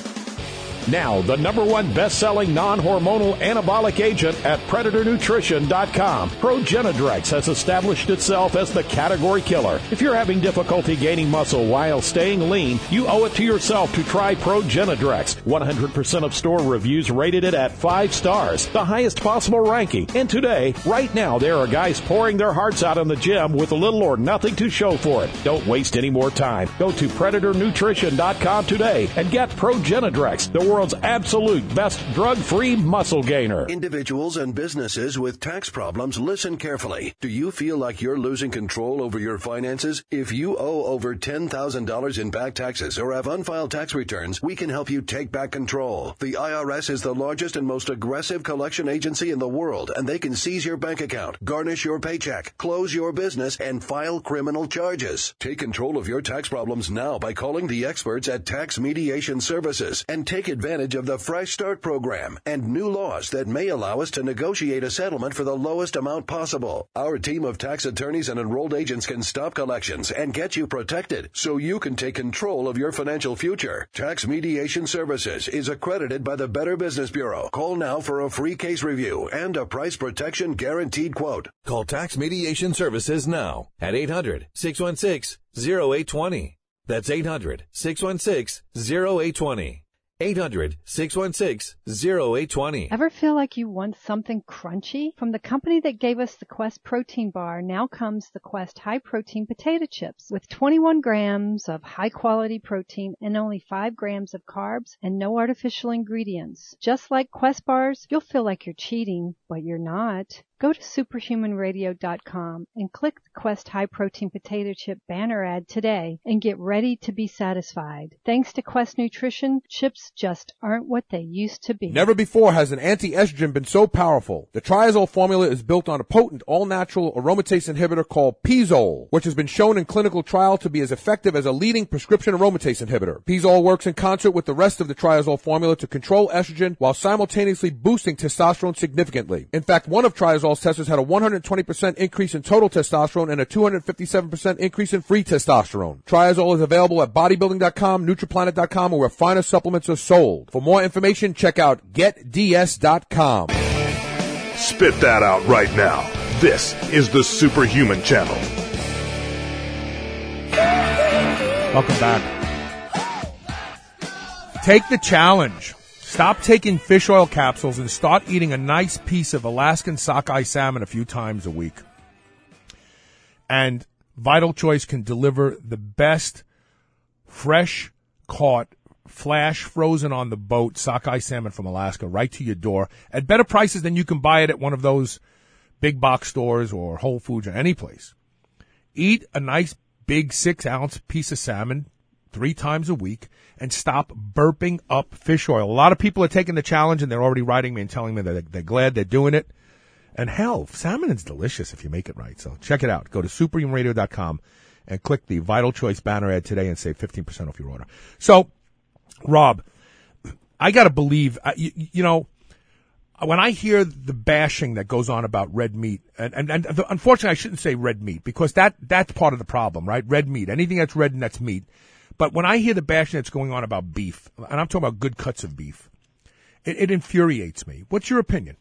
Speaker 9: Now, the number one best-selling non-hormonal anabolic agent at predator nutrition dot com. Progenadrex has established itself as the category killer. If you're having difficulty gaining muscle while staying lean, you owe it to yourself to try Progenadrex. one hundred percent of store reviews rated it at five stars, the highest possible ranking. And today, right now, there are guys pouring their hearts out in the gym with little or nothing to show for it. Don't waste any more time. Go to predator nutrition dot com today and get Progenadrex, the world's absolute best drug-free muscle gainer.
Speaker 7: Individuals and businesses with tax problems, listen carefully. Do you feel like you're losing control over your finances? If you owe over ten thousand dollars in back taxes or have unfiled tax returns, we can help you take back control. The I R S is the largest and most aggressive collection agency in the world, and they can seize your bank account, garnish your paycheck, close your business, and file criminal charges. Take control of your tax problems now by calling the experts at Tax Mediation Services and take advantage of the Fresh Start program and new laws that may allow us to negotiate a settlement for the lowest amount possible. Our team of tax attorneys and enrolled agents can stop collections and get you protected so you can take control of your financial future. Tax Mediation Services is accredited by the Better Business Bureau. Call now for a free case review and a price protection guaranteed quote.
Speaker 8: Call Tax Mediation Services now at eight hundred, six one six, zero eight two zero. That's eight hundred, six one six, zero eight two zero. eight hundred, six one six, zero eight two zero.
Speaker 6: Ever feel like you want something crunchy? From the company that gave us the Quest protein bar, now comes the Quest high protein potato chips with twenty-one grams of high quality protein and only five grams of carbs and no artificial ingredients. Just like Quest bars, you'll feel like you're cheating, but you're not. Go to superhuman radio dot com and click the Quest High Protein Potato Chip banner ad today and get ready to be satisfied. Thanks to Quest Nutrition, chips just aren't what they used to be.
Speaker 5: Never before has an anti-estrogen been so powerful. The Triazole formula is built on a potent, all-natural aromatase inhibitor called Pizole, which has been shown in clinical trial to be as effective as a leading prescription aromatase inhibitor. Pizole works in concert with the rest of the Triazole formula to control estrogen while simultaneously boosting testosterone significantly. In fact, one of Triazole's testers had a one hundred twenty percent increase in total testosterone and a two hundred fifty-seven percent increase in free testosterone. Triazole is available at bodybuilding dot com, Nutriplanet dot com, or where finer supplements are sold. For more information, check out get d s dot com.
Speaker 2: Spit that out right now. This is the Superhuman Channel.
Speaker 1: Welcome back. Take the challenge. Stop taking fish oil capsules and start eating a nice piece of Alaskan sockeye salmon a few times a week. And Vital Choice can deliver the best fresh caught, flash frozen on the boat sockeye salmon from Alaska right to your door at better prices than you can buy it at one of those big box stores or Whole Foods or any place. Eat a nice big six ounce piece of salmon three times a week and stop burping up fish oil. A lot of people are taking the challenge and they're already writing me and telling me that they're glad they're doing it. And hell, salmon is delicious if you make it right. So check it out. Go to superhuman radio dot com and click the Vital Choice banner ad today and save fifteen percent off your order. So, Rob, I got to believe, you, you know, when I hear the bashing that goes on about red meat, and, and, and unfortunately I shouldn't say red meat because that that's part of the problem, right? Red meat. Anything that's red and that's meat. But when I hear the bashing that's going on about beef, and I'm talking about good cuts of beef, it, it infuriates me. What's your opinion?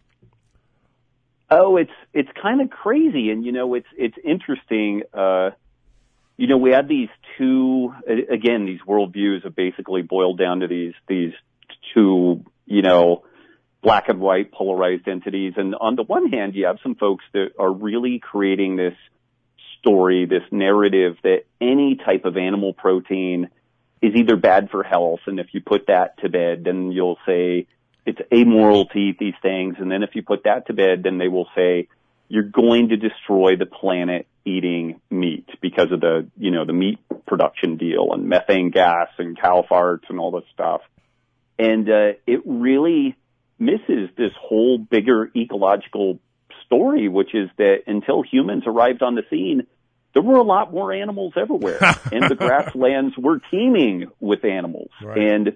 Speaker 13: Oh, it's it's kind of crazy, and you know, it's it's interesting. Uh, you know, we had these two again, these worldviews have basically boiled down to these these two, you know, black and white polarized entities. And on the one hand, you have some folks that are really creating this story, this narrative that any type of animal protein is either bad for health, and if you put that to bed, then you'll say it's amoral to eat these things, and then if you put that to bed, then they will say you're going to destroy the planet eating meat because of the, you know, the meat production deal and methane gas and cow farts and all this stuff. And uh, it really misses this whole bigger ecological story, which is that until humans arrived on the scene, there were a lot more animals everywhere, and the grasslands were teeming with animals.
Speaker 1: Right.
Speaker 13: And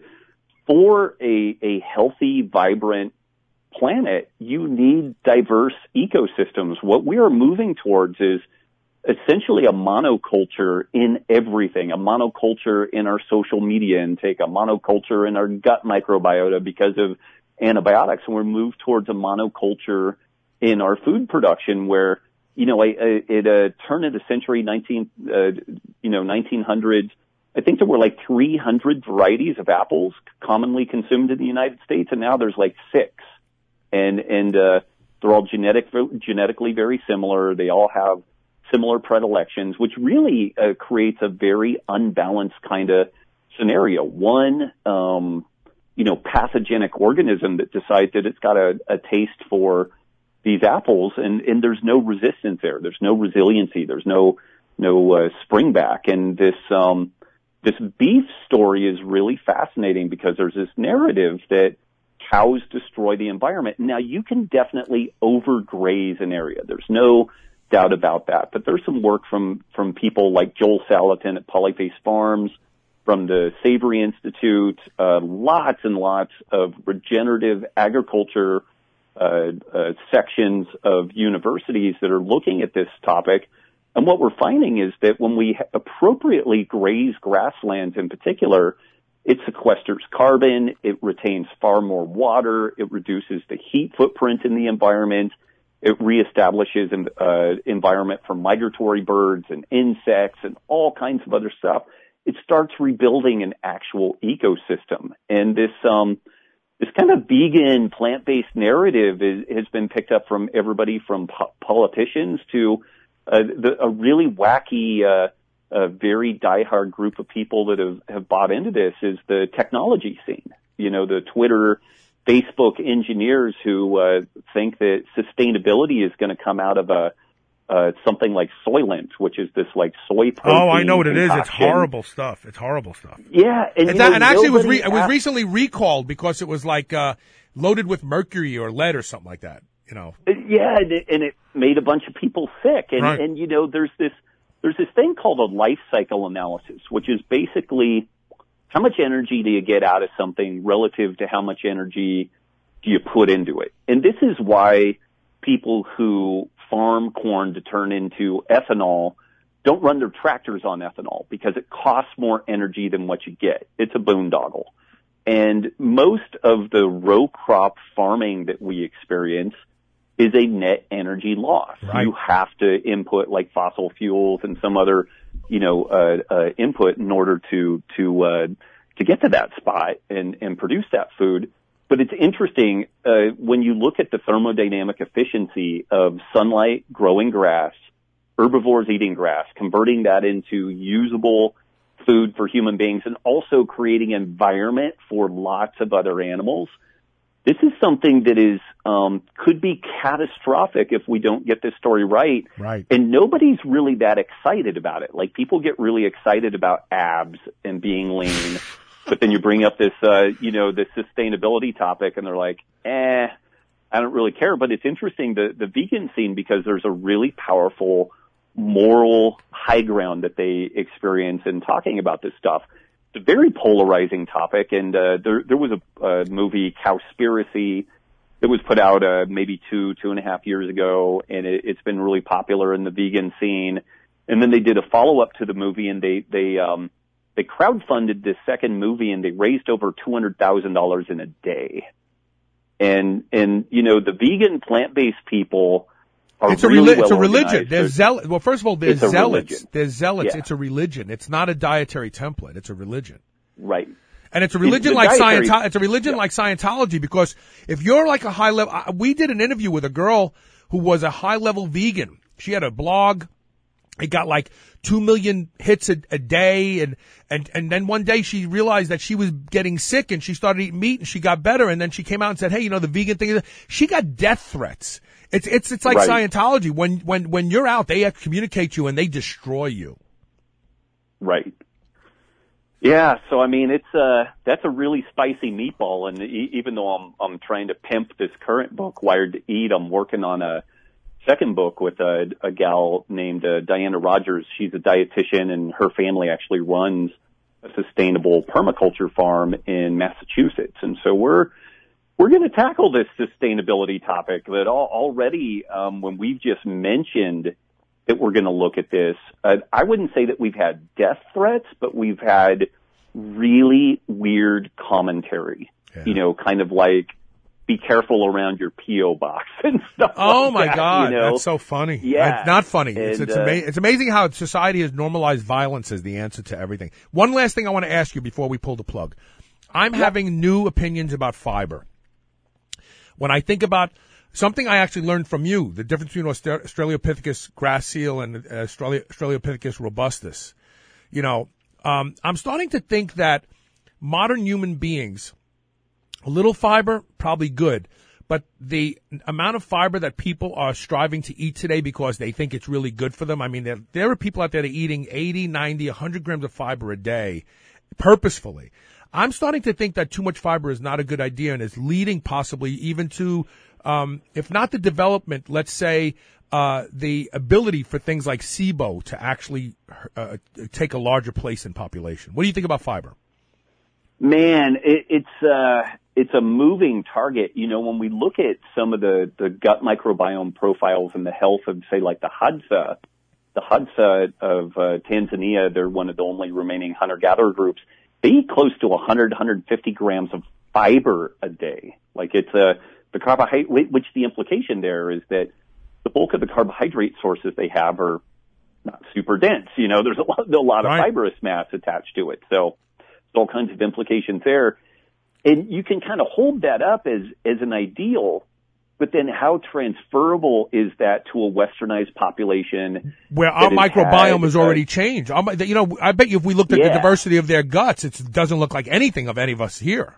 Speaker 13: for a, a healthy, vibrant planet, you need diverse ecosystems. What we are moving towards is essentially a monoculture in everything, a monoculture in our social media intake, a monoculture in our gut microbiota because of antibiotics, and we're moved towards a monoculture in our food production where, you know, at a turn of the century, nineteen, uh, you know, nineteen hundreds, I think there were like three hundred varieties of apples commonly consumed in the United States, and now there's like six. And, and, uh, they're all genetic, genetically very similar. They all have similar predilections, which really uh, creates a very unbalanced kind of scenario. One, um, you know, pathogenic organism that decides that it's got a, a taste for these apples, and, and there's no resistance there. There's no resiliency. There's no, no, uh, spring back. And this, um, this beef story is really fascinating because there's this narrative that cows destroy the environment. Now, you can definitely overgraze an area. There's no doubt about that. But there's some work from, from people like Joel Salatin at Polyface Farms, from the Savory Institute, uh, lots and lots of regenerative agriculture uh, uh, sections of universities that are looking at this topic. And what we're finding is that when we appropriately graze grasslands in particular, it sequesters carbon, it retains far more water, it reduces the heat footprint in the environment, it reestablishes an uh, environment for migratory birds and insects and all kinds of other stuff. It starts rebuilding an actual ecosystem. And this um, this kind of vegan, plant-based narrative is, has been picked up from everybody from po- politicians to uh, the, a really wacky uh a very diehard group of people that have, have bought into this is the technology scene. You know, the Twitter, Facebook engineers who uh, think that sustainability is going to come out of a uh, something like Soylent, which is this like soy protein.
Speaker 1: Oh, I know what it
Speaker 13: concoction.
Speaker 1: is. It's horrible stuff. It's horrible stuff.
Speaker 13: Yeah, and,
Speaker 1: and,
Speaker 13: that,
Speaker 1: know, and actually, it was re- it was
Speaker 13: asked,
Speaker 1: recently recalled because it was like uh, loaded with mercury or lead or something like that. You know.
Speaker 13: Yeah, and it, and it made a bunch of people sick. And
Speaker 1: right.
Speaker 13: and you know, there's this. There's this thing called a life cycle analysis, which is basically how much energy do you get out of something relative to how much energy do you put into it. And this is why people who farm corn to turn into ethanol don't run their tractors on ethanol, because it costs more energy than what you get. It's a boondoggle. And most of the row crop farming that we experience is a net energy loss.
Speaker 1: Right.
Speaker 13: You have to input like fossil fuels and some other, you know, uh, uh, input in order to, to, uh, to get to that spot and, and produce that food. But it's interesting, uh, when you look at the thermodynamic efficiency of sunlight growing grass, herbivores eating grass, converting that into usable food for human beings, and also creating an environment for lots of other animals. This is something that is um, could be catastrophic if we don't get this story right.
Speaker 1: Right.
Speaker 13: And nobody's really that excited about it. Like, people get really excited about abs and being lean, but then you bring up this, uh, you know, this sustainability topic, and they're like, eh, I don't really care. But it's interesting, the the vegan scene, because there's a really powerful moral high ground that they experience in talking about this stuff. It's a very polarizing topic, and uh, there there was a, a movie, Cowspiracy, that was put out uh, maybe two two and a half years ago, and it, it's been really popular in the vegan scene. And then they did a follow up to the movie, and they they um, they crowdfunded this second movie, and they raised over two hundred thousand dollars in a day. And and you know, the vegan plant based people.
Speaker 1: It's a,
Speaker 13: really
Speaker 1: reli- it's
Speaker 13: well
Speaker 1: a religion.
Speaker 13: organized.
Speaker 1: There's zealots. Well, first of all, there's
Speaker 13: It's a
Speaker 1: zealots.
Speaker 13: religion.
Speaker 1: There's zealots.
Speaker 13: Yeah.
Speaker 1: It's a religion. It's not a dietary template. It's a religion.
Speaker 13: Right.
Speaker 1: And it's a religion
Speaker 13: It's
Speaker 1: like
Speaker 13: dietary-
Speaker 1: Scientology. It's a religion
Speaker 13: Yeah.
Speaker 1: like Scientology, because if you're like a high level, I- we did an interview with a girl who was a high level vegan. She had a blog. It got like two million hits a, a day, and, and, and then one day she realized that she was getting sick, and she started eating meat, and she got better, and then she came out and said, hey, you know, the vegan thing is, she got death threats. It's, it's, it's like
Speaker 13: Right.
Speaker 1: Scientology. When, when, when you're out, they communicate you and they destroy you.
Speaker 13: Right. Yeah, so I mean, it's uh that's a really spicy meatball, and e- even though I'm I'm trying to pimp this current book, Wired to Eat, I'm working on a second book with a, a gal named uh, Diana Rogers. She's a dietitian, and her family actually runs a sustainable permaculture farm in Massachusetts. And so we're we're going to tackle this sustainability topic that all, already, um, when we've just mentioned that we're going to look at this, uh, I wouldn't say that we've had death threats, but we've had really weird commentary, yeah. you know, kind of like, be careful around your P O box and stuff
Speaker 1: Oh,
Speaker 13: like
Speaker 1: my
Speaker 13: that,
Speaker 1: God.
Speaker 13: you know?
Speaker 1: That's so funny.
Speaker 13: Yeah.
Speaker 1: It's not funny.
Speaker 13: And,
Speaker 1: it's, it's,
Speaker 13: uh,
Speaker 1: ama- it's amazing how society has normalized violence as the answer to everything. One last thing I want to ask you before we pull the plug. I'm
Speaker 13: yeah. having
Speaker 1: new opinions about fiber. When I think about something I actually learned from you, the difference between Australopithecus grass seal and Australopithecus robustus, you know, um, I'm starting to think that modern human beings, a little fiber, probably good, but the amount of fiber that people are striving to eat today because they think it's really good for them, I mean, there, there are people out there that are eating eighty, ninety, one hundred grams of fiber a day purposefully. I'm starting to think that too much fiber is not a good idea and is leading possibly even to, um, if not the development, let's say, uh, the ability for things like SIBO to actually uh, take a larger place in population. What do you think about fiber?
Speaker 13: Man, it, it's uh, it's a moving target. You know, when we look at some of the, the gut microbiome profiles and the health of, say, like the Hadza, the Hadza of uh, Tanzania, they're one of the only remaining hunter-gatherer groups. They eat close to one hundred, one hundred fifty grams of fiber a day. Like it's a, the carbohydrate, which the implication there is that the bulk of the carbohydrate sources they have are not super dense. You know, there's a lot, a lot of
Speaker 1: right.
Speaker 13: fibrous mass attached to it. So there's all kinds of implications there. And you can kind of hold that up as, as an ideal, but then how transferable is that to a westernized population?
Speaker 1: Where our microbiome
Speaker 13: had,
Speaker 1: has already uh, changed. Our, you know, I bet you if we looked at
Speaker 13: yeah.
Speaker 1: the diversity of their guts, it doesn't look like anything of any of us here.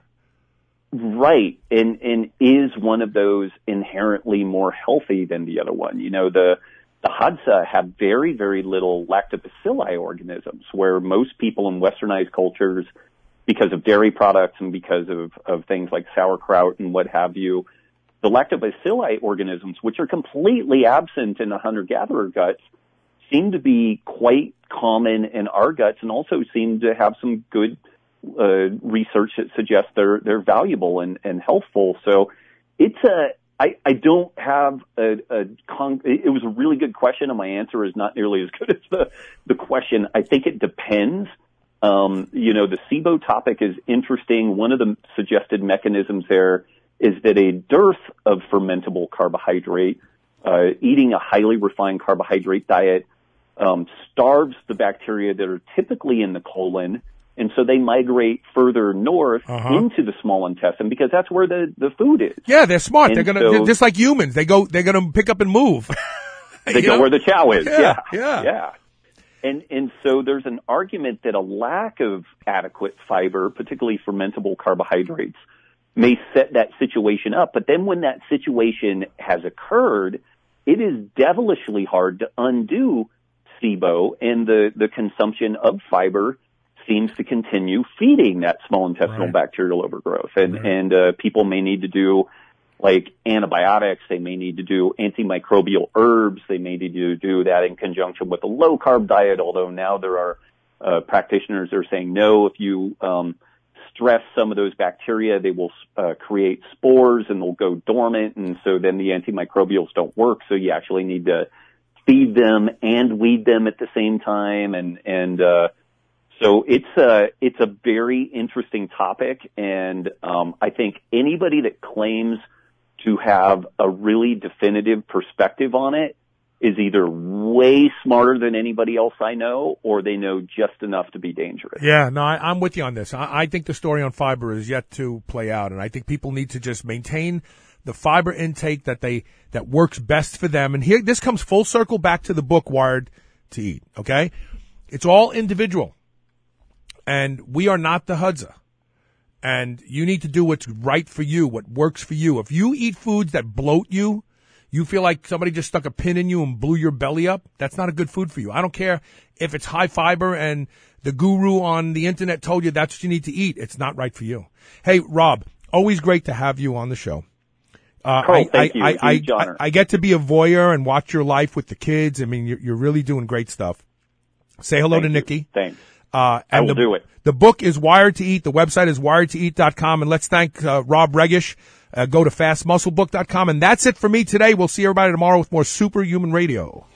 Speaker 13: Right. And, and is one of those inherently more healthy than the other one. You know, the, the Hadza have very, very little lactobacilli organisms, where most people in westernized cultures, because of dairy products and because of, of things like sauerkraut and what have you, the lactobacilli organisms, which are completely absent in the hunter-gatherer guts, seem to be quite common in our guts and also seem to have some good uh, research that suggests they're they're valuable and, and healthful. So it's a I, I don't have a, a con- it was a really good question, and my answer is not nearly as good as the the question. I think it depends. Um, you know, the SIBO topic is interesting. One of the suggested mechanisms there is that a dearth of fermentable carbohydrate, uh, eating a highly refined carbohydrate diet, um, starves the bacteria that are typically in the colon, and so they migrate further north
Speaker 1: uh-huh.
Speaker 13: into the small intestine because that's where the, the food is.
Speaker 1: Yeah, they're smart.
Speaker 13: And
Speaker 1: they're gonna
Speaker 13: so,
Speaker 1: they're just like humans. They go they're gonna pick up and move.
Speaker 13: They go know? where the chow is.
Speaker 1: Yeah,
Speaker 13: yeah,
Speaker 1: yeah.
Speaker 13: yeah. And and so there's an argument that a lack of adequate fiber, particularly fermentable carbohydrates, may set that situation up. But then when that situation has occurred, it is devilishly hard to undo SIBO, and the, the consumption of fiber seems to continue feeding that small intestinal right. bacterial overgrowth. And, right. and uh, people may need to do like antibiotics. They may need to do antimicrobial herbs. They may need to do that in conjunction with a low-carb diet, although now there are uh, practitioners that are saying, no, if you um, stress some of those bacteria, they will uh, create spores and they'll go dormant, and so then the antimicrobials don't work, so you actually need to feed them and weed them at the same time. And, and uh, so it's a, it's a very interesting topic, and um, I think anybody that claims to have a really definitive perspective on it is either way smarter than anybody else I know, or they know just enough to be dangerous.
Speaker 1: Yeah, no, I, I'm with you on this. I, I think the story on fiber is yet to play out, and I think people need to just maintain the fiber intake that they that works best for them. And here, this comes full circle back to the book Wired to Eat. Okay, it's all individual, and we are not the Hadza. And you need to do what's right for you, what works for you. If you eat foods that bloat you, you feel like somebody just stuck a pin in you and blew your belly up, that's not a good food for you. I don't care if it's high fiber and the guru on the internet told you that's what you need to eat. It's not right for you. Hey, Rob, always great to have you on the show. Uh,
Speaker 13: Carl,
Speaker 1: I,
Speaker 13: thank
Speaker 1: I,
Speaker 13: you.
Speaker 1: I,
Speaker 13: It's a huge
Speaker 1: I,
Speaker 13: honor.
Speaker 1: I get to be a voyeur and watch your life with the kids. I mean, you're, you're really doing great stuff. Say hello
Speaker 13: Thank
Speaker 1: to
Speaker 13: you.
Speaker 1: Nikki.
Speaker 13: Thanks.
Speaker 1: Uh, and
Speaker 13: I will
Speaker 1: the,
Speaker 13: do it.
Speaker 1: The book is Wired to Eat. The website is wired to eat dot com. And let's thank uh, Rob Regish. Uh, go to fast muscle book dot com. And that's it for me today. We'll see everybody tomorrow with more Superhuman Radio.